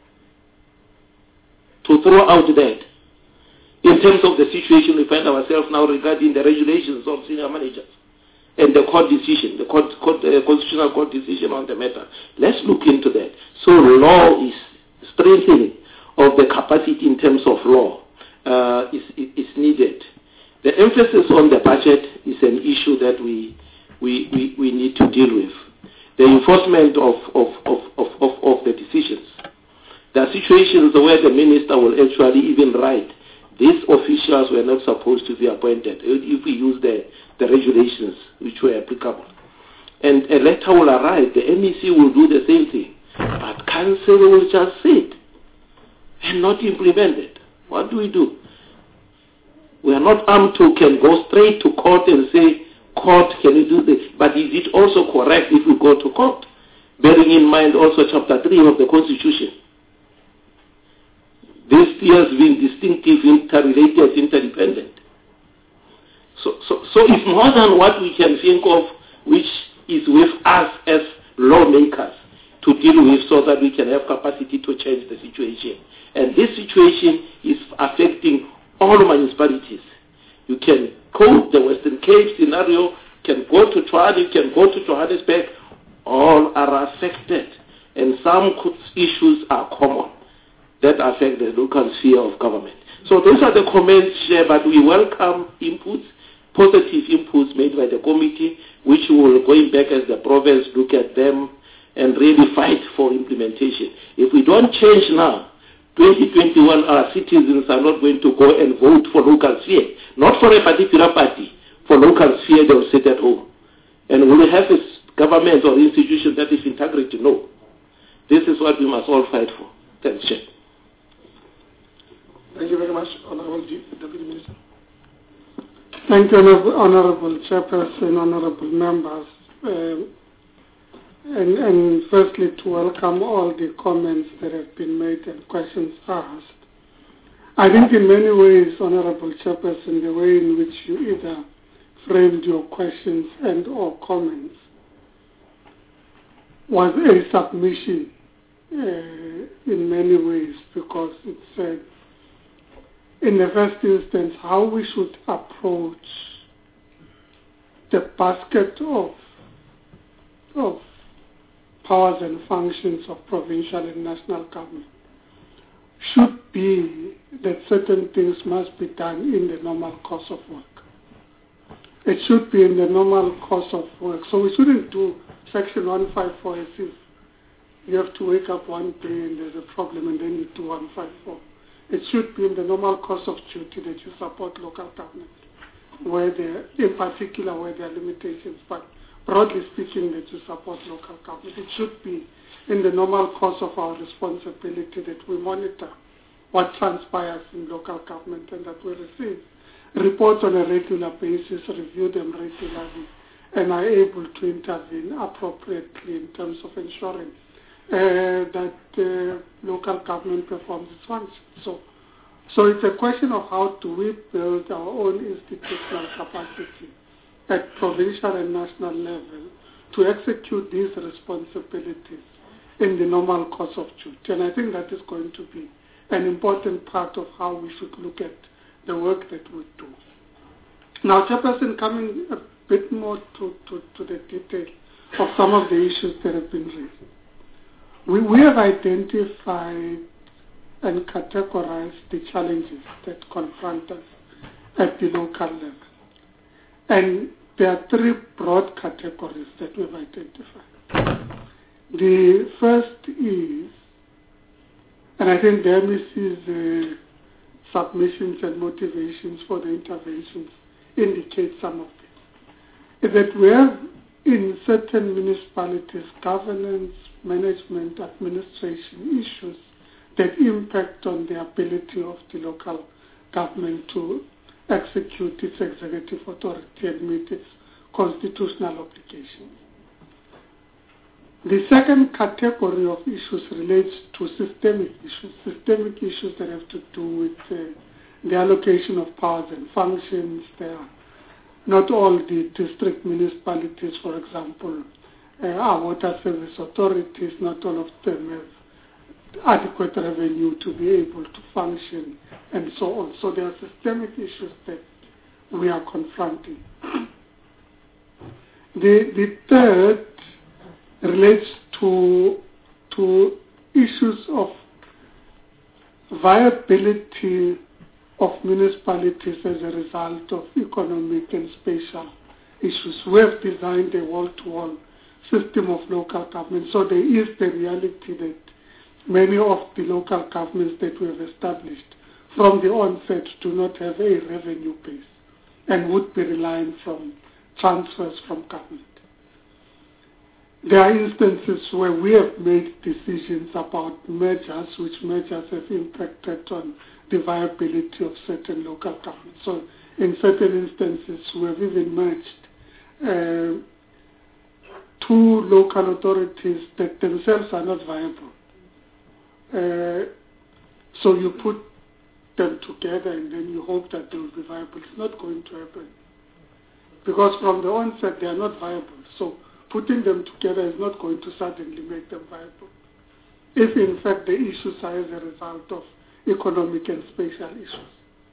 Speaker 2: to throw out that. In terms of the situation we find ourselves now regarding the regulations of senior managers and the court decision, the court, court, uh, constitutional court decision on the matter. Let's look into that. So law is strengthening of the capacity in terms of law uh, is, is needed. The emphasis on the budget is an issue that we, we, we, we need to deal with. The enforcement of, of, of, of, of, of the decisions. There are situations where the minister will actually even write, these officials were not supposed to be appointed if we use the, the regulations which were applicable. And a letter will arrive, the M E C will do the same thing, but council will just sit and not implement it. What do we do? We are not armed to can go straight to court and say, court, can you do this? But is it also correct if we go to court? Bearing in mind also chapter three of the Constitution. This has been distinctive, interrelated, interdependent. So, so, so it's more than what we can think of, which is with us as lawmakers to deal with so that we can have capacity to change the situation. And this situation is affecting all municipalities. You can quote the Western Cape scenario, can go to Tshwane, can go to Johannesburg, all are affected. And some issues are common that affect the local sphere of government. So those are the comments shared, but we welcome inputs, positive inputs made by the committee, which will, going back as the province, look at them and really fight for implementation. If we don't change now, twenty twenty-one, our citizens are not going to go and vote for local sphere. Not for a particular party. For local sphere, they will sit at home. And will we have a government or institution that is integrity? No. This is what we must all fight for. Thanks, Chair.
Speaker 1: Thank you very much, Honorable Deputy Minister.
Speaker 3: Thank you, Honorable Chairperson, Honorable members. Um, and, and firstly, to welcome all the comments that have been made and questions asked. I think in many ways, Honorable Chairperson, the way in which you either framed your questions and or comments was a submission uh, in many ways, because it said, in the first instance, how we should approach the basket of, of powers and functions of provincial and national government should be that certain things must be done in the normal course of work. It should be in the normal course of work. So we shouldn't do Section one fifty-four as if you have to wake up one day and there's a problem and then you do one fifty-four. It should be in the normal course of duty that you support local government, where there, in particular where there are limitations. But broadly speaking, that we support local government. It should be in the normal course of our responsibility that we monitor what transpires in local government and that we receive reports on a regular basis, review them regularly, and are able to intervene appropriately in terms of ensuring uh, that uh, local government performs its functions. So, so it's a question of how do we build our own institutional capacity at provincial and national level to execute these responsibilities in the normal course of duty. And I think that is going to be an important part of how we should look at the work that we do. Now, Chairperson, coming a bit more to, to, to the detail of some of the issues that have been raised. We, we have identified and categorized the challenges that confront us at the local level. And there are three broad categories that we've identified. The first is, and I think the M E C's uh, submissions and motivations for the interventions indicate some of this, is that we have in certain municipalities governance, management, administration issues that impact on the ability of the local government to execute its executive authority and meet its constitutional obligations. The second category of issues relates to systemic issues, systemic issues that have to do with uh, the allocation of powers and functions. There are not all the district municipalities, for example, uh, are water service authorities, not all of them have adequate revenue to be able to function, and so on. So there are systemic issues that we are confronting. The, the third relates to, to issues of viability of municipalities as a result of economic and spatial issues. We have designed a wall-to-wall system of local government, so there is the reality that many of the local governments that we have established from the onset do not have a revenue base and would be relying from transfers from government. There are instances where we have made decisions about mergers, which mergers have impacted on the viability of certain local governments. So in certain instances, we have even merged uh, two local authorities that themselves are not viable. Uh, so you put them together and then you hope that they will be viable. It's not going to happen. Because from the onset, they are not viable. So putting them together is not going to suddenly make them viable. If in fact the issues are as a result of economic and spatial issues.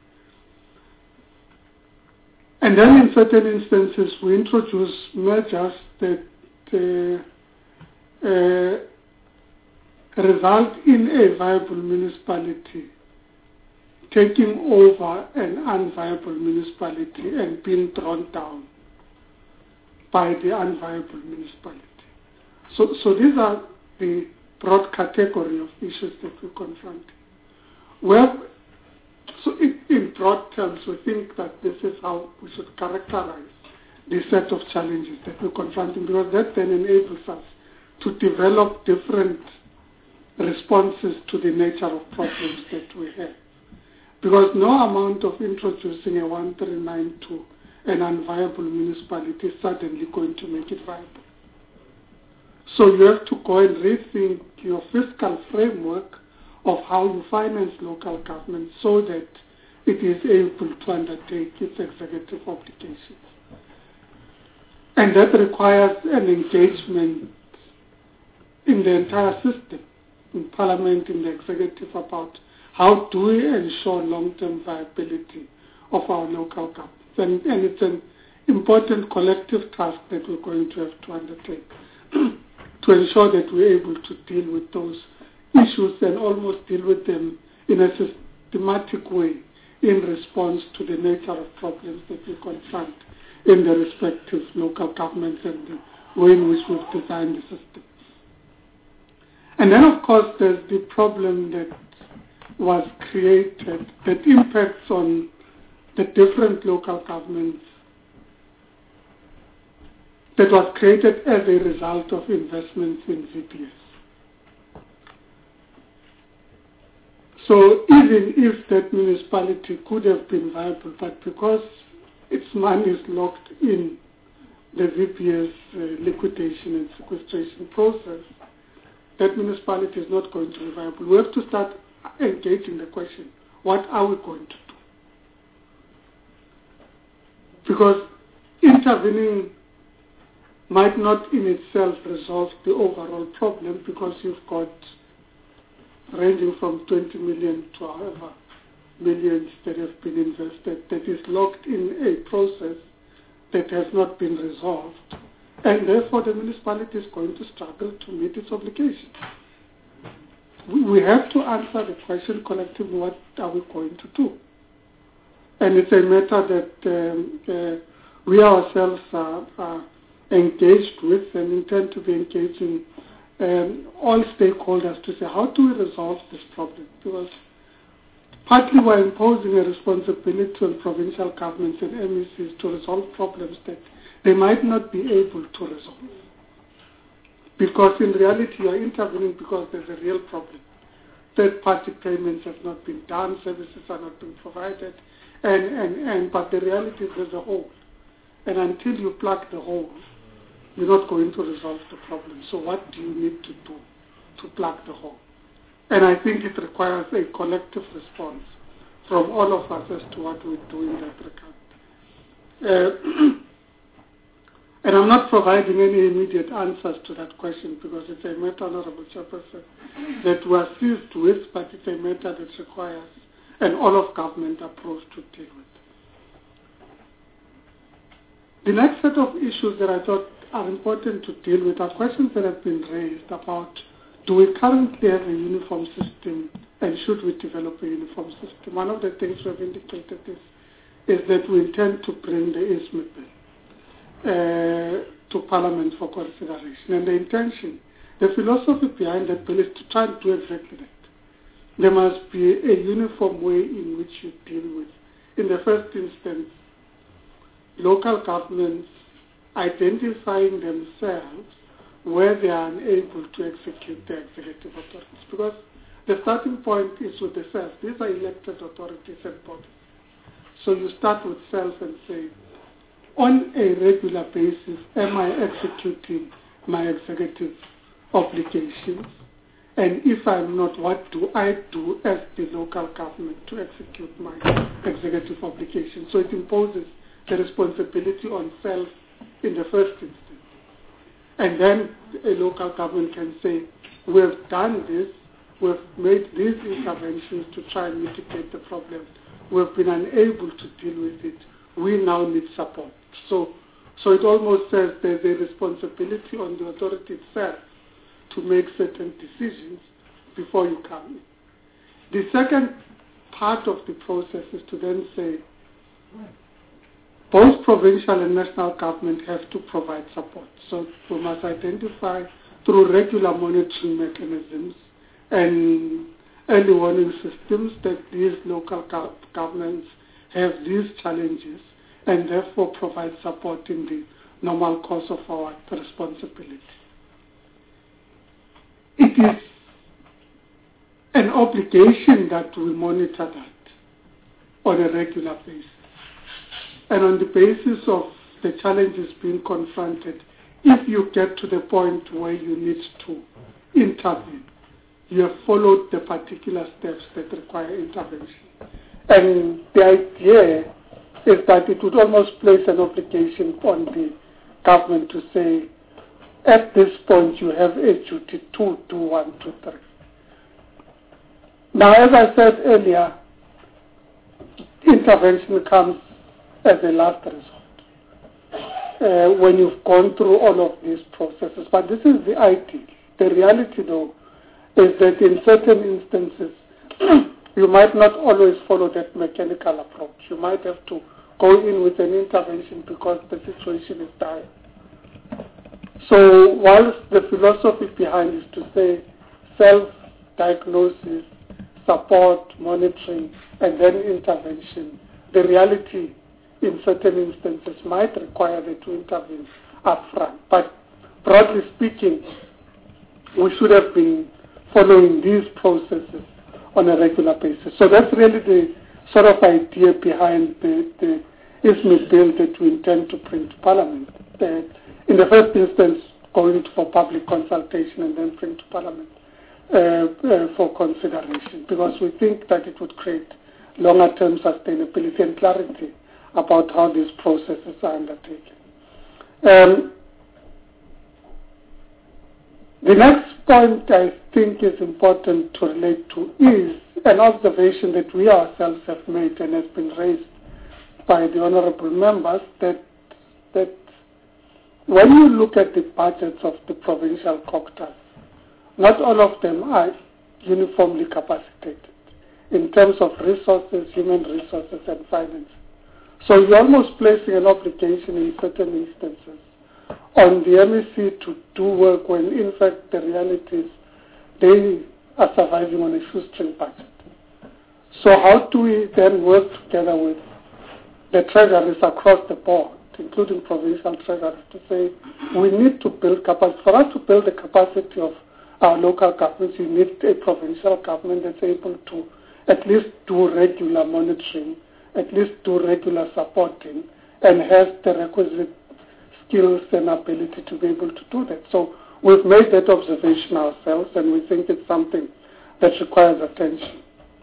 Speaker 3: And then in certain instances, we introduce measures that uh, uh, result in a viable municipality taking over an unviable municipality and being drawn down by the unviable municipality. So, so these are the broad category of issues that we confront. Well, so in, in broad terms, we think that this is how we should characterize the set of challenges that we're confronting, because that then enables us to develop different responses to the nature of problems that we have. Because no amount of introducing a one three nine to an unviable municipality is suddenly going to make it viable. So you have to go and rethink your fiscal framework of how you finance local government so that it is able to undertake its executive obligations. And that requires an engagement in the entire system, in Parliament, in the executive, about how do we ensure long-term viability of our local governments. And, and it's an important collective task that we're going to have to undertake to ensure that we're able to deal with those issues and almost deal with them in a systematic way in response to the nature of problems that we confront in the respective local governments and the way in which we've designed the system. And then, of course, there's the problem that was created that impacts on the different local governments that was created as a result of investments in V P S. So even if that municipality could have been viable, but because its money is locked in the V P S uh, liquidation and sequestration process, that municipality is not going to be viable. We have to start engaging the question, what are we going to do? Because intervening might not in itself resolve the overall problem, because you've got ranging from twenty million to however millions that have been invested that is locked in a process that has not been resolved, and therefore the municipality is going to struggle to meet its obligations. We, we have to answer the question collectively, what are we going to do? And it's a matter that um, uh, we ourselves are, are engaged with and intend to be engaging um, all stakeholders to say, how do we resolve this problem? Because partly we're imposing a responsibility on provincial governments and M E Cs to resolve problems that they might not be able to resolve. Because in reality you are intervening because there's a real problem. Third-party payments have not been done, services are not being provided, and, and, and but the reality is there's a hole. And until you plug the hole, you're not going to resolve the problem. So what do you need to do to plug the hole? And I think it requires a collective response from all of us as to what we do in that regard. Uh, and I'm not providing any immediate answers to that question because it's a matter, Honorable Chairperson, that we are seized with, but it's a matter that requires an all-of-government approach to deal with. The next set of issues that I thought are important to deal with are questions that have been raised about, do we currently have a uniform system and should we develop a uniform system? One of the things we have indicated is, is that we intend to bring the I S M E bill uh, to Parliament for consideration. And the intention, the philosophy behind that bill is to try and do exactly that. There must be a uniform way in which you deal with, in the first instance, local governments identifying themselves where they are unable to execute their executive authorities. Because the starting point is with the self. These are elected authorities and bodies. So you start with self and say, on a regular basis, am I executing my executive obligations? And if I'm not, what do I do as the local government to execute my executive obligations? So it imposes the responsibility on self in the first instance. And then a local government can say, we have done this, we have made these interventions to try and mitigate the problem. We have been unable to deal with it. We now need support. So, so it almost says there's a responsibility on the authority itself to make certain decisions before you come in. The second part of the process is to then say, both provincial and national government have to provide support. So we must identify through regular monitoring mechanisms and early warning systems that these local go- governments have these challenges and therefore provide support in the normal course of our responsibility. It is an obligation that we monitor that on a regular basis. And on the basis of the challenges being confronted, if you get to the point where you need to intervene, you have followed the particular steps that require intervention. And the idea is that it would almost place an obligation on the government to say, at this point you have a duty to do one, two, three. Now, as I said earlier, intervention comes as a last resort uh, when you've gone through all of these processes. But this is the ideal. The reality, though, is that in certain instances, you might not always follow that mechanical approach. You might have to go in with an intervention because the situation is dire. So whilst the philosophy behind is to say self-diagnosis, support, monitoring, and then intervention, the reality in certain instances might require that to intervene upfront. But broadly speaking, we should have been following these processes on a regular basis. So that's really the sort of idea behind the, the I S M E bill that we intend to bring to Parliament. Uh, in the first instance, going for public consultation and then bring to Parliament uh, uh, for consideration, because we think that it would create longer-term sustainability and clarity about how these processes are undertaken. Um, the next point I think is important to relate to is an observation that we ourselves have made and has been raised by the honourable members, that that when you look at the budgets of the provincial coctas, not all of them are uniformly capacitated in terms of resources, human resources and finance. So you're almost placing an obligation in certain instances on the M E C to do work when in fact the reality is they are surviving on a shoestring budget. So how do we then work together with the treasuries across the board, including provincial treasuries, to say we need to build capacity. For us to build the capacity of our local governments, you need a provincial government that's able to at least do regular monitoring, at least do regular supporting, and has the requisite skills and ability to be able to do that. So we've made that observation ourselves, and we think it's something that requires attention.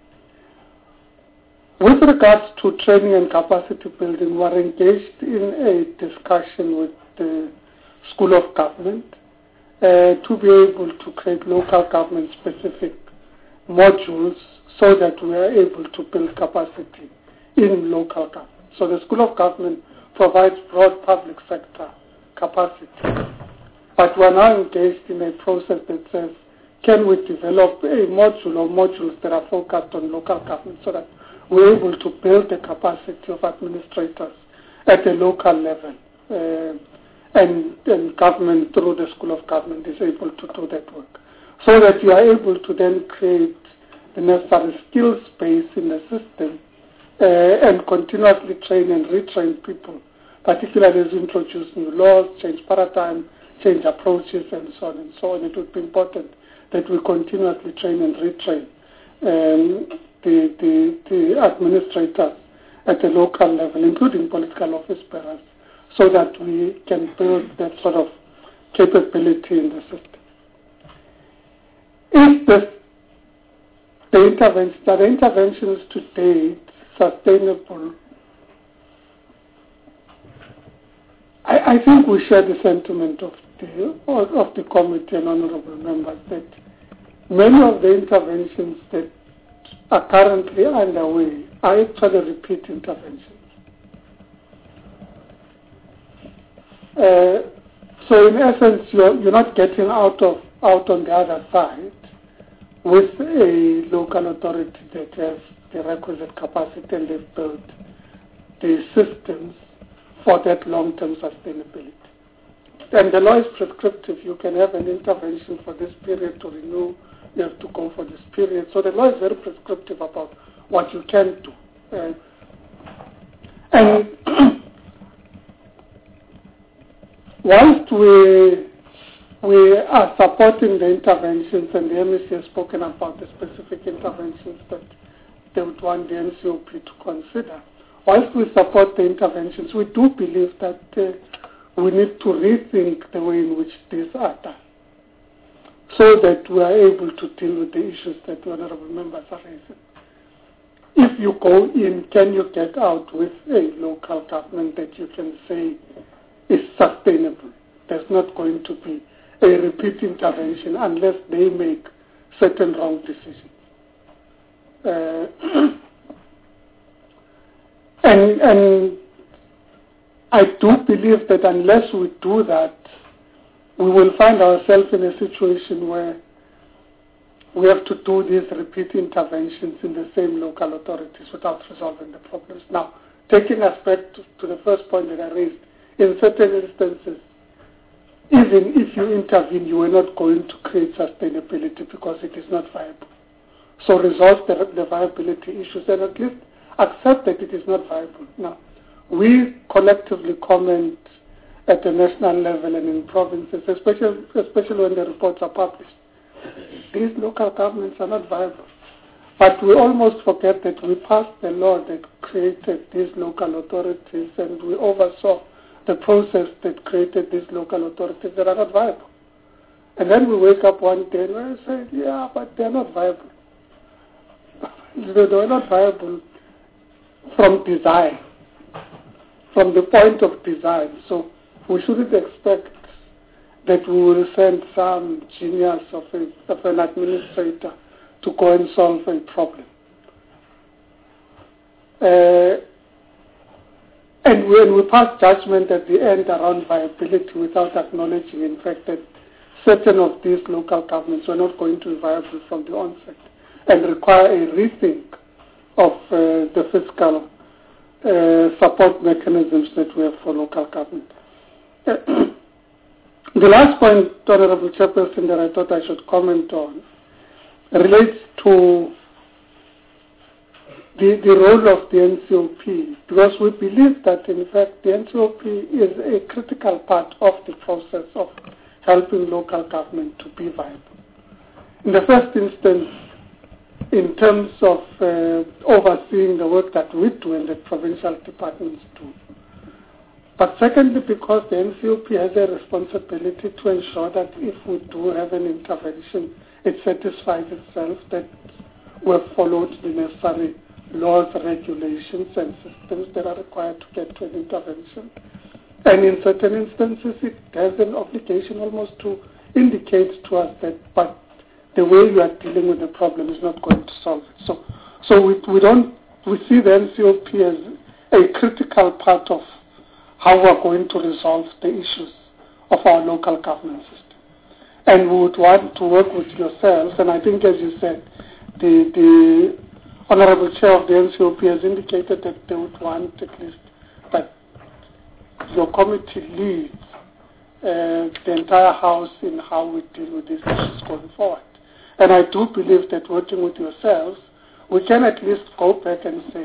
Speaker 3: With regards to training and capacity building, we're engaged in a discussion with the School of Government uh, to be able to create local government specific modules so that we are able to build capacity in local government. So the School of Government provides broad public sector capacity. But we're now engaged in a process that says, can we develop a module or modules that are focused on local government so that we're able to build the capacity of administrators at a local level. Uh, and, and government, through the School of Government, is able to do that work. So that you are able to then create the necessary skills base in the system uh, and continuously train and retrain people, particularly as we introduce new laws, change paradigm, change approaches, and so on and so on. It would be important that we continuously train and retrain um, the, the, the administrators at the local level, including political office bearers, so that we can build that sort of capability in the system. If the, the, intervention, the interventions to date sustainable, I, I think we share the sentiment of the, of the committee and honourable members that many of the interventions that are currently underway are actually repeat interventions. Uh, so in essence, you're, you're not getting out of out on the other side with a local authority that has the requisite capacity and they've built the systems for that long-term sustainability. And the law is prescriptive. You can have an intervention for this period to renew. You have to go for this period. So the law is very prescriptive about what you can do. Uh, and whilst we we are supporting the interventions, and the M E C has spoken about the specific interventions that they would want the N C O P to consider, whilst we support the interventions, we do believe that uh, we need to rethink the way in which these are done, so that we are able to deal with the issues that the honourable members are raising. If you go in, can you get out with a local government that you can say is sustainable? There's not going to be a repeat intervention unless they make certain wrong decisions. Uh, and, and I do believe that unless we do that, we will find ourselves in a situation where we have to do these repeat interventions in the same local authorities without resolving the problems. Now, taking aspect to, to the first point that I raised, in certain instances, even if you intervene, you are not going to create sustainability because it is not viable. So resolve the, the viability issues and at least accept that it is not viable. Now, we collectively comment at the national level and in provinces, especially, especially when the reports are published. These local governments are not viable. But we almost forget that we passed the law that created these local authorities, and we oversaw the process that created these local authorities that are not viable. And then we wake up one day and we say, yeah, but they're not viable. They're not viable from design, from the point of design. So we shouldn't expect that we will send some genius of, a, of an administrator to go and solve a problem. Uh, and when we pass judgment at the end around viability without acknowledging, in fact, that certain of these local governments were not going to be viable from the onset and require a rethink of uh, the fiscal uh, support mechanisms that we have for local government. Uh, the last point, Honorable Chairperson, that I thought I should comment on relates to the, the role of the N C O P, because we believe that, in fact, the N C O P is a critical part of the process of helping local government to be viable. In the first instance, in terms of uh, overseeing the work that we do and the provincial departments do. But secondly, because the N C O P has a responsibility to ensure that if we do have an intervention, it satisfies itself that we have followed the necessary laws, regulations, and systems that are required to get to an intervention. And in certain instances, it has an obligation almost to indicate to us that, but the way you are dealing with the problem is not going to solve it. So, so we, we don't, we see the N C O P as a critical part of how we're going to resolve the issues of our local government system. And we would want to work with yourselves, and I think, as you said, the, the Honorable Chair of the N C O P has indicated that they would want at least that your committee leads uh, the entire House in how we deal with these issues going forward. And I do believe that working with yourselves, we can at least go back and say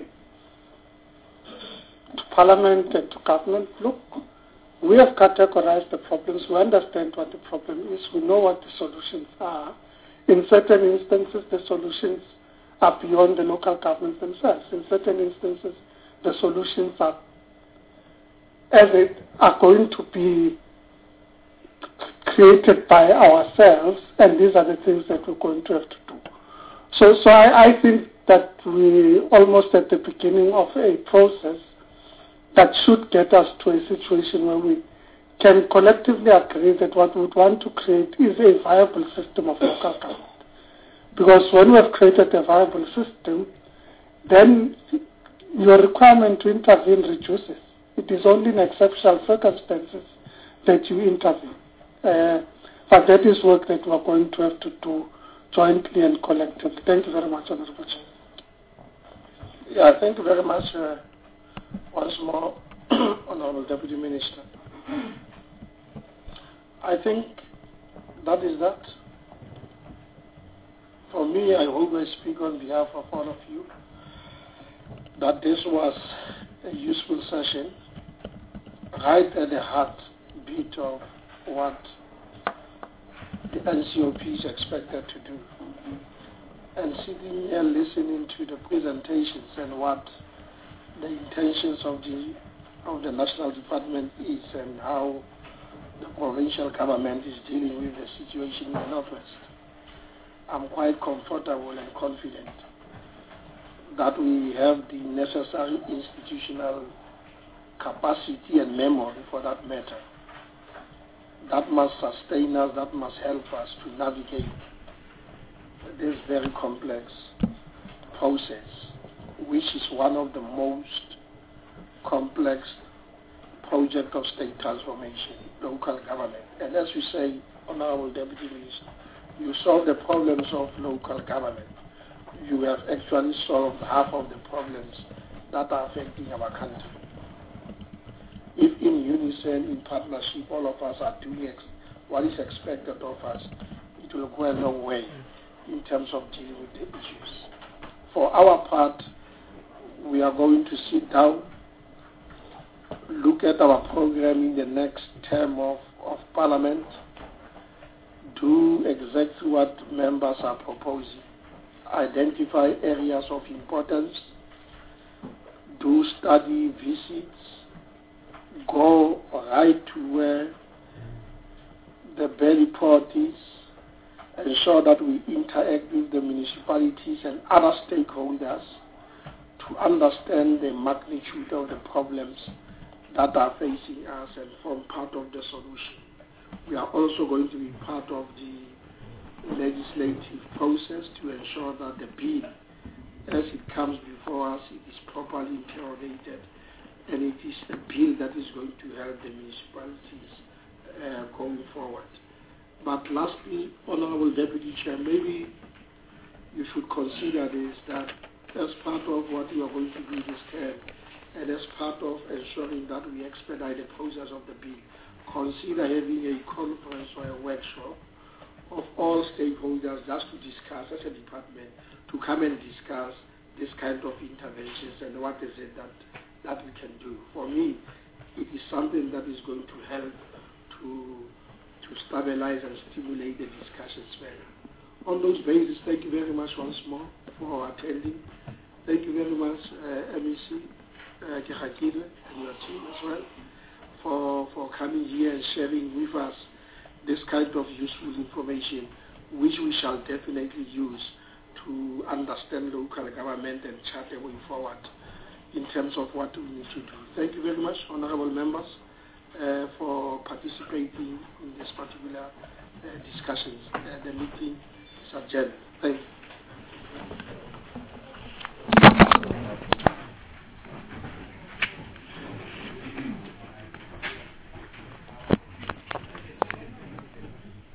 Speaker 3: to Parliament and to government, look, we have categorized the problems, we understand what the problem is, we know what the solutions are. In certain instances, the solutions are beyond the local governments themselves. In certain instances, the solutions are as it are going to be created by ourselves, and these are the things that we're going to have to do. So, so I, I think that we almost at the beginning of a process that should get us to a situation where we can collectively agree that what we would want to create is a viable system of local government. Because when we have created a viable system, then your requirement to intervene reduces. It is only in exceptional circumstances that you intervene. Uh, but that is work that we are going to have to do jointly and collectively. Thank you very much, Honorable Chair.
Speaker 1: Yeah, thank you very much uh, once more, Honorable Deputy Minister. I think that is that. For me, I always speak on behalf of all of you that this was a useful session, right at the heartbeat of what the N C O P is expected to do. And sitting here listening to the presentations and what the intentions of the of the national department is and how the provincial government is dealing with the situation in the Northwest, I'm quite comfortable and confident that we have the necessary institutional capacity and memory for that matter. That must sustain us, that must help us to navigate this very complex process, which is one of the most complex projects of state transformation, local government. And as you say, Honorable Deputy Minister, you solve the problems of local government. You have actually solved half of the problems that are affecting our country. If in unison, in partnership, all of us are doing ex- what is expected of us, it will go a long way in terms of dealing with the issues. For our part, we are going to sit down look at our program in the next term of, of Parliament, do exactly what members are proposing, identify areas of importance, do study visits, go right to where the belly port is, ensure that we interact with the municipalities and other stakeholders to understand the magnitude of the problems that are facing us and form part of the solution. We are also going to be part of the legislative process to ensure that the bill, as it comes before us, it is properly interrogated and it is a bill that is going to help the municipalities uh, going forward. But lastly, Honorable Deputy Chair, maybe you should consider this, that as part of what you are going to do this term, and as part of ensuring that we expedite the process of the bill, consider having a conference or a workshop of all stakeholders just to discuss as a department, to come and discuss this kind of interventions and what is it that, that we can do. For me, it is something that is going to help to, to stabilize and stimulate the discussions further. On those bases, thank you very much once more for attending. Thank you very much, uh, M E C, uh, Kehakile, and your team as well, for, for coming here and sharing with us this kind of useful information, which we shall definitely use to understand local government and chart a way forward in terms of what we need to do. Thank you very much, honorable members, uh, for participating in this particular uh, discussions. Uh, the meeting is adjourned. Thank you.